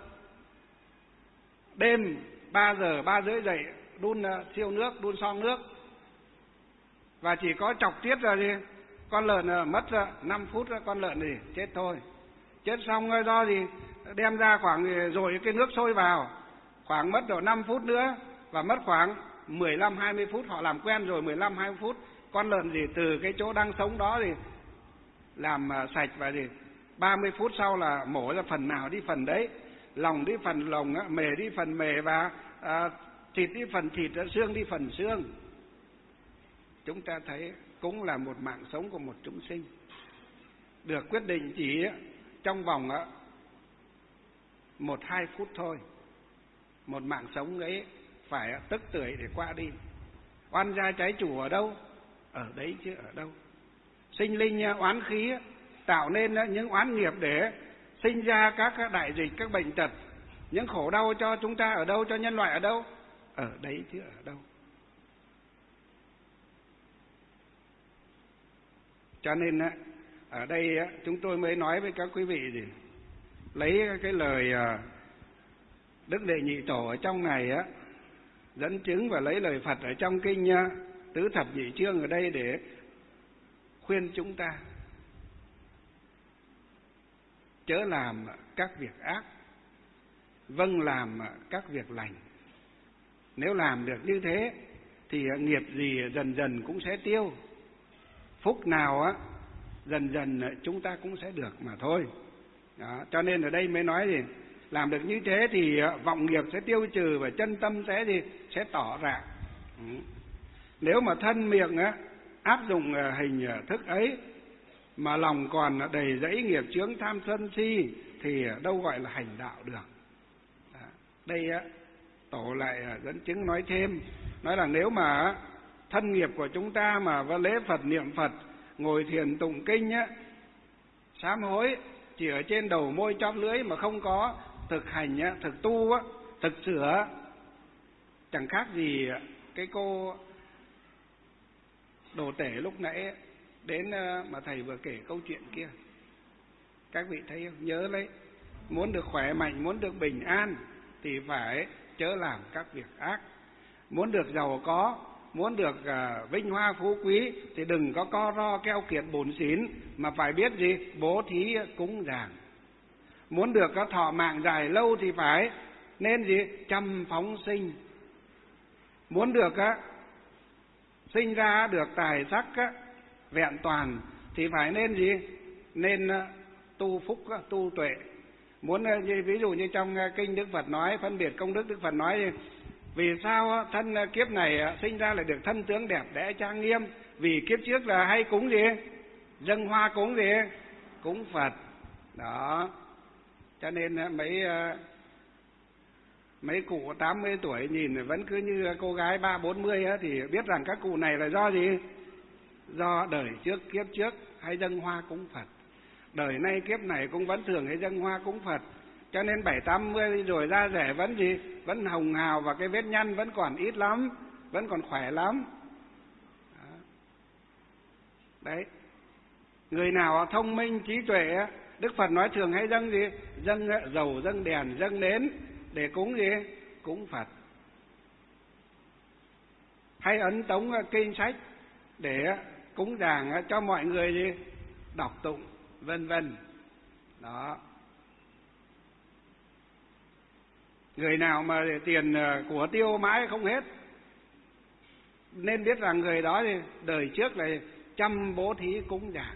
đêm ba giờ, ba rưỡi dậy đun siêu nước, đun son nước, và chỉ có chọc tiết ra đi, con lợn mất năm phút, con lợn thì chết thôi. Chết xong do gì đem ra khoảng rồi cái nước sôi vào, khoảng mất độ năm phút nữa, và mất khoảng mười lăm hai mươi phút, họ làm quen rồi, mười lăm hai mươi phút con lợn gì từ cái chỗ đang sống đó thì làm sạch, và gì ba mươi phút sau là mổ ra phần nào đi phần đấy, lòng đi phần lòng, mề đi phần mề, và à, thịt đi phần thịt, xương đi phần xương. Chúng ta thấy cũng là một mạng sống của một chúng sinh, được quyết định chỉ trong vòng một hai phút thôi. Một mạng sống ấy phải tức tưởi để qua đi. Oan gia trái chủ ở đâu? Ở đấy chứ ở đâu. Sinh linh oán khí tạo nên những oán nghiệp để sinh ra các đại dịch, các bệnh tật, những khổ đau cho chúng ta ở đâu, cho nhân loại ở đâu? Ở đấy chứ ở đâu. Cho nên ở đây chúng tôi mới nói với các quý vị gì, lấy cái lời Đức Đệ Nhị Tổ ở trong này á dẫn chứng, và lấy lời Phật ở trong kinh Tứ Thập Nhị Chương ở đây để khuyên chúng ta chớ làm các việc ác, vâng làm các việc lành. Nếu làm được như thế thì nghiệp gì dần dần cũng sẽ tiêu, phúc nào á dần dần chúng ta cũng sẽ được mà thôi. Đó, cho nên ở đây mới nói gì, làm được như thế thì vọng nghiệp sẽ tiêu trừ và chân tâm sẽ gì? Sẽ tỏ rạng. Ừ. Nếu mà thân miệng á, áp dụng hình thức ấy mà lòng còn đầy dẫy nghiệp chướng tham sân si thì đâu gọi là hành đạo được. Đây á, Tổ lại dẫn chứng nói thêm, nói là nếu mà thân nghiệp của chúng ta mà vào lễ Phật niệm Phật, ngồi thiền tụng kinh á, sám hối chỉ ở trên đầu môi chóp lưỡi mà không có thực hành á, thực tu á, thực sửa, chẳng khác gì cái cô đồ tể lúc nãy đến mà thầy vừa kể câu chuyện kia. Các vị thấy không? Nhớ lấy, muốn được khỏe mạnh, muốn được bình an thì phải chớ làm các việc ác. Muốn được giàu có, muốn được uh, vinh hoa phú quý thì đừng có co ro keo kiệt bủn xỉn, mà phải biết gì? Bố thí cúng dường. Muốn được có thọ mạng dài lâu thì phải nên gì? Chăm phóng sinh. Muốn được á, sinh ra được tài sắc á, vẹn toàn thì phải nên gì? Nên uh, tu phúc, uh, tu tuệ. Muốn uh, ví dụ như trong uh, kinh Đức Phật nói, phân biệt công đức, Đức Phật nói gì? Vì sao thân kiếp này sinh ra lại được thân tướng đẹp đẽ trang nghiêm? Vì kiếp trước là hay cúng gì? Dâng hoa cúng gì? Cúng Phật. Đó. Cho nên mấy mấy cụ tám mươi tuổi nhìn vẫn cứ như cô gái ba bốn mươi thì biết rằng các cụ này là do gì? Do đời trước kiếp trước hay dâng hoa cúng Phật. Đời nay kiếp này cũng vẫn thường hay dâng hoa cúng Phật. Cho nên bảy tám mươi rồi da rẻ vẫn gì? Vẫn hồng hào và cái vết nhăn vẫn còn ít lắm, vẫn còn khỏe lắm. Đó. Đấy. Người nào thông minh trí tuệ, Đức Phật nói thường hay dâng gì? Dâng dầu, dâng đèn, dâng nến để cúng gì? Cúng Phật. Hay ấn tống kinh sách để cúng dường cho mọi người gì? Đọc tụng, vân vân. Đó. Người nào mà tiền của tiêu mãi không hết nên biết rằng người đó thì đời trước là chăm bố thí cúng dường,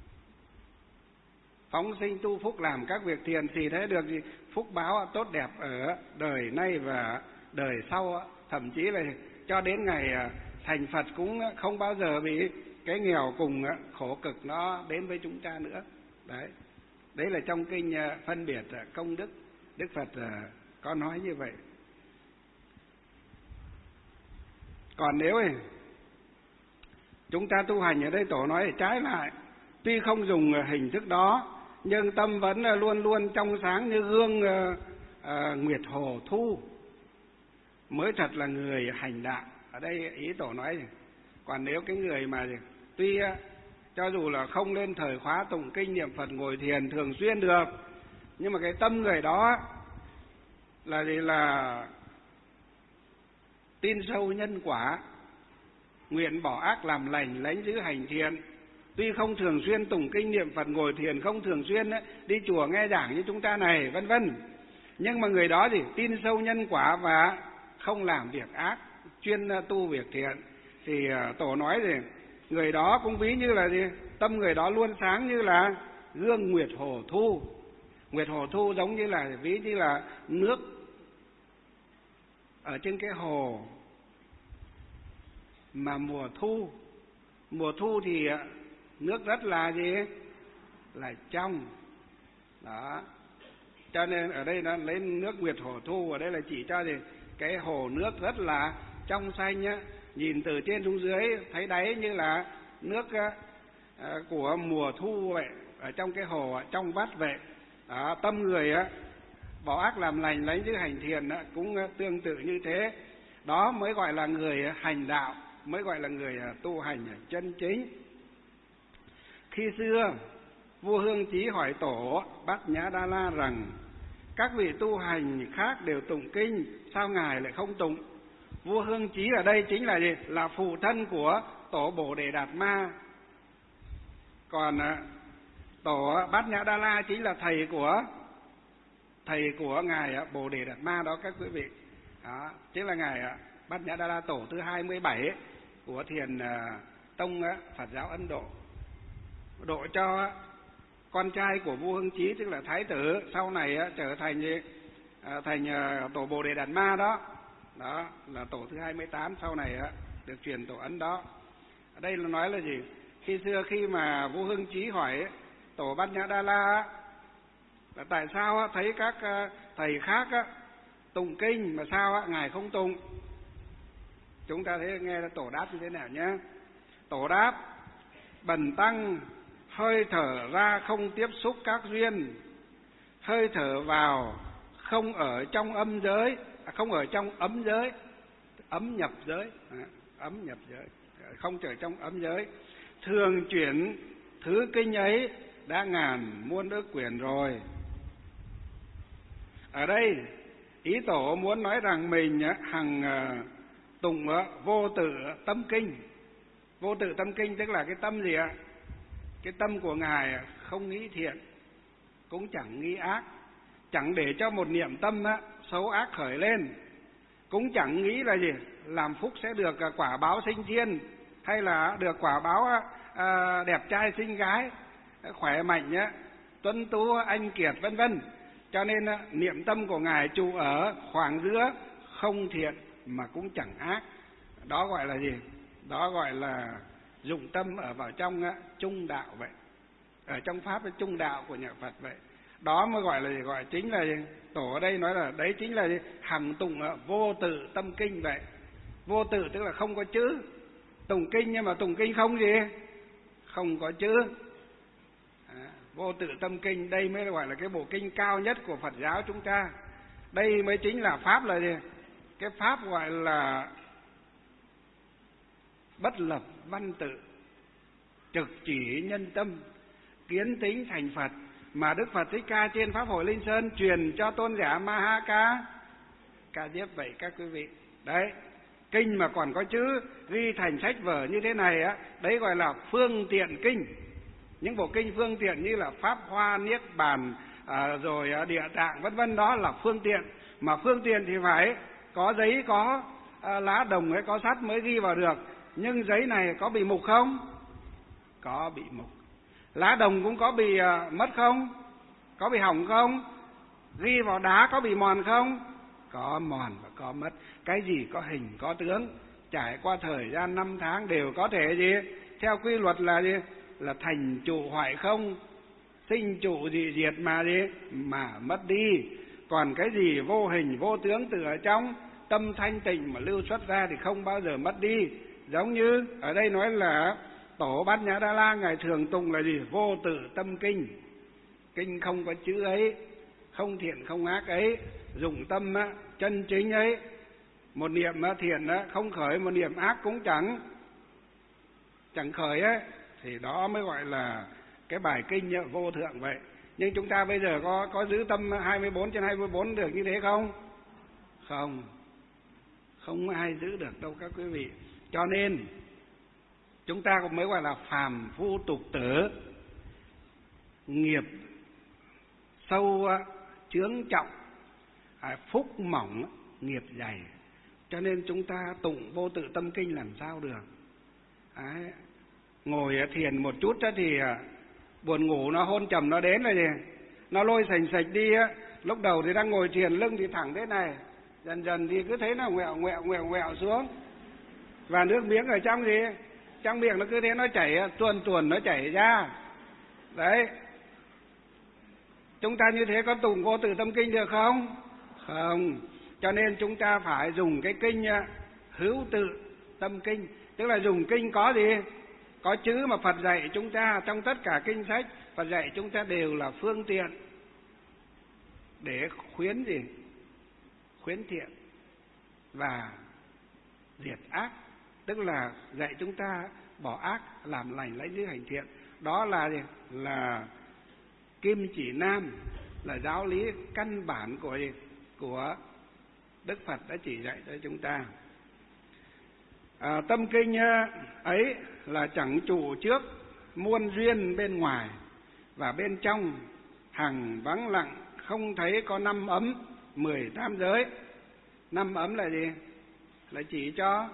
phóng sinh tu phúc, làm các việc thiện thì thấy được gì? Phúc báo tốt đẹp ở đời nay và đời sau, thậm chí là cho đến ngày thành Phật cũng không bao giờ bị cái nghèo cùng khổ cực nó đến với chúng ta nữa. Đấy, đấy là trong kinh phân biệt công đức, Đức Phật có nói như vậy. Còn nếu ấy, chúng ta tu hành ở đây Tổ nói trái lại, tuy không dùng hình thức đó nhưng tâm vẫn luôn luôn trong sáng như gương uh, uh, nguyệt hồ thu, mới thật là người hành đạo. Ở đây ý Tổ nói, còn nếu cái người mà tuy uh, cho dù là không lên thời khóa tụng kinh niệm Phật ngồi thiền thường xuyên được, nhưng mà cái tâm người đó là gì? Là tin sâu nhân quả, nguyện bỏ ác làm lành, lánh giữ hành thiện. Tuy không thường xuyên tụng kinh niệm Phật ngồi thiền, không thường xuyên ấy, đi chùa nghe giảng như chúng ta này, vân vân, nhưng mà người đó gì? Tin sâu nhân quả và không làm việc ác, chuyên tu việc thiện, thì Tổ nói gì? Người đó cũng ví như là gì? Tâm người đó luôn sáng như là gương nguyệt hồ thu. Nguyệt hồ thu giống như là ví như là nước ở trên cái hồ mà mùa thu. Mùa thu thì nước rất là gì? Là trong. Đó. Cho nên ở đây nó lấy nước nguyệt hồ thu, ở đây là chỉ cho gì? Cái hồ nước rất là trong xanh nhá. Nhìn từ trên xuống dưới thấy đáy như là nước uh, của mùa thu vậy, ở trong cái hồ trong vắt vậy. Đó, tâm người á bỏ ác làm lành, lấy giữ hành thiện á, cũng tương tự như thế. Đó mới gọi là người hành đạo, mới gọi là người tu hành chân chính. Khi xưa vua Hương Chí hỏi Tổ Bát Nhã Đa La rằng: các vị tu hành khác đều tụng kinh, sao ngài lại không tụng? Vua Hương Chí ở đây chính là gì? Là phụ thân của Tổ Bồ Đề Đạt Ma. Còn Tổ Bát Nhã Đa La chính là thầy của thầy của ngài Bồ Đề Đạt Ma đó các quý vị. Đó, chính là ngài Bát Nhã Đa La tổ thứ hai mươi bảy của Thiền tông Phật giáo Ấn Độ, độ cho con trai của vua Hương Chí, tức là thái tử sau này trở thành à, thành à, tổ Bồ Đề Đạt Ma đó. Đó là tổ thứ hai mươi tám, sau này á, được truyền tổ Ấn đó. Ở đây là nói là gì? Khi xưa khi mà Vua Hưng Chí hỏi tổ Bát Nhã Đa La á, là tại sao á, thấy các à, thầy khác á, tụng kinh mà sao á, ngài không tụng? Chúng ta thấy nghe là tổ đáp như thế nào nhé. Tổ đáp: bần tăng hơi thở ra không tiếp xúc các duyên, hơi thở vào không ở trong âm giới, à, không ở trong ấm giới, ấm nhập giới, à, ấm nhập giới, không ở trong ấm giới. Thường chuyển thứ kinh ấy đã ngàn muôn ức quyển rồi. Ở đây ý tổ muốn nói rằng mình hằng tụng vô tự tâm kinh. Vô tự tâm kinh tức là cái tâm gì ạ? Cái tâm của ngài không nghĩ thiện, cũng chẳng nghĩ ác, chẳng để cho một niệm tâm á, xấu ác khởi lên, cũng chẳng nghĩ là gì làm phúc sẽ được quả báo sinh thiên, hay là được quả báo à, đẹp trai xinh gái, khỏe mạnh á, tuấn tú anh kiệt vân vân. Cho nên á, niệm tâm của ngài trụ ở khoảng giữa không thiện mà cũng chẳng ác. Đó gọi là gì? Đó gọi là dụng tâm ở vào trong á, trung đạo vậy. Ở trong pháp cái trung đạo của nhà Phật vậy. Đó mới gọi là gì? Gọi chính là gì? Tổ ở đây nói là đấy chính là gì? Hằng tụng vô tự tâm kinh vậy. Vô tự tức là không có chữ. Tụng kinh nhưng mà tụng kinh không gì? Không có chữ. À, vô tự tâm kinh đây mới gọi là cái bộ kinh cao nhất của Phật giáo chúng ta. Đây mới chính là pháp là gì? Cái pháp gọi là bất lập văn tự, trực chỉ nhân tâm, kiến tính thành Phật, mà Đức Phật Thích Ca trên Pháp hội Linh Sơn truyền cho tôn giả Ma Ha Ca Ca Diếp vậy các quý vị. Đấy, kinh mà còn có chữ ghi thành sách vở như thế này á, đấy gọi là phương tiện kinh. Những bộ kinh phương tiện như là Pháp Hoa, Niết Bàn, à, rồi Địa Tạng vân vân, đó là phương tiện. Mà phương tiện thì phải có giấy, có à, lá đồng hay có sắt mới ghi vào được. Nhưng giấy này có bị mục không? Có bị mục. Lá đồng cũng có bị uh, mất không? Có bị hỏng không? Ghi vào đá có bị mòn không? Có mòn và có mất. Cái gì có hình có tướng, trải qua thời gian năm tháng đều có thể gì? Theo quy luật là gì? Là thành trụ hoại không, sinh trụ dị diệt mà gì? Mà mất đi. Còn cái gì vô hình vô tướng từ ở trong tâm thanh tịnh mà lưu xuất ra thì không bao giờ mất đi. Giống như ở đây nói là tổ Bát Nhã Đa La ngài thường tụng là gì? Vô tự tâm kinh. Kinh không có chữ ấy, không thiện không ác ấy, dụng tâm á, chân chính ấy. Một niệm á, thiện á, không khởi, một niệm ác cũng chẳng chẳng khởi ấy, thì đó mới gọi là cái bài kinh á, vô thượng vậy. Nhưng chúng ta bây giờ có có giữ tâm hai mươi bốn trên hai mươi bốn được như thế không? Không, không ai giữ được đâu các quý vị. Cho nên chúng ta cũng mới gọi là phàm phu tục tử, nghiệp sâu chướng trọng, phúc mỏng nghiệp dày. Cho nên chúng ta tụng vô tự tâm kinh làm sao được? Đấy. Ngồi thiền một chút thì buồn ngủ nó hôn trầm nó đến rồi gì? Nó lôi sành sạch đi á. Lúc đầu thì đang ngồi thiền lưng thì thẳng thế này, dần dần thì cứ thấy nó ngoẹo ngoẹo ngoẹo ngoẹo xuống. Và nước miếng ở trong gì? Trong miệng nó cứ thế nó chảy, tuồn tuồn nó chảy ra. Đấy. Chúng ta như thế có tụng vô tự tâm kinh được không? Không. Cho nên chúng ta phải dùng cái kinh hữu tự tâm kinh. Tức là dùng kinh có gì? Có chữ mà Phật dạy chúng ta. Trong tất cả kinh sách Phật dạy chúng ta đều là phương tiện để khuyến gì? Khuyến thiện và diệt ác. Tức là dạy chúng ta bỏ ác, làm lành, lãnh giữ hành thiện. Đó là gì? Là kim chỉ nam, là giáo lý căn bản của gì? Của Đức Phật đã chỉ dạy cho chúng ta. À, tâm kinh ấy là chẳng trụ trước muôn duyên bên ngoài, và bên trong hằng vắng lặng không thấy có năm ấm mười tám giới. Năm ấm là gì? Là chỉ cho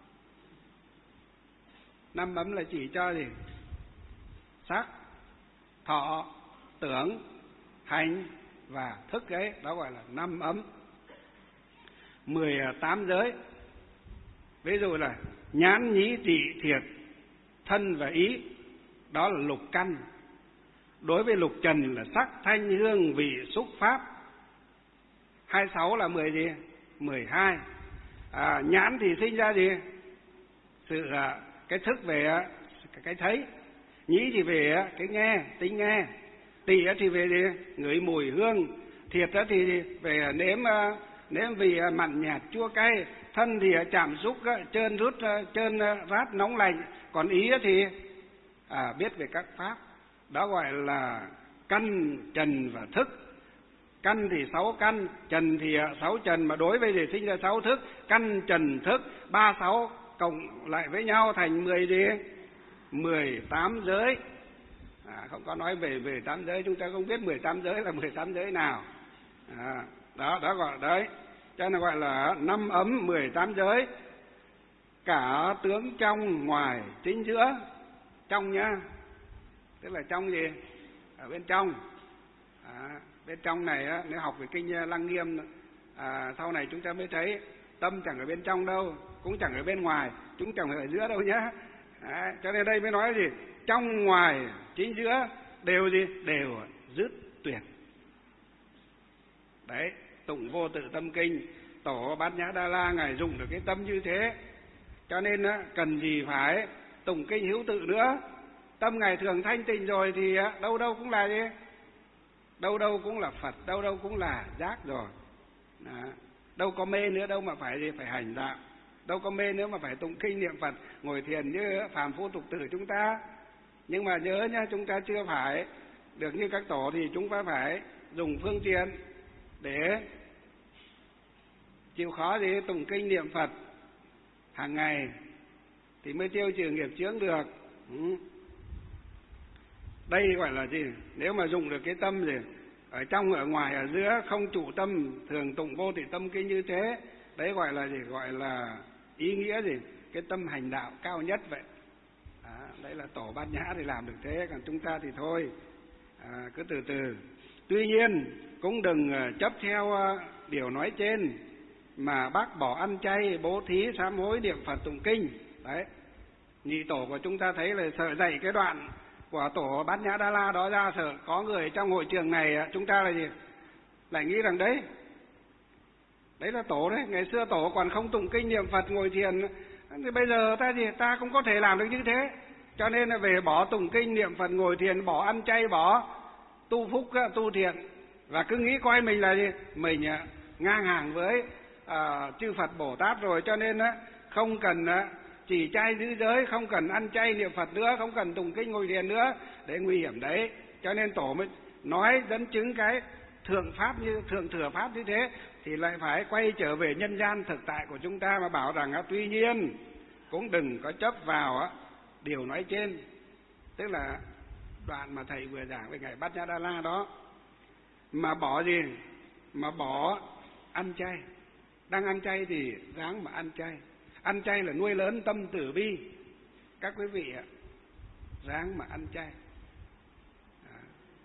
năm ấm là chỉ cho gì? Sắc, thọ, tưởng, hành, và thức ấy, đó gọi là năm ấm. Mười tám giới, ví dụ là nhãn nhĩ tỵ thiệt thân và ý, đó là lục căn. Đối với lục trần là sắc thanh hương vị xúc pháp. Hai mươi sáu là mười gì? Mười hai. À, nhãn thì sinh ra gì? Sự cái thức về cái thấy. Nhĩ thì về cái nghe, tính nghe. Tỵ thì về gì? Ngửi mùi hương. Thiệt thì về nếm nếm vị mặn nhạt chua cay. Thân thì chạm xúc trơn rút trơn rát nóng lạnh. Còn ý thì à, biết về các pháp. Đó gọi là căn, trần và thức. Căn thì sáu căn, trần thì sáu trần, mà đối với thì sinh ra sáu thức. Căn, trần, thức, ba sáu cộng lại với nhau thành mười gì? Mười tám giới. À, không có nói về mười tám giới, chúng ta không biết mười tám giới là mười tám giới nào. À, đó, đó gọi đấy. Cho nên gọi là năm ấm mười tám giới. Cả tướng trong, ngoài, chính giữa. Trong nhá, tức là trong gì? Ở bên trong. À, bên trong này á, nếu học về kinh Lăng Nghiêm à, sau này chúng ta mới thấy tâm chẳng ở bên trong đâu, cũng chẳng ở bên ngoài, chúng chẳng ở giữa đâu nhá. À, cho nên đây mới nói gì? Trong, ngoài, chính giữa đều gì? Đều dứt tuyệt. Đấy, Tụng Vô Tự Tâm Kinh, Tổ Bát Nhã Đa La ngài dùng được cái tâm như thế. Cho nên á, cần gì phải tụng kinh hữu tự nữa. Tâm ngài thường thanh tịnh rồi thì đâu đâu cũng là gì? Đâu đâu cũng là Phật, đâu đâu cũng là giác rồi. Đó. Đâu có mê nữa đâu mà phải gì? Phải hành đạo. Đâu có mê nữa mà phải tụng kinh niệm Phật, ngồi thiền như phàm phu tục tử chúng ta. Nhưng mà nhớ nhá, chúng ta chưa phải được như các tổ thì chúng ta phải dùng phương tiện để chịu khó gì? Tụng kinh niệm Phật hàng ngày thì mới tiêu trừ nghiệp chướng được. Ừ. Đây gọi là gì? Nếu mà dùng được cái tâm gì? Ở trong, ở ngoài, ở giữa, không trụ tâm, thường tụng Vô Tự Tâm Kinh như thế. Đấy gọi là gì? Gọi là ý nghĩa gì? Cái tâm hành đạo cao nhất vậy. À, đấy là Tổ Bát Nhã thì làm được thế, còn chúng ta thì thôi. À, cứ từ từ. Tuy nhiên cũng đừng chấp theo điều nói trên mà bác bỏ ăn chay, bố thí, sám hối, niệm Phật, tụng kinh. Đấy. Nhị tổ của chúng ta thấy là sợ dạy cái đoạn của Tổ Bát Nhã Đa La đó ra, sợ có người trong hội trường này chúng ta là gì? Lại nghĩ rằng đấy, đấy là tổ đấy, ngày xưa tổ còn không tụng kinh niệm Phật ngồi thiền, thì bây giờ ta gì? Ta cũng có thể làm được như thế. Cho nên là về bỏ tụng kinh niệm Phật ngồi thiền, bỏ ăn chay, bỏ tu phúc, tu thiện, và cứ nghĩ coi mình là gì? Mình ngang hàng với à, chư Phật Bồ Tát rồi, cho nên á không cần á, chỉ chay giữ giới, không cần ăn chay niệm Phật nữa, không cần tụng kinh ngồi thiền nữa, để nguy hiểm đấy. Cho nên tổ mới nói dẫn chứng cái thượng pháp như thượng thừa pháp như thế, thì lại phải quay trở về nhân gian thực tại của chúng ta mà bảo rằng á, tuy nhiên cũng đừng có chấp vào á, điều nói trên, tức là đoạn mà thầy vừa giảng về ngài Bát Nhã Đa La đó, mà bỏ gì? Mà bỏ ăn chay. Đang ăn chay thì ráng mà ăn chay. Ăn chay là nuôi lớn tâm từ bi. Các quý vị ạ, ráng mà ăn chay. À,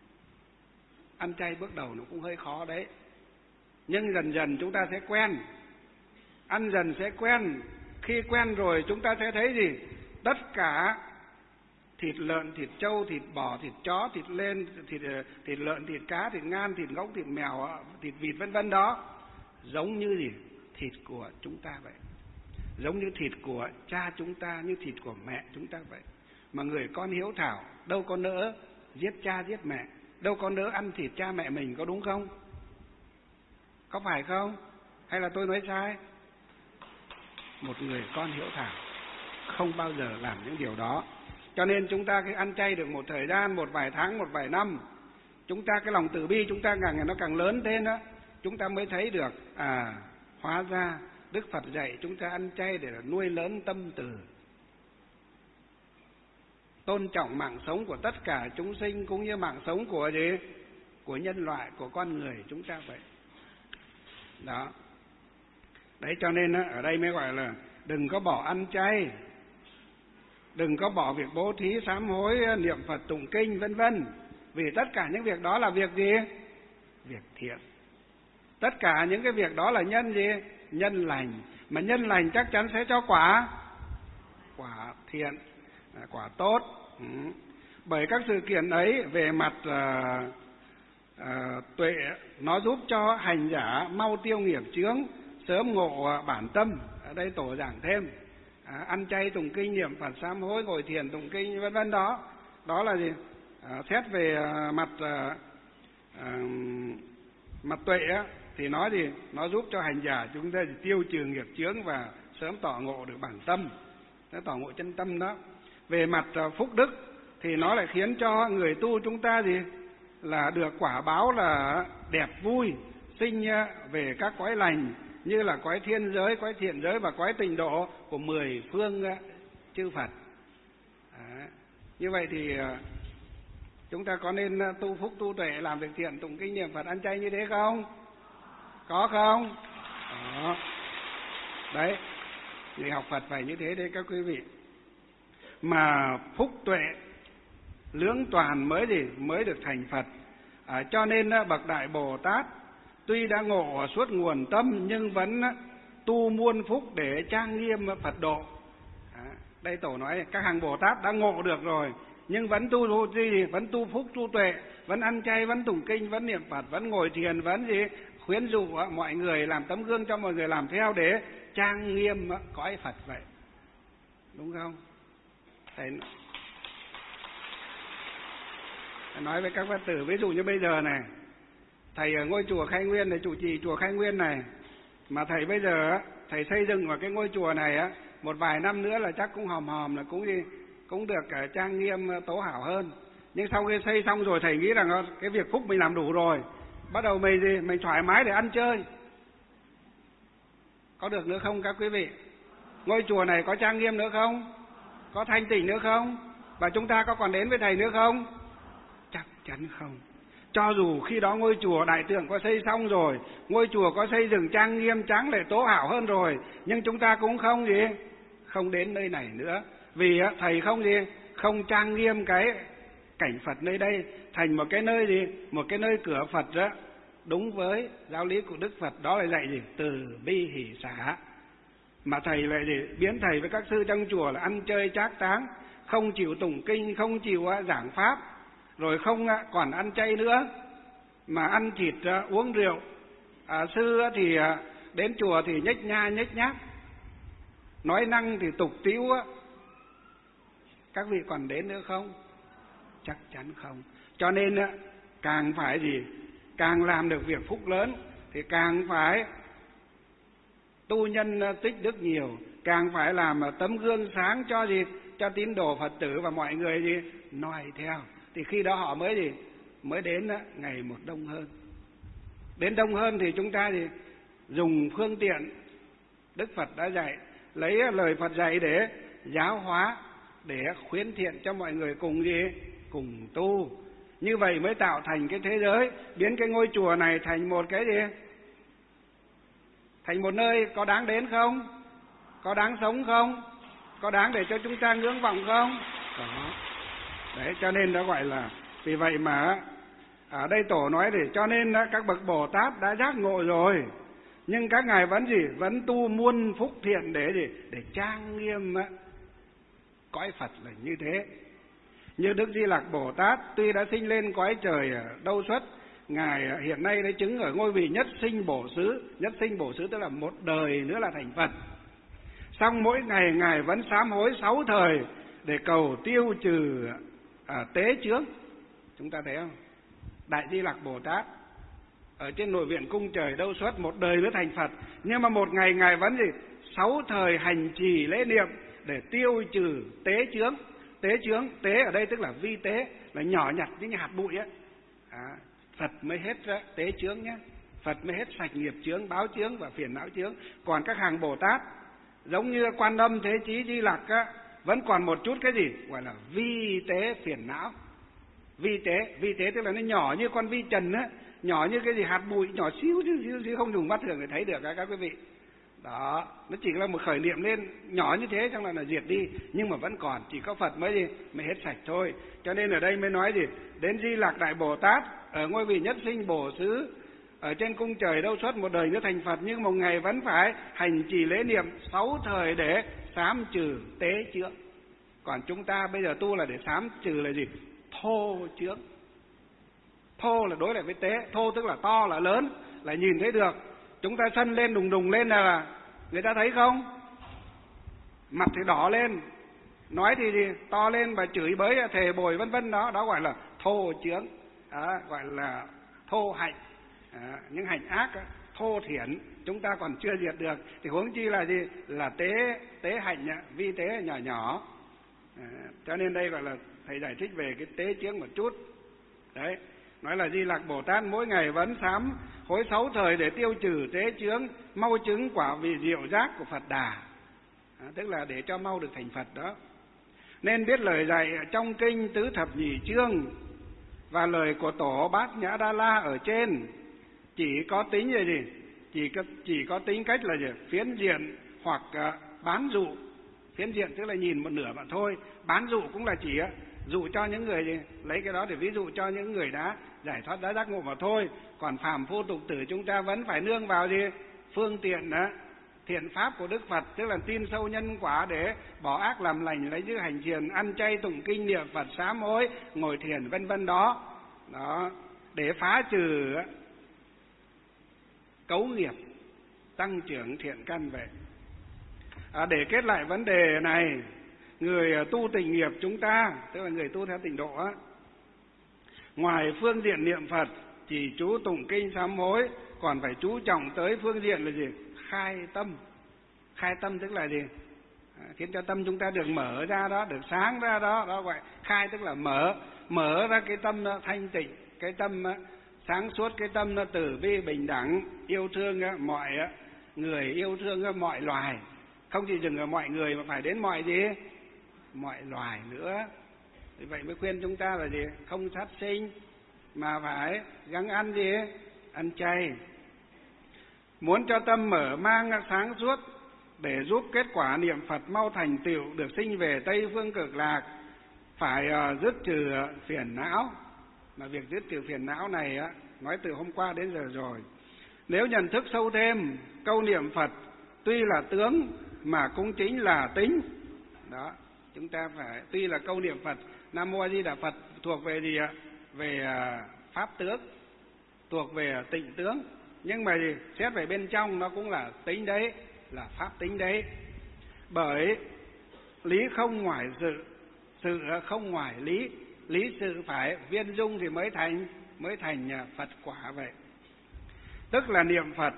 ăn chay bước đầu nó cũng hơi khó đấy, nhưng dần dần chúng ta sẽ quen. Ăn dần sẽ quen. Khi quen rồi chúng ta sẽ thấy gì? Tất cả thịt lợn, thịt trâu, thịt bò, thịt chó, thịt lên, thịt thịt lợn, thịt cá, thịt ngan, thịt ngỗng, thịt mèo, thịt vịt vân vân đó, giống như gì? Thịt của chúng ta vậy. Giống như thịt của cha chúng ta, như thịt của mẹ chúng ta vậy. Mà người con hiếu thảo đâu có nỡ giết cha giết mẹ, đâu có nỡ ăn thịt cha mẹ mình, có đúng không? Có phải không? Hay là tôi nói sai? Một người con hiếu thảo không bao giờ làm những điều đó. Cho nên chúng ta khi ăn chay được một thời gian, một vài tháng, một vài năm, chúng ta cái lòng từ bi chúng ta càng ngày nó càng lớn thêm đó, chúng ta mới thấy được à, hóa ra Đức Phật dạy chúng ta ăn chay để nuôi lớn tâm từ, tôn trọng mạng sống của tất cả chúng sinh, cũng như mạng sống của gì? Của nhân loại, của con người chúng ta vậy. Đó. Đấy, cho nên ở đây mới gọi là đừng có bỏ ăn chay, đừng có bỏ việc bố thí, sám hối, niệm Phật, tụng kinh vân vân. Vì tất cả những việc đó là việc gì? việc thiện. Tất cả những cái việc đó là nhân gì? Nhân lành. Mà nhân lành chắc chắn sẽ cho quả quả thiện, quả tốt. Ừ. Bởi các sự kiện ấy về mặt uh, uh, tuệ, nó giúp cho hành giả mau tiêu nghiệp chướng, sớm ngộ uh, bản tâm. Ở đây tổ giảng thêm à, ăn chay, tụng kinh, niệm Phật, sám hối, ngồi thiền, tụng kinh, vân vân đó. Đó là gì? À, xét về uh, mặt uh, uh, mặt tuệ á, thì nó gì? Nó giúp cho hành giả chúng ta tiêu trừ nghiệp chướng và sớm tỏ ngộ được bản tâm, nó tỏ ngộ chân tâm đó. Về mặt uh, phúc đức thì nó lại khiến cho người tu chúng ta gì? Là được quả báo là đẹp vui, sinh về các cõi lành, như là cõi thiên giới, cõi thiện giới và cõi tịnh độ của mười phương chư Phật. À, như vậy thì chúng ta có nên tu phúc tu tuệ, làm việc thiện, tụng kinh niệm Phật, ăn chay như thế không? Có không? Đó. Đấy, người học Phật phải như thế đấy các quý vị. Mà phúc tuệ lưỡng toàn mới gì? Mới được thành Phật. À, cho nên bậc Đại Bồ Tát tuy đã ngộ suốt nguồn tâm nhưng vẫn tu muôn phúc để trang nghiêm Phật độ. À, đây tổ nói các hàng Bồ Tát đã ngộ được rồi nhưng vẫn tu gì? Vẫn tu phúc tu tuệ, vẫn ăn chay, vẫn tụng kinh, vẫn niệm Phật, vẫn ngồi thiền, vẫn gì? Khuyến dụ mọi người, làm tấm gương cho mọi người làm theo để trang nghiêm cõi Phật vậy. Đúng không? Thầy nói với các Phật tử, ví dụ như bây giờ này, thầy ở ngôi chùa Khai Nguyên này, chủ trì chùa Khai Nguyên này, mà thầy bây giờ thầy xây dựng vào cái ngôi chùa này á, một vài năm nữa là chắc cũng hòm hòm là cũng đi cũng được trang nghiêm tố hảo hơn. Nhưng sau khi xây xong rồi thầy nghĩ rằng cái việc phúc mình làm đủ rồi, bắt đầu mình gì mình thoải mái để ăn chơi, có được nữa không các quý vị? Ngôi chùa này có trang nghiêm nữa không? Có thanh tịnh nữa không? Và chúng ta có còn đến với thầy nữa không? Chắc chắn không. Cho dù khi đó ngôi chùa đại tượng có xây xong rồi, ngôi chùa có xây dựng trang nghiêm tráng lệ tố hảo hơn rồi, nhưng chúng ta cũng không gì, không đến nơi này nữa. Vì thầy không gì, không trang nghiêm cái cảnh Phật nơi đây thành một cái nơi gì, một cái nơi cửa Phật đó, đúng với giáo lý của Đức Phật, đó là dạy gì? Từ bi hỷ xả. Mà thầy lại gì? Biến thầy với các sư trong chùa là ăn chơi trác táng, không chịu tụng kinh, không chịu giảng pháp, rồi không còn ăn chay nữa, mà ăn thịt, uống rượu. À, sư thì đến chùa thì nhếch nha nhếch nhác, nói năng thì tục tĩu. Các vị còn đến nữa không? Chắc chắn không. Cho nên càng phải gì? Càng làm được việc phúc lớn thì càng phải tu nhân tích đức nhiều, càng phải làm tấm gương sáng cho gì? Cho tín đồ Phật tử và mọi người gì? Noi theo. Thì khi đó họ mới gì? Mới đến ngày một đông hơn. Đến đông hơn thì chúng ta gì? Dùng phương tiện Đức Phật đã dạy, lấy lời Phật dạy để giáo hóa, để khuyến thiện cho mọi người cùng gì? Cùng tu. Như vậy mới tạo thành cái thế giới, biến cái ngôi chùa này thành một cái gì? Thành một nơi có đáng đến không? Có đáng sống không? Có đáng để cho chúng ta ngưỡng vọng không? Đó. Đấy, cho nên nó gọi là, vì vậy mà ở đây tổ nói để cho nên các bậc Bồ Tát đã giác ngộ rồi, nhưng các ngài vẫn gì? Vẫn tu muôn phúc thiện để gì? Để trang nghiêm cõi Phật là như thế. Như Đức Di Lặc Bồ Tát tuy đã sinh lên cõi trời Đâu Xuất, ngài hiện nay đấy chứng ở ngôi vị nhất sinh bổ xứ. Nhất sinh bổ xứ tức là một đời nữa là thành Phật. Xong mỗi ngày ngài vẫn sám hối sáu thời để cầu tiêu trừ à, tế chướng. Chúng ta thấy không? Đại Di Lặc Bồ Tát ở trên nội viện cung trời Đâu Xuất một đời nữa thành Phật, nhưng mà một ngày ngài vẫn gì? Sáu thời hành trì lễ niệm để tiêu trừ tế chướng. Tế chướng, tế ở đây tức là vi tế, là nhỏ nhặt những hạt bụi á. À, Phật mới hết tế chướng nhé. Phật mới hết sạch nghiệp chướng, báo chướng và phiền não chướng. Còn các hàng Bồ Tát giống như Quan Âm, Thế Chí, Di Lặc á, vẫn còn một chút cái gì gọi là vi tế phiền não. Vi tế, vi tế tức là nó nhỏ như con vi trần á, nhỏ như cái gì hạt bụi, nhỏ xíu xíu xíu, xíu không dùng mắt thường để thấy được các quý vị. Đó, nó chỉ là một khởi niệm lên nhỏ như thế, trong là là diệt đi, nhưng mà vẫn còn, chỉ có Phật mới gì mới hết sạch thôi. Cho nên ở đây mới nói gì, đến Di Lạc Đại Bồ Tát ở ngôi vị nhất sinh bổ xứ ở trên cung trời đâu suốt một đời nữa thành Phật, nhưng một ngày vẫn phải hành trì lễ niệm sáu thời để sám trừ tế chướng. Còn chúng ta bây giờ tu là để sám trừ là gì? Thô chướng. Thô là đối lại với tế, thô tức là to, là lớn, là nhìn thấy được. Chúng ta sân lên đùng đùng lên là người ta thấy không? Mặt thì đỏ lên, nói thì gì? To lên và chửi bới thề bồi vân vân, đó đó gọi là thô chướng, đó, gọi là thô hạnh. À, những hành ác thô thiển chúng ta còn chưa diệt được thì huống chi là gì? Là tế tế hạnh vi tế nhỏ nhỏ. À, cho nên đây gọi là thầy giải thích về cái tế chướng một chút. Đấy, nói là Di Lạc Bồ Tát mỗi ngày vẫn sám hối sáu thời để tiêu trừ tế chướng, mau chứng quả vị diệu giác của Phật Đà. À, tức là để cho mau được thành Phật đó. Nên biết lời dạy trong kinh Tứ Thập Nhị Chương và lời của Tổ Bát Nhã Đa La ở trên chỉ có tính là gì? Chỉ có, chỉ có tính cách là gì? Phiến diện hoặc uh, bán dụ. Phiến diện tức là nhìn một nửa mà thôi. Bán dụ cũng là chỉ uh, dụ cho những người gì? Lấy cái đó để ví dụ cho những người đã giải thoát, đã giác ngộ mà thôi. Còn phàm phu tục tử chúng ta vẫn phải nương vào gì? Phương tiện đó, thiện pháp của Đức Phật, tức là tin sâu nhân quả để bỏ ác làm lành, lấy giữ hành thiền, ăn chay tụng kinh niệm Phật, sám hối, ngồi thiền vân vân đó. Đó, để phá trừ cấu nghiệp, tăng trưởng thiện căn vậy. À, để kết lại vấn đề này, người tu tịnh nghiệp chúng ta, tức là người tu theo tịnh độ á, ngoài phương diện niệm Phật, chỉ chú tụng kinh sám hối, còn phải chú trọng tới phương diện là gì? Khai tâm. Khai tâm tức là gì? À, khiến cho tâm chúng ta được mở ra đó, được sáng ra đó, đó gọi khai tức là mở, mở ra cái tâm thanh tịnh, cái tâm sáng suốt, cái tâm nó từ bi bình đẳng, yêu thương mọi người, yêu thương mọi loài, không chỉ dừng ở mọi người mà phải đến mọi gì? Mọi loài nữa. Vì vậy mới khuyên chúng ta là gì? Không sát sinh mà phải gắng ăn gì? Ăn chay. Muốn cho tâm mở mang sáng suốt để giúp kết quả niệm Phật mau thành tựu được sinh về Tây Phương Cực Lạc, phải uh, dứt trừ phiền não. Mà việc dứt trừ phiền não này á, nói từ hôm qua đến giờ rồi. Nếu nhận thức sâu thêm, câu niệm Phật tuy là tướng mà cũng chính là tính. Đó, chúng ta phải, tuy là câu niệm Phật Nam Mô A Di Đà Phật thuộc về gì ạ? Về uh, pháp tướng, thuộc về tịnh tướng. Nhưng mà gì? Xét về bên trong nó cũng là tính đấy, là pháp tính đấy. Bởi lý không ngoài sự, sự không ngoài lý, lý sự phải viên dung thì mới thành mới thành Phật quả vậy. Tức là niệm Phật.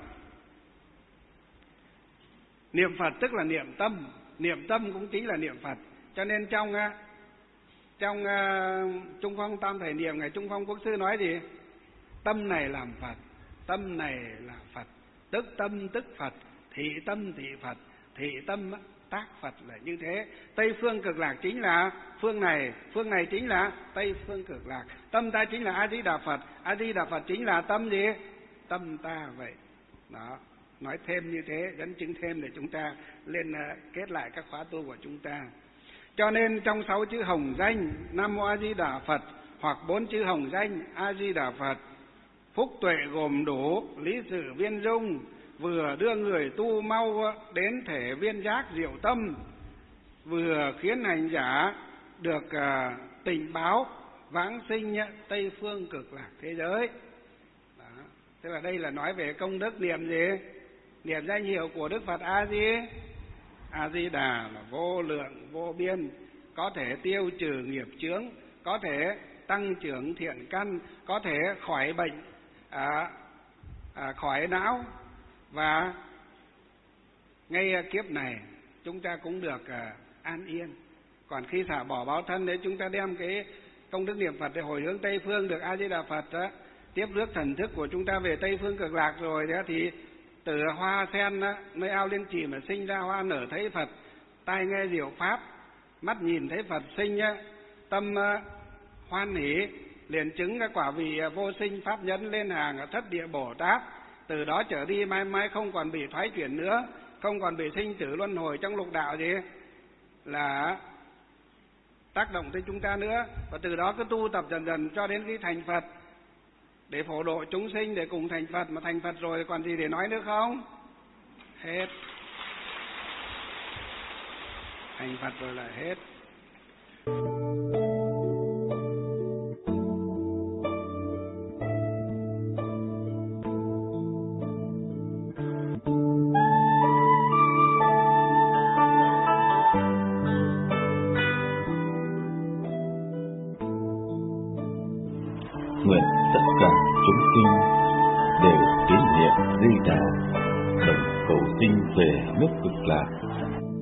Niệm Phật tức là niệm tâm, niệm tâm cũng chính là niệm Phật. Cho nên trong trong uh, Trung Phong Tam Thể Niệm, ngài Trung Phong Quốc sư nói gì? Tâm này làm Phật, tâm này là Phật, tức tâm tức Phật, thị tâm thị Phật, thị tâm tác Phật là như thế. Tây Phương Cực Lạc chính là phương này, phương này chính là Tây Phương Cực Lạc. Tâm ta chính là A Di Đà Phật, A Di Đà Phật chính là tâm gì? Tâm ta vậy. Đó, nói thêm như thế, dẫn chứng thêm để chúng ta lên uh, kết lại các khóa tu của chúng ta. Cho nên trong sáu chữ hồng danh Nam Mô A Di Đà Phật hoặc bốn chữ hồng danh A Di Đà Phật, phúc tuệ gồm đủ, lý sự viên dung, vừa đưa người tu mau đến thể viên giác diệu tâm, vừa khiến hành giả được uh, tình báo vãng sinh Tây Phương Cực Lạc thế giới. Đó. Tức là đây là nói về công đức niệm gì? Niệm danh hiệu của Đức Phật A Di A Di Đà là vô lượng vô biên, có thể tiêu trừ nghiệp chướng, có thể tăng trưởng thiện căn, có thể khỏi bệnh, à, à, khỏi não, và ngay kiếp này chúng ta cũng được à, an yên. Còn khi xả bỏ báo thân đấy, chúng ta đem cái công đức niệm Phật để hồi hướng Tây Phương được A Di Đà Phật đó, tiếp rước thần thức của chúng ta về Tây Phương Cực Lạc rồi đó, thì từ hoa sen đó, nơi ao liên trì mà sinh ra hoa nở thấy Phật, tai nghe diệu pháp, mắt nhìn thấy Phật sinh, tâm hoan hỷ, liền chứng cái quả vị vô sinh pháp nhẫn lên hàng ở thất địa Bồ Tát. Từ đó trở đi mãi mãi không còn bị thoái chuyển nữa, không còn bị sinh tử luân hồi trong lục đạo gì là tác động tới chúng ta nữa. Và từ đó cứ tu tập dần dần cho đến khi thành Phật, để phổ độ chúng sinh, để cùng thành Phật. Mà thành Phật rồi còn gì để nói nữa không? Hết. Thành Phật rồi là hết. Nguyện tất cả chúng sinh đều tín niệm Di Đà, đồng cầu sinh về nước Cực Lạc.